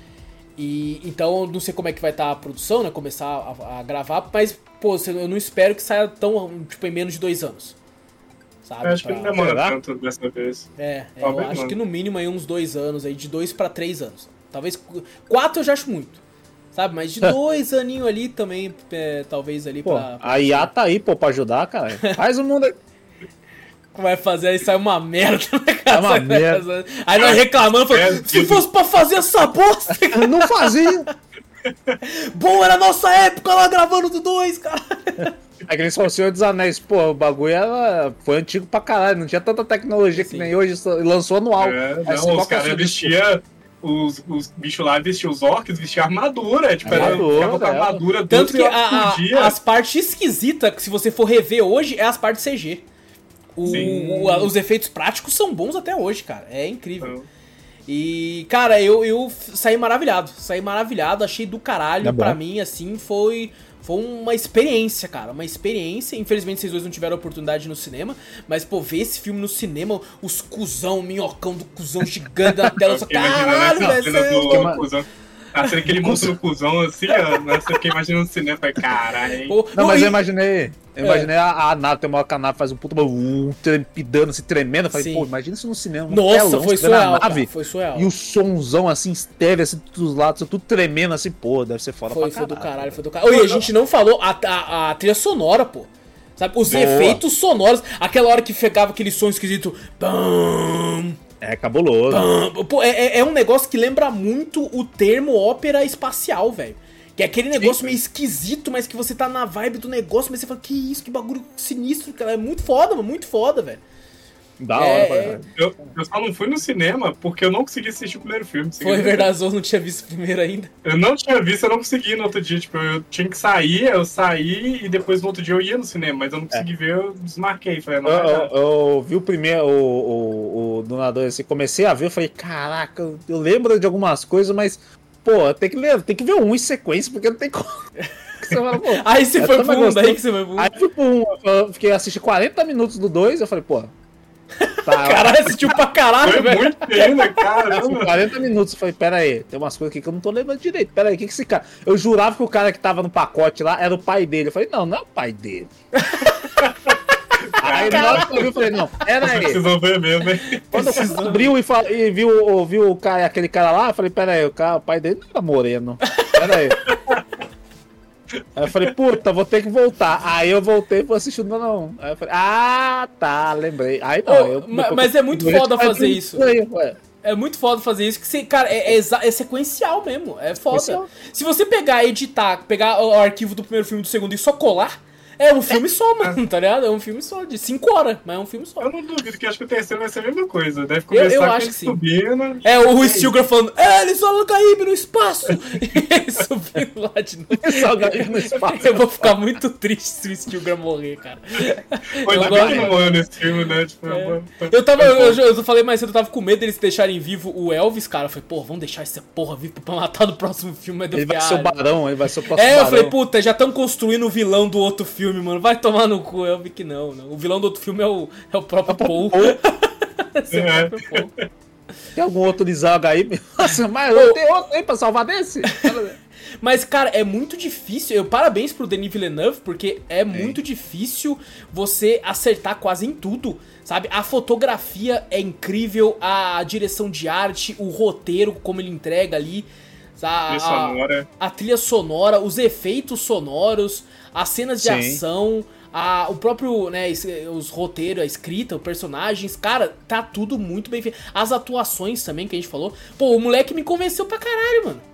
E então eu não sei como é que vai estar a produção, né? Começar a, a gravar, mas, pô, eu não espero que saia tão, tipo, em menos de dois anos. Sabe? Eu acho Pra- que não demora Será? tanto dessa vez. É, é, eu Talvez acho não. que no mínimo aí uns dois anos aí, de dois pra três anos. Talvez qu- quatro eu já acho muito. Sabe? Mas de dois aninhos ali também, é, talvez ali Pô, pra. pra a I A tá aí, pô, pra ajudar, cara. Faz o mundo aí. Vai fazer, aí sai uma merda, né, cara? É uma Sai- merda. Aí nós reclamando, falando, É, se fosse pra fazer essa bosta, Não fazia. bom era a nossa época lá gravando do dois, cara. É que nem só o Senhor dos Anéis, pô, o bagulho era, foi antigo pra caralho, não tinha tanta tecnologia Sim. que nem hoje, só- lançou anual. É, Aí não, você, qual os que é o caras seu vestiam. Os, os bichos lá vestiam os orcs, vestiam armadura. Tipo, era, Armadura, ficava com a é. armadura Tanto doze que horas a- por a- dia. as partes esquisitas, que se você for rever hoje, é as partes C G. O- Sim. o- a- os efeitos práticos são bons até hoje, cara. É incrível. Então, E, cara, eu, eu f- saí maravilhado. Saí maravilhado, achei do caralho. É bom. Pra mim, assim, foi, foi uma experiência, cara. Uma experiência. Infelizmente, vocês dois não tiveram oportunidade no cinema. Mas, pô, ver esse filme no cinema, os cuzão, o minhocão do cuzão gigante na tela. eu Só, fiquei imaginando caralho, essa velho. cena cê é do louco." cuzão. A cena que ele monta no cuzão, assim, ó. Né, você fica imaginando no cinema. Falei, caralho, hein? Pô, Não, mas e- eu imaginei. Eu É. imaginei a, a nave, tem uma hora que a nave faz um puta um, trepidando, assim, tremendo. Eu falei, Sim. pô, imagina isso no cinema. um Nossa, telão, foi você vê na surreal, cara, nave, foi surreal. E o somzão, assim, estéreo, assim, dos lados, tudo tremendo, assim, pô, deve ser foda Foi, pra foi do caralho. caralho, foi do caralho. Oi, a gente não falou a, a, a trilha sonora, pô. Sabe, os Boa. efeitos sonoros. Aquela hora que pegava aquele som esquisito. Bam, É cabuloso. bam. Pô, é, é- é um negócio que lembra muito o termo ópera espacial, velho. Que é aquele negócio Sim. meio esquisito, mas que você tá na vibe do negócio, mas você fala, que isso, que bagulho sinistro, cara. É muito foda, mano, muito foda, velho. Da É, hora, pra é. caralho. Eu, eu só não fui no cinema porque eu não consegui assistir o primeiro filme. você Foi acredita? verdade, eu não tinha visto primeiro ainda. Eu não tinha visto, eu não consegui no outro dia. Tipo, eu tinha que sair, eu saí e depois no outro dia eu ia no cinema, mas eu não consegui ver, eu desmarquei. Falei, não Eu, vai dar. eu, eu vi o primeiro, o, o, o Donador, assim, comecei a ver, eu falei, caraca, eu- eu lembro de algumas coisas, mas, pô, tem que ler, tem que ver um em sequência, porque não tem como. Você fala, pô, Aí você eu foi tô pro um, gostando. daí que você foi pro um. Aí eu fui pro um, eu fiquei assisti quarenta minutos do dois, eu falei, pô. Tá, Caralho, assistiu pra caralho, Foi velho. muito ainda, eu fui caramba. quarenta minutos, eu falei, pera aí, tem umas coisas aqui que eu não tô lembrando direito. Pera aí, o que que esse cara. Eu jurava que o cara que tava no pacote lá era o pai dele. Eu falei, não, não é o pai dele. Aí na hora que eu vi, eu falei, não, pera aí. Precisam ver mesmo, hein? Quando eu abriu e, fa- e viu, viu o cara, aquele cara lá, eu falei, pera aí, o, cara, o pai dele não era moreno. Pera aí. Aí eu falei, puta, vou ter que voltar. Aí eu voltei e fui assistir, não, não. Aí eu falei, ah, tá, lembrei. Aí não, Ô, eu, ma- eu- mas é muito eu- foda eu- fazer eu- isso. Aí, ué. É muito foda fazer isso, que você, cara, é, é, exa- é sequencial mesmo, é foda. Sequencial. Se você pegar, editar, pegar o arquivo do primeiro filme e do segundo e só colar, é um filme só, mano, tá ligado? É um filme só, de cinco horas, mas é um filme só. Eu não duvido que acho que o terceiro vai ser a mesma coisa. Deve Eu- começar eu com acho ele que sim. subindo. É o Stilgar falando, é, eles falam Caíbe no espaço! E ele subindo lá de novo. Só galinha no espaço. Eu vou ficar muito triste se o Stilgar morrer, cara. Foi Eu ainda gosto- bem que não morreu nesse filme, né? Tipo, É. eu- Eu tava, eu, eu, eu falei mais cedo, eu tava com medo deles deixarem vivo o Elvis, cara. Eu falei, pô, vamos deixar essa porra vivo pra matar no próximo filme. Mas eu Ele vai falei, ser o ah, barão, ele vai ser o próximo É, eu barão. falei, puta, já estão construindo o vilão do outro filme, mano. Vai tomar no cu. Eu vi que não, não. O vilão do outro filme é o, é o próprio Paul. Esse é o É. próprio Paul. Tem algum outro Lizaga aí? Nossa, mas eu tenho outro aí pra salvar desse? Mas, cara, é muito difícil. Eu parabéns pro Denis Villeneuve, porque é muito difícil você acertar quase em tudo. Sabe? A fotografia é incrível, a direção de arte, o roteiro, como ele entrega ali. A, Trilha sonora. a, a trilha sonora, os efeitos sonoros, as cenas de Sim. ação, a, o próprio, né, es- os roteiros, a escrita, os personagens, cara, tá tudo muito bem feito. As atuações também que a gente falou. Pô, o moleque me convenceu pra caralho, mano.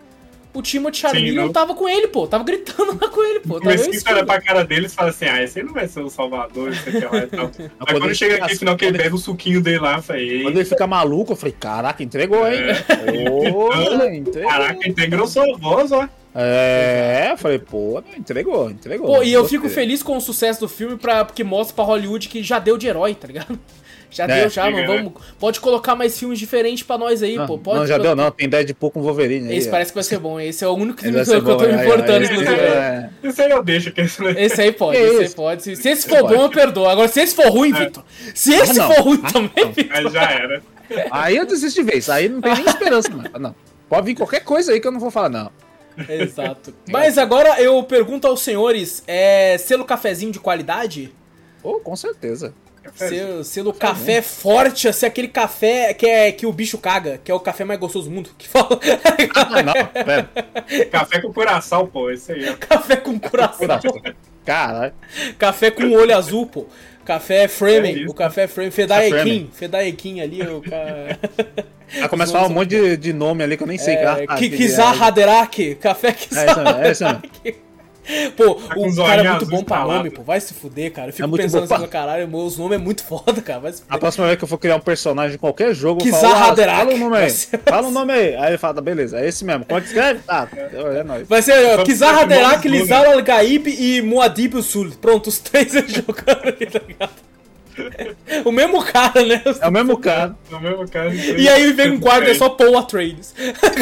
o Timothée Chalamet não tava com ele, pô. Tava gritando lá com ele, pô. Mas se olha pra cara dele e fala assim, ah, esse aí não vai ser o Salvador, esse aqui lá e tal. Mas quando chega aqui, no final, que ele bebe o suquinho dele lá, eu falei... Quando ele fica maluco, eu falei, caraca, entregou, hein? É. Pô, entregou. Caraca, integrou sua voz, ó. É, eu falei, pô, entregou, entregou. Pô, e eu fico feliz com o sucesso do filme, pra, porque mostra pra Hollywood que já deu de herói, tá ligado? Já é, deu, já, mano. Vamos, pode colocar mais filmes diferentes pra nós aí, não, pô. Pode, não, já deu, não. Tem Deadpool com Wolverine aí. Esse ó. Parece que vai ser bom. Esse é o único que, que eu tô me importando. Esse, é... esse aí eu deixo. Que esse... esse aí pode, esse aí pode. Se, se esse for bom, eu perdoo. Agora, se esse for ruim, é. Vitor. Se esse ah, for ruim ah, também, Vitor. Aí já era. Aí eu desisto de vez. Aí não tem nem esperança, mano. Não. Pode vir qualquer coisa aí que eu não vou falar, não. Exato. Mas agora eu pergunto aos senhores: é selo cafezinho de qualidade? Oh, com certeza. Selo, selo café bem. Forte, assim, aquele café que, é, que o bicho caga, que é o café mais gostoso do mundo. Que fala. Ah, não, pera. Café com coração, pô, esse aí. Ó. Café com coração. Caralho. Café com olho azul, pô. Café Fremen, é o café Fremen, Fedaekin, Fedaekin ali, o cara... Ah, começa a falar um monte de, de nome ali que eu nem sei. É, ah, Kizar Haderaki, café Kizar É isso mesmo, é isso Pô, tá o cara é muito bom pra nome, pô. Vai se fuder, cara. Eu fico é pensando assim, pra... caralho, os nomes é muito foda, cara. Vai se fuder. A próxima vez que eu for criar um personagem em qualquer jogo, eu falo, ah, fala o nome aí. Fala o nome aí. Aí ele fala, beleza, é esse mesmo. Como é que escreve? Ah, é nóis. Vai ser Kizar Haderaki, Lizar Al-Gaib e Muad'Dib Sul. Pronto, os três jogando ali, tá ligado? O mesmo cara, né? É o mesmo cara. É o mesmo cara. E aí vem um quarto, é só Paul Atreides.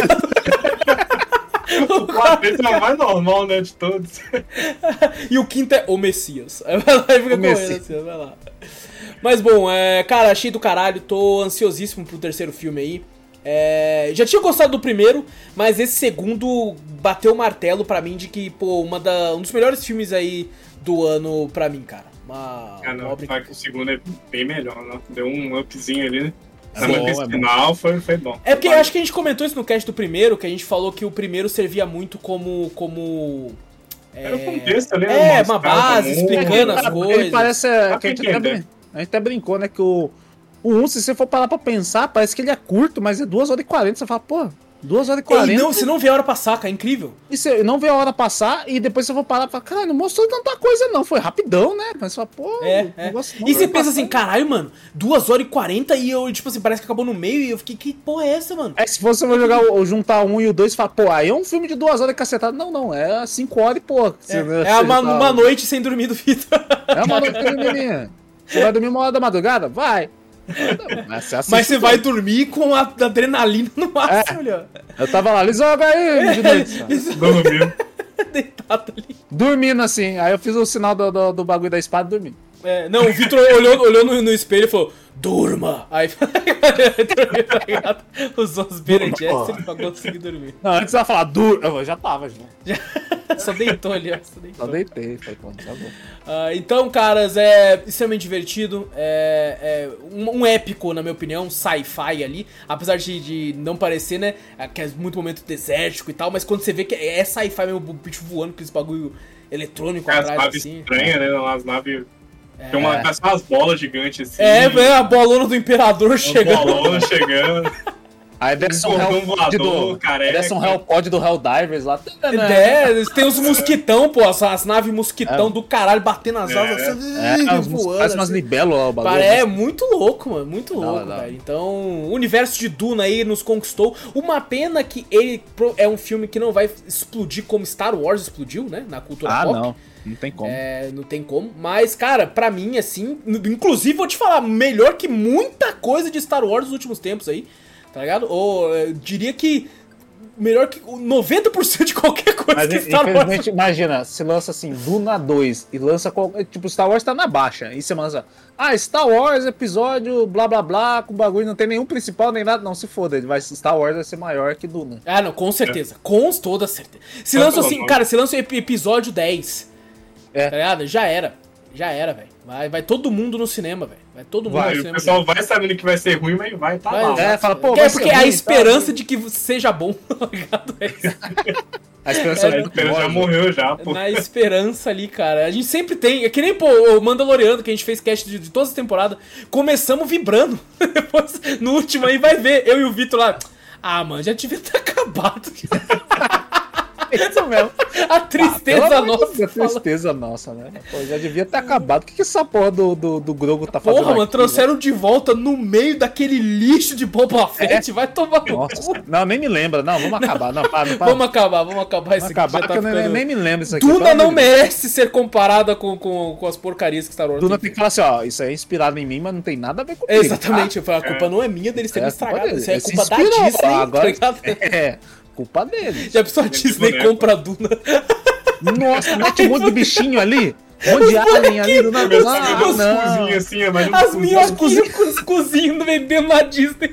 O quarto é o mais normal, né, de todos. E o quinto é o Messias. Aí vai lá e fica correndo assim, vai lá. Mas bom, é, cara, achei do caralho, tô ansiosíssimo pro terceiro filme aí. É, já tinha gostado do primeiro, mas esse segundo bateu o martelo pra mim de que, pô, uma da, um dos melhores filmes aí do ano pra mim, cara. Uma, ah, não, uma obra que... o segundo é bem melhor, né? Deu um upzinho ali, né? É bom, é final foi, foi bom. É porque eu acho que a gente comentou isso no cast do primeiro, que a gente falou que o primeiro servia muito como... como é, Era um contexto ali, né? É, uma base, explicando as coisas. Ele parece... É, que a, gente até, a gente até brincou, né? Que o o um, se você for parar pra pensar, parece que ele é curto, mas é duas horas e quarenta. Você fala, pô... duas horas e quarenta. E não, você não vê a hora passar, cara, é incrível. E você não vê a hora passar e depois você for parar e falar, caralho, não mostrou tanta coisa não, foi rapidão, né? Mas você fala, pô... É, é. E você pensa assim, caralho, mano, duas horas e quarenta e eu, tipo assim, parece que acabou no meio e eu fiquei, que porra é essa, mano? É, se você for jogar ou juntar um e o dois e falar, pô, aí é um filme de duas horas e cacetado. Não, não, é cinco horas e pouco. É, é uma, tá... uma noite sem dormir do Vitor. É uma noite sem dormir. Você vai dormir uma hora da madrugada? Vai. Mas você, Mas você vai dormir com a adrenalina no máximo, é. Eu tava lá, joga aí, de noite. Dormindo. Deitado ali. Dormindo assim, aí eu fiz o sinal do, do, do bagulho da espada e dormi. É, não, o Vitor olhou, olhou no, no espelho e falou, durma! Aí usou os Bene Gesserit pra conseguir dormir. Não, antes ela falar, dur... eu já tava, já. Só deitou ali, ó. Só, deitou. Só deitei, foi bom, tá bom. Uh, então, caras, é extremamente divertido, é, é um, um épico, na minha opinião, um sci-fi ali, apesar de, de não parecer, né, que é muito momento desértico e tal, mas quando você vê que é sci-fi mesmo, o bicho voando com esse bagulho eletrônico é, atrás, as naves assim. estranhas, né, as naves... É. Tem uma, umas bolas gigantes assim. É, é a bolona do Imperador chegando. Bolona chegando. Aí desce um Hellpod do... Desce um Hellpod do Helldivers lá. É, tem os mosquitão, pô, as, as naves mosquitão é. do caralho batendo as asas é. assim, é, voando. Faz umas libelos lá o bagulho. É, muito louco, mano, muito louco, não, não. velho. Então, o universo de Duna aí nos conquistou. Uma pena que ele é um filme que não vai explodir como Star Wars explodiu, né, na cultura ah, pop. Ah, não. Não tem como. É, não tem como. Mas, cara, pra mim, assim... Inclusive, vou te falar, melhor que muita coisa de Star Wars nos últimos tempos aí. Tá ligado? Ou, eu diria que... Melhor que noventa por cento de qualquer coisa mas, que Star Wars... imagina, se lança assim, Duna dois, e lança... Tipo, Star Wars tá na baixa. E você lança... Ah, Star Wars, episódio, blá, blá, blá, com bagulho, não tem nenhum principal, nem nada. Não, se foda, ele vai, Star Wars vai ser maior que Duna. Ah, não, com certeza. É. Com toda certeza. Se lança assim, cara, se lança episódio dez... É. Tá ligado? Já era. Já era, velho. Vai, vai todo mundo no cinema, velho. Vai todo mundo vai, no cinema. O pessoal vai sabendo que vai ser ruim, mas vai tá lá. É, fala, pô, é porque é a esperança tá, de que seja bom, tá ligado? A esperança, é, a esperança já morreu já, pô. Na esperança ali, cara. A gente sempre tem. É que nem, pô, o Mandaloriano, que a gente fez cast de, de todas as temporadas. Começamos vibrando. Depois, no último aí, vai ver. Eu e o Vitor lá. Ah, mano, já devia ter acabado. É isso mesmo. A tristeza ah, nossa. A tristeza nossa, né? Pô, já devia ter acabado. O que, que essa porra do, do, do Grogu tá fazendo? Porra, mano, aqui, trouxeram né? de volta no meio daquele lixo de Boba Fett. É. Vai tomar no cu. Não, nem me lembra. Não, vamos acabar. Não, para, para. Vamos acabar, vamos acabar isso aqui. Acabar já tá que ficando... eu nem, nem me lembro isso aqui. Duna não merece ser comparada com, com, com as porcarias que Star Wars Duna tem que falar assim, ó, isso aí é inspirado em mim, mas não tem nada a ver comigo. Exatamente, tá? A culpa é. não é minha deles terem é estragado. Isso é culpa da inspirou, Disney. Agora, tá é, culpa deles. Já pensou a Disney boneco. compra a Duna? Nossa, mete um monte de bichinho ali. Um monte de alien ali do nada. Ah, não. Cozinhos, assim, é As minhocas com os cozinhos vendendo na Disney.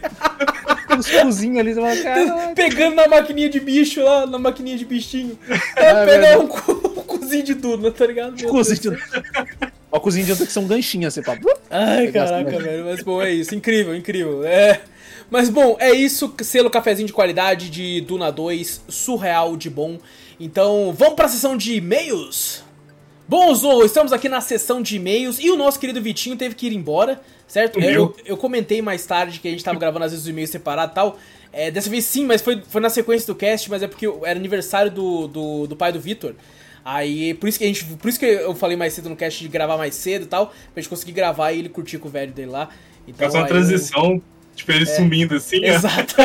Os cozinhos ali, você fala, pegando na maquininha de bicho lá, na maquininha de bichinho. É, é pegar um, um cozinho de Duna, tá ligado? Cozinho de Ó, o cozinho de Duna que são ganchinhos, assim, pra... Ai, caraca, velho. Mas bom, é isso. Incrível, incrível. É... Mas bom, é isso. Selo cafezinho de qualidade de Duna dois. Surreal de bom. Então, vamos pra sessão de e-mails? Bom, Zorro, estamos aqui na sessão de e-mails e o nosso querido Vitinho teve que ir embora, certo? É, eu, eu comentei mais tarde que a gente tava gravando às vezes os e-mails separados e tal. É, dessa vez sim, mas foi, foi na sequência do cast, mas é porque era aniversário do, do, do pai do Vitor. Aí, por isso que a gente, por isso que eu falei mais cedo no cast de gravar mais cedo e tal, pra gente conseguir gravar e ele curtir com o velho dele lá. Então, Faz uma transição, eu... tipo, ele é, sumindo assim, exato.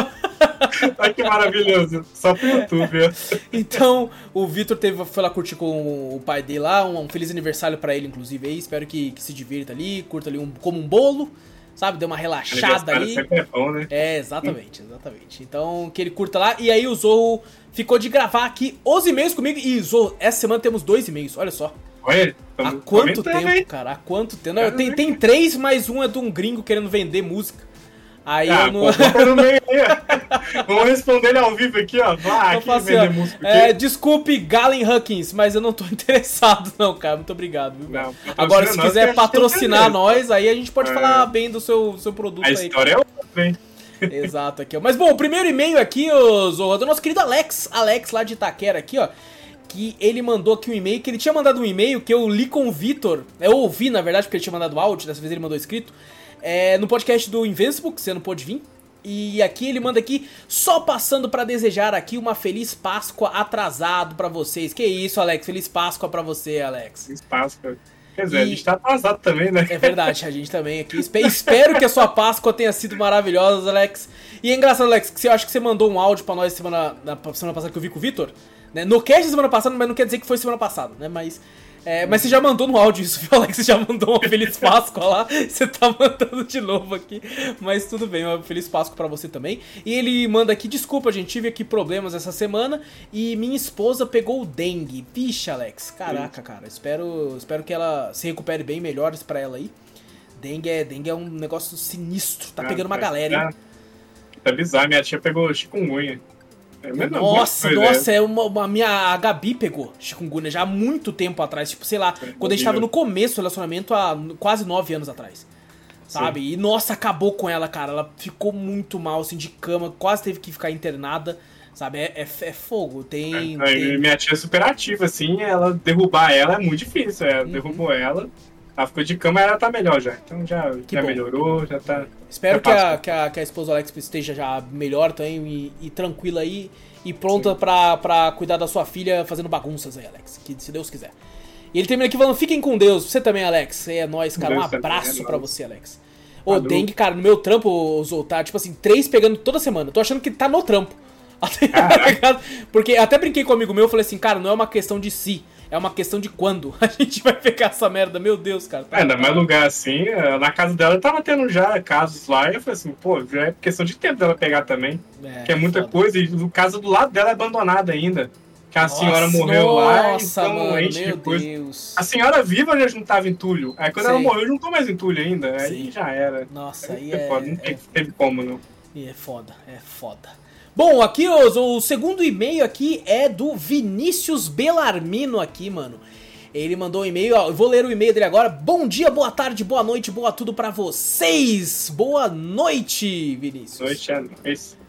Olha que maravilhoso, só pro YouTube. É. Então, o Vitor teve, foi lá curtir com o pai dele lá, um, um feliz aniversário pra ele, inclusive, aí, espero que, que se divirta ali, curta ali um, como um bolo, sabe, dê uma relaxada ali. É, bom, né? É, exatamente, exatamente. Então, que ele curta lá, e aí o Zorro ficou de gravar aqui os e-mails comigo, e Zorro, essa semana temos dois e-mails, olha só. Olha, há quanto tempo, aí. cara, há quanto tempo? Não, tem, tem três, mas um é de um gringo querendo vender música. Aí ah, eu não... pô, no meio aí. Vamos responder ele ao vivo aqui, ó. Vai, aqui assim, vender ó, música. É, desculpe, Galen Huckins, mas eu não tô interessado, não, cara. Muito obrigado, viu? Não, agora, se quiser patrocinar nós, aí a gente pode é. falar bem do seu, do seu produto a aí. A história é outra, hein? Exato, aqui, ó. Mas bom, o primeiro e-mail aqui, ô, Zorro, do nosso querido Alex. Alex, lá de Itaquera, aqui, ó. Que ele mandou aqui um e-mail, que ele tinha mandado um e-mail que eu li com o Vitor. Eu ouvi, na verdade, porque ele tinha mandado áudio, dessa vez ele mandou escrito. É, no podcast do Invincible, que você não pôde vir. E aqui ele manda aqui, só passando pra desejar aqui uma feliz Páscoa atrasado pra vocês. Que isso, Alex, feliz Páscoa pra você, Alex. Feliz Páscoa. Quer dizer, e... a gente tá atrasado também, né? É verdade, a gente também aqui. Espero que a sua Páscoa tenha sido maravilhosa, Alex. E é engraçado, Alex, que eu acho que você mandou um áudio pra nós semana, na semana passada que eu vi com o Vitor, né? No cast da semana passada, mas não quer dizer que foi semana passada, né? Mas... É, mas você já mandou no áudio isso, viu, Alex? Você já mandou uma Feliz Páscoa lá, você tá mandando de novo aqui, mas tudo bem, uma Feliz Páscoa pra você também. E ele manda aqui, desculpa, gente, tive aqui problemas essa semana e minha esposa pegou o dengue. Vixe, Alex, caraca, cara, espero, espero que ela se recupere bem, melhores pra ela aí. Dengue é, dengue é um negócio sinistro, tá ah, pegando uma galera, hein? Tá bizarro, minha tia pegou chikungunya. É nossa, nossa, é uma, uma, minha, a Gabi pegou chikungunya já há muito tempo atrás, tipo, sei lá, é, quando a gente tava no começo do relacionamento, há quase nove anos atrás, sabe? Sim. E nossa, acabou com ela, cara, ela ficou muito mal, assim, de cama, quase teve que ficar internada, sabe? É, é, é fogo, tem, é, tem... Minha tia é super ativa, assim, ela derrubar ela é muito difícil, ela uhum. derrubou ela. Ela ficou de cama e ela tá melhor já. Então já, já melhorou, já tá... Espero já que, a, que, a, que a esposa do Alex esteja já melhor também e, e tranquila aí. E pronta pra, pra cuidar da sua filha fazendo bagunças aí, Alex. Que se Deus quiser. E ele termina aqui falando, fiquem com Deus. Você também, Alex. É nóis, cara. Um abraço pra você, Alex. Ô, oh, dengue, cara, no meu trampo, Zô, tá tipo assim, três pegando toda semana. Tô achando que tá no trampo. Porque até brinquei com um amigo meu, falei assim, cara, não é uma questão de si. É uma questão de quando a gente vai pegar essa merda. Meu Deus, cara. Tá, é, ainda mais lugar assim, na casa dela tava tendo já casos lá. E eu falei assim, pô, já é questão de tempo dela pegar também. É, que é muita foda. Coisa. E a casa do lado dela é abandonada ainda. Que a nossa, senhora morreu nossa, lá. Nossa, então, mano, enche meu de coisa. Deus. A senhora viva já juntava entulho. Aí quando Sei. ela morreu, juntou mais entulho ainda. Aí Sim. já era. Nossa, aí, aí é... Foda. Não é... teve como, não. E é foda, é foda. Bom, aqui o, o segundo e-mail aqui é do Vinícius Belarmino aqui, mano. Ele mandou um e-mail, ó, eu vou ler o e-mail dele agora. Bom dia, boa tarde, boa noite, boa tudo pra vocês. Boa noite, Vinícius. Noite, é nóis.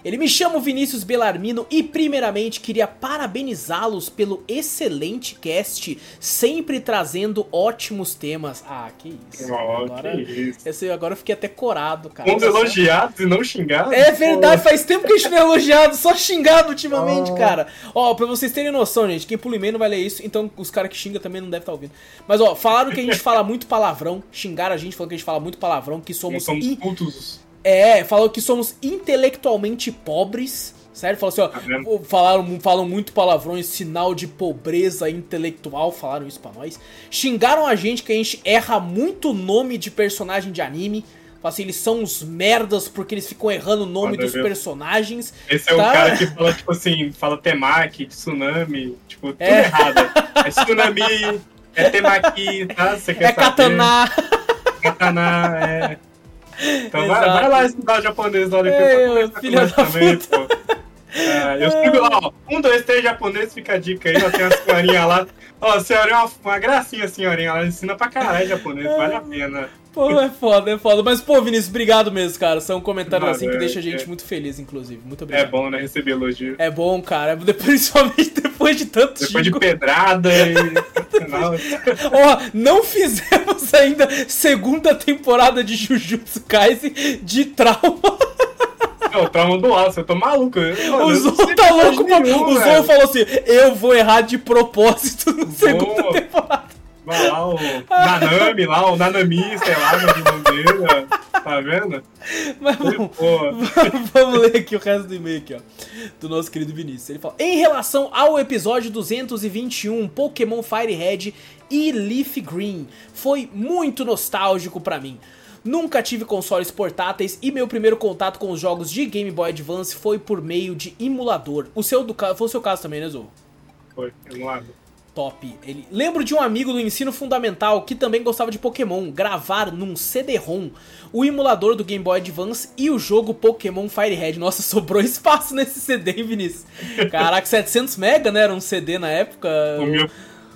Ele me chama Vinícius Bellarmino e primeiramente queria parabenizá-los pelo excelente cast, sempre trazendo ótimos temas. Ah, que isso. Oh, agora, que isso. Esse, agora eu fiquei até corado, cara. Fomos elogiados e não xingados? É verdade, faz tempo que a gente não é elogiado, só xingado ultimamente, oh. cara. Ó, pra vocês terem noção, gente, quem pula e-mail não vai ler isso, então os caras que xingam também não devem estar ouvindo. Mas ó, falaram que a gente fala muito palavrão, xingaram a gente, falando que a gente fala muito palavrão, que somos... somos in... putos. É, falou que somos intelectualmente pobres, sério, falou assim, ó, tá falaram, falam muito palavrões, sinal de pobreza intelectual, falaram isso pra nós. Xingaram a gente que a gente erra muito nome de personagem de anime, falaram assim, eles são uns merdas porque eles ficam errando o nome Mano, dos personagens. Esse é tá? o cara que fala, tipo assim, fala temaki, tsunami, tipo, tudo é. errado. É tsunami, é temaki, tá? Você quer é katana. Katana, é... Então vai, vai lá estudar japonês na hora que eu tô filha da também, pô. É, eu sigo lá, ó. Um, dois, três japonês, fica a dica aí, ó. Tem uma senhorinha lá. Ó, a senhorinha é uma, uma gracinha, a senhorinha. Ela ensina pra caralho japonês, vale a pena. Pô, é foda, é foda. Mas, pô, Vinícius, obrigado mesmo, cara. São comentários assim que é, deixa a gente é. muito feliz, inclusive. Muito obrigado. É bom, né? Receber elogio. É bom, cara. Principalmente depois de tanto Depois chico. de pedrada e... Ó, não fizemos ainda segunda temporada de Jujutsu Kaisen de trauma. Não, o trauma do aço, eu tô maluco. O Zou tá louco, nenhum, o Zou falou assim, eu vou errar de propósito na segunda Boa. temporada. Vai lá, o Nanami lá, o Nanami, sei lá, o nome dele, tá vendo? Mas vamos, vamos ler aqui o resto do e-mail aqui, ó, do nosso querido Vinícius. Ele fala, em relação ao episódio duzentos e vinte e um, Pokémon Fire Red e Leaf Green, foi muito nostálgico pra mim. Nunca tive consoles portáteis e meu primeiro contato com os jogos de Game Boy Advance foi por meio de emulador. O seu, do, foi o seu caso também, né, Zou? Foi, emulador. Top. Ele... Lembro de um amigo do ensino fundamental que também gostava de Pokémon, gravar num C D-ROM o emulador do Game Boy Advance e o jogo Pokémon Fire Red. Nossa, sobrou espaço nesse C D, hein, Vinícius? Caraca, setecentos mega, né? Era um C D na época. O meu...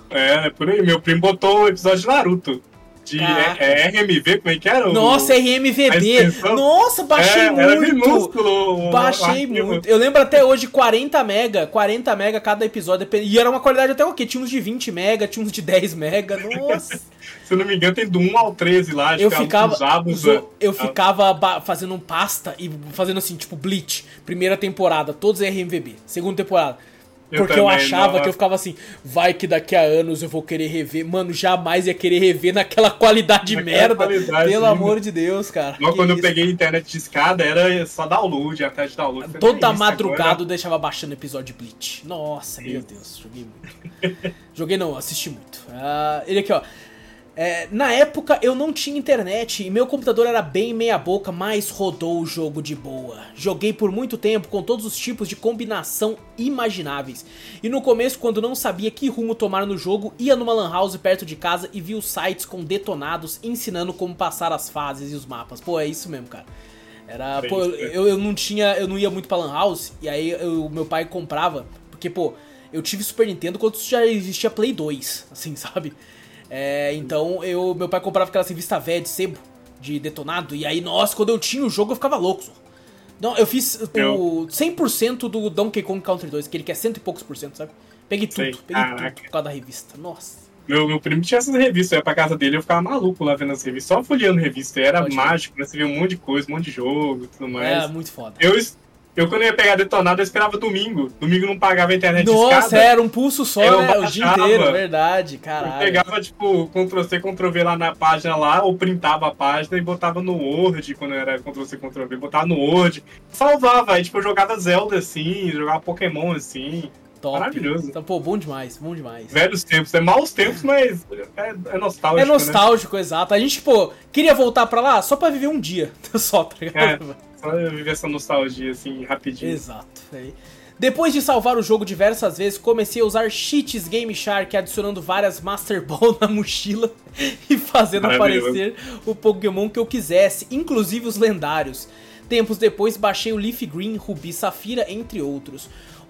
É, por aí. Meu primo botou o episódio de Naruto. De ah. é, R M V, como é que era? Nossa, o... R M V B. Nossa, baixei é, muito. Era minúsculo. Baixei muito. Eu lembro até hoje quarenta mega, quarenta mega cada episódio. E era uma qualidade até o quê? Tinha uns de vinte mega, tinha uns de dez mega. Nossa. Se eu não me engano, tem do um ao treze lá. Eu ficava, abos, eu, eu ficava fazendo pasta e fazendo assim, tipo Bleach. Primeira temporada, todos R M V B. Segunda temporada. Porque eu, eu achava não. que eu ficava assim, vai que daqui a anos eu vou querer rever. Mano, jamais ia querer rever naquela qualidade naquela merda. Qualidade, pelo sim. amor de Deus, cara. Logo quando isso? eu peguei internet de escada, era só download, até de download. Toda madrugada eu deixava baixando episódio de Bleach. Nossa, sim. meu Deus, joguei muito. Joguei não, assisti muito. Uh, ele aqui, ó. É, na época eu não tinha internet e meu computador era bem meia boca, mas rodou o jogo de boa. Joguei por muito tempo com todos os tipos de combinação imagináveis. E no começo, quando não sabia que rumo tomar no jogo, ia numa lan house perto de casa e via os sites com detonados ensinando como passar as fases e os mapas. Pô, é isso mesmo, cara. Era, pô, eu, eu não tinha, eu não ia muito pra lan house e aí o meu pai comprava, porque pô, eu tive Super Nintendo quando já existia Play dois, assim, sabe? É, então eu, meu pai comprava aquela revista velha de sebo, de detonado, e aí, nossa, quando eu tinha o jogo eu ficava louco. Só. Não, eu fiz eu... o cem por cento do Donkey Kong Country dois, que ele quer cento e poucos por cento, sabe? Peguei tudo, Sei. peguei Caraca. tudo por causa da revista, nossa. Meu, meu primo tinha essas revistas, eu ia pra casa dele eu ficava maluco lá vendo as revistas, só folheando revista, era Pode mágico, né? Você via um monte de coisa, um monte de jogo e tudo mais. É, muito foda. Eu... Eu, quando ia pegar detonado, eu esperava domingo. Domingo não pagava a internet Nossa, escada. era um pulso só, né? Baixava, o dia inteiro, verdade, caralho. Eu pegava, tipo, Ctrl-C, Ctrl-V lá na página lá, ou printava a página e botava no Word, quando era Ctrl-C, Ctrl-V, botava no Word. Salvava, aí, tipo, eu jogava Zelda assim, jogava Pokémon assim. Top. Maravilhoso. Então, pô, bom demais, bom demais. Velhos tempos, é maus tempos, mas é, é nostálgico, É nostálgico, né? Exato. A gente, pô, queria voltar pra lá só pra viver um dia, só, tá ligado? É. Só viver essa nostalgia, assim, rapidinho. Exato. Depois de salvar o jogo diversas vezes, comecei a usar cheats Game Shark, adicionando várias Master Ball na mochila e fazendo aparecer o Pokémon que eu quisesse, inclusive os lendários. Tempos depois, baixei o Leaf Green, Rubi Safira, entre outros.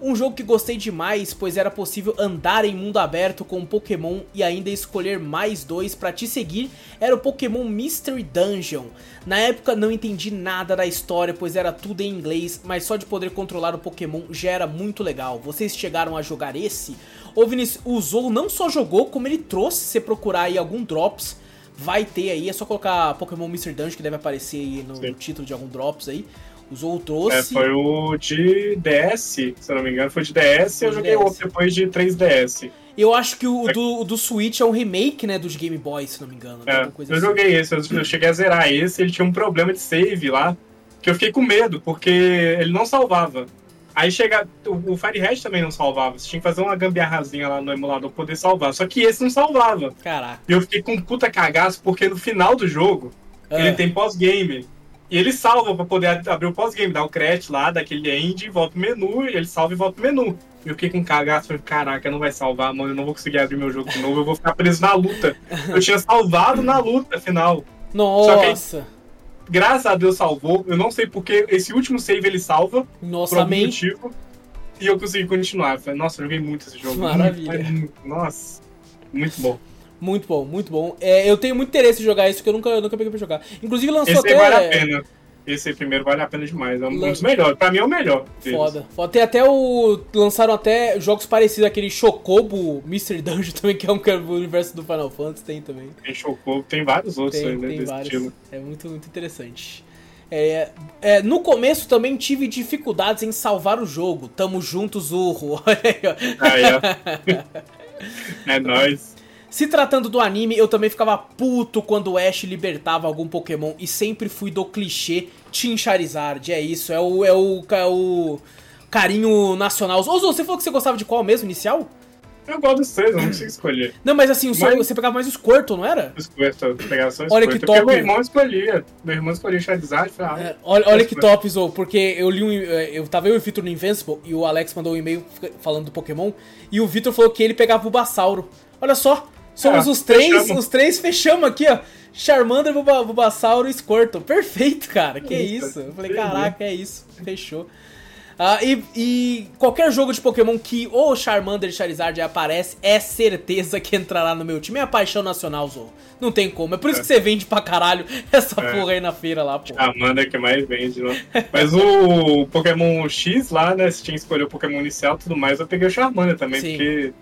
Um jogo que gostei demais, pois era possível andar em mundo aberto com um Pokémon e ainda escolher mais dois pra te seguir, era o Pokémon Mystery Dungeon. Na época não entendi nada da história, pois era tudo em inglês, mas só de poder controlar o Pokémon já era muito legal. Vocês chegaram a jogar esse? O Vinícius, o Zou não só jogou, como ele trouxe, se você procurar aí algum Drops, vai ter aí, é só colocar Pokémon Mystery Dungeon que deve aparecer aí no, no título de algum Drops aí. O Zou trouxe... É, foi o de D S, se eu não me engano, foi de D S e eu joguei outro depois de três D S. Eu acho que o, é. do, o do Switch é um remake, né, dos Game Boy, se não me engano. É, coisa eu assim. joguei esse, eu cheguei a zerar esse, ele tinha um problema de save lá, que eu fiquei com medo, porque ele não salvava. Aí chega, o, o Fire Red também não salvava, você tinha que fazer uma gambiarrazinha lá no emulador pra poder salvar, só que esse não salvava. Caraca. E eu fiquei com um puta cagaço, porque no final do jogo, é. ele tem pós-game. E ele salva pra poder abrir o pós-game, dá o crash lá, daquele end, volta pro menu, e ele salva e volta pro menu. E eu fiquei com cagaço, falei, caraca, não vai salvar, mano, eu não vou conseguir abrir meu jogo de novo, eu vou ficar preso na luta. Eu tinha salvado na luta final. Nossa! Só que, graças a Deus salvou, eu não sei porque esse último save ele salva, Nossa, por algum amém. motivo, e eu consegui continuar. Eu falei, nossa, eu joguei muito esse jogo. Maravilha. Muito, muito, nossa, muito bom. Muito bom, muito bom. É, eu tenho muito interesse em jogar isso, porque eu nunca, eu nunca peguei pra jogar. Inclusive lançou esse até... vale a pena. Esse aí primeiro vale a pena demais. É um Lan... dos melhores. Pra mim é o melhor deles. Foda. Foda. Tem até o... Lançaram até jogos parecidos, aquele Chocobo Mystery Dungeon também, que é um que é o universo do Final Fantasy, tem também. Tem Chocobo, tem vários outros tem, aí, né, tem desse vários. estilo. É muito, muito interessante. É, é, no começo também tive dificuldades em salvar o jogo. Tamo juntos, Urro. Olha aí, ó. Ah, é. É nóis. Se tratando do anime, eu também ficava puto quando o Ash libertava algum Pokémon e sempre fui do clichê Team Charizard. É isso, é o, é o, é o carinho nacional. Ô, Zou, você falou que você gostava de qual mesmo, inicial? Eu gosto dos três, eu não consigo escolher. Não, mas assim, o mas... você pegava mais o Squirtle, não era? O Squirtle, eu pegava só o Olha Squirtle. que top. Meu irmão escolhia. Meu irmão escolhia o Charizard. Falei, ah, é, olha olha que top, Zou, porque eu li um... Eu tava eu e o Vitor no Invincible e o Alex mandou um e-mail falando do Pokémon e o Vitor falou que ele pegava o Bulbasauro. Olha só, somos ah, os três, fechamos. os três fechamos aqui, ó. Charmander, Bulbasauro e Squirtle. Perfeito, cara, que é isso. Eu falei, caraca, é isso, fechou. Ah, e, e qualquer jogo de Pokémon que o Charmander e Charizard aparece, é certeza que entrará no meu time. É a paixão nacional, Zou. Não tem como. É por isso é. que você vende pra caralho essa é. porra aí na feira lá, pô. Charmander é que mais vende, né? Mas o Pokémon X lá, né? Se tinha que escolher o Pokémon inicial e tudo mais, eu peguei o Charmander também, Sim. porque...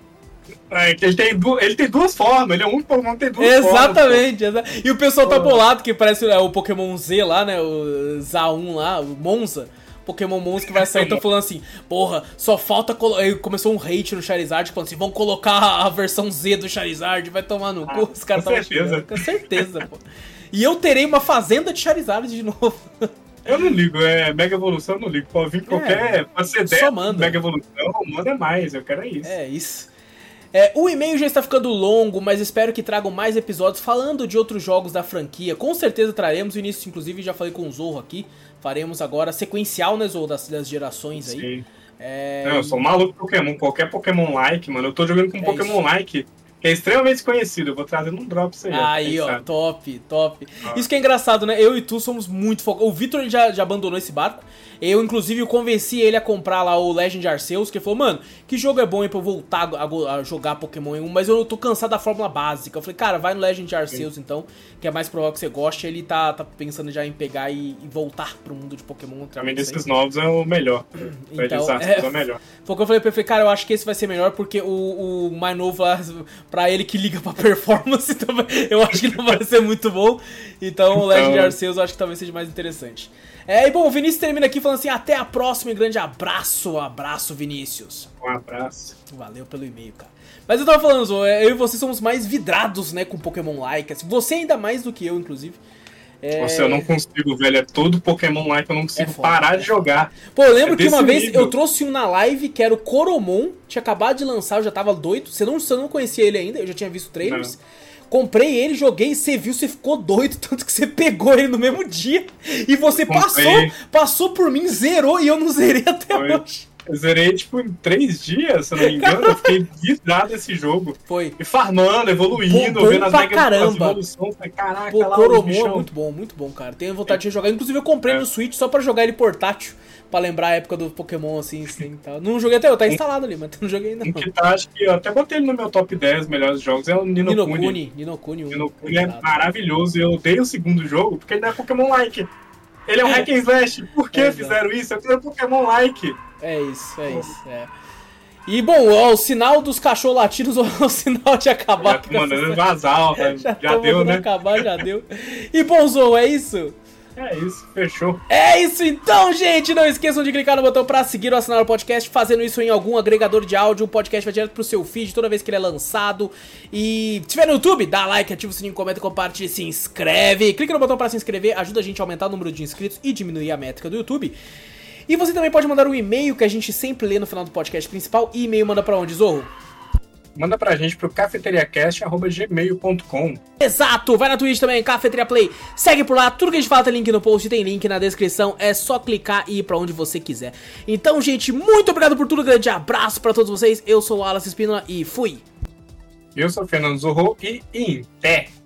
É, ele, tem du... ele tem duas formas, ele é um Pokémon que tem duas Exatamente, formas. Exatamente. E o pessoal tá bolado, que parece é, o Pokémon Z lá, né? O Z um lá, o Monza. Pokémon Monza que vai sair, então falando assim, porra, só falta... Colo... Aí começou um hate no Charizard, falando assim, vão colocar a versão Z do Charizard, vai tomar no cu, ah, os caras estavam xingando. Com certeza, pô. E eu terei uma fazenda de Charizard de novo. Eu não ligo, é Mega Evolução, eu não ligo. Pode vir qualquer... É, pode ser dez, Mega Evolução, manda mais, eu quero é isso. É, isso. É, o e-mail já está ficando longo, mas espero que tragam mais episódios falando de outros jogos da franquia. Com certeza traremos, o início, inclusive, já falei com o Zorro aqui. Faremos agora sequencial, né, Zorro, das, das gerações aí. Sim. É... Não, eu sou maluco Pokémon, qualquer Pokémon-like, mano. Eu tô jogando com um é Pokémon-like que é extremamente desconhecido. Eu vou trazer num Drops aí. Aí, ó, sabe? top, top. Ah. Isso que é engraçado, né? Eu e tu somos muito focados. O Vitor já, já abandonou esse barco. Eu, inclusive, convenci ele a comprar lá o Legend Arceus, que ele falou, mano, que jogo é bom aí pra eu voltar a, a jogar Pokémon um, mas eu tô cansado da fórmula básica. Eu falei, cara, vai no Legend Arceus, Sim. então, que é mais provável que você goste. Ele tá, tá pensando já em pegar e, e voltar pro mundo de Pokémon. Também desses novos é o melhor. Então, é, é o melhor. Foi o que eu falei pra ele, cara, eu acho que esse vai ser melhor, porque o, o mais novo lá, pra ele que liga pra performance, também, eu acho que não vai ser muito bom. Então, o Legend então... Arceus eu acho que talvez seja mais interessante. É, e bom, o Vinícius termina aqui falando assim, até a próxima e grande abraço, abraço Vinícius. Um abraço. Valeu pelo e-mail, cara. Mas eu tava falando, Zo, eu e você somos mais vidrados, né, com Pokémon-like, assim, você ainda mais do que eu, inclusive. É... Nossa, eu não consigo, velho, é todo Pokémon-like, eu não consigo é foda, parar de jogar. Pô, eu lembro é que uma vez nível. eu trouxe um na live, que era o Coromon, tinha acabado de lançar, eu já tava doido, você não, você não conhecia ele ainda, eu já tinha visto trailers. Não. Comprei ele, joguei, você viu, você ficou doido, tanto que você pegou ele no mesmo dia. E você passou, passou por mim, zerou e eu não zerei até Foi. hoje. Eu zerei, tipo, em três dias, se eu não me engano. Eu fiquei vidrado nesse jogo. Foi. E farmando, evoluindo, bom vendo as mega evoluções. Caraca, Pô, lá Coromon é muito bom, muito bom, cara. Tenho vontade de jogar. Inclusive, eu comprei é. no Switch só pra jogar ele portátil. Pra lembrar a época do Pokémon, assim, assim, tal. Não joguei até eu, tá instalado ali, mas não joguei ainda não. Que tá, acho que eu até botei ele no meu top dez melhores jogos, é o Ni no Kuni. Ni no Kuni. Ni no Kuni é maravilhoso, eu odeio o segundo jogo, porque ele não é Pokémon-like. Ele é um hack and slash. Por que é, fizeram isso? Eu quero Pokémon-like. É isso, é isso, é. E, bom, ó, o sinal dos cachorros latinos é o sinal de acabar. Já tô mandando vazar, ó, já, já deu, né? acabar, já deu. E, bom, Zou, é isso? É isso, fechou. É isso então, gente! Não esqueçam de clicar no botão pra seguir ou assinar o podcast. Fazendo isso em algum agregador de áudio, o podcast vai direto pro seu feed toda vez que ele é lançado. E se estiver no YouTube, dá like, ativa o sininho, comenta, compartilha, se inscreve. Clica no botão pra se inscrever, ajuda a gente a aumentar o número de inscritos e diminuir a métrica do YouTube. E você também pode mandar um e-mail que a gente sempre lê no final do podcast principal. E e-mail manda pra onde, Zorro? Manda pra gente pro cafeteriacast arroba gmail ponto com. Exato! Vai na Twitch também, Cafeteria Play. Segue por lá, tudo que a gente fala tem link no post, tem link na descrição. É só clicar e ir pra onde você quiser. Então, gente, muito obrigado por tudo. Grande abraço pra todos vocês. Eu sou o Wallace Espínola e fui! Eu sou o Fernando Zorro e em pé!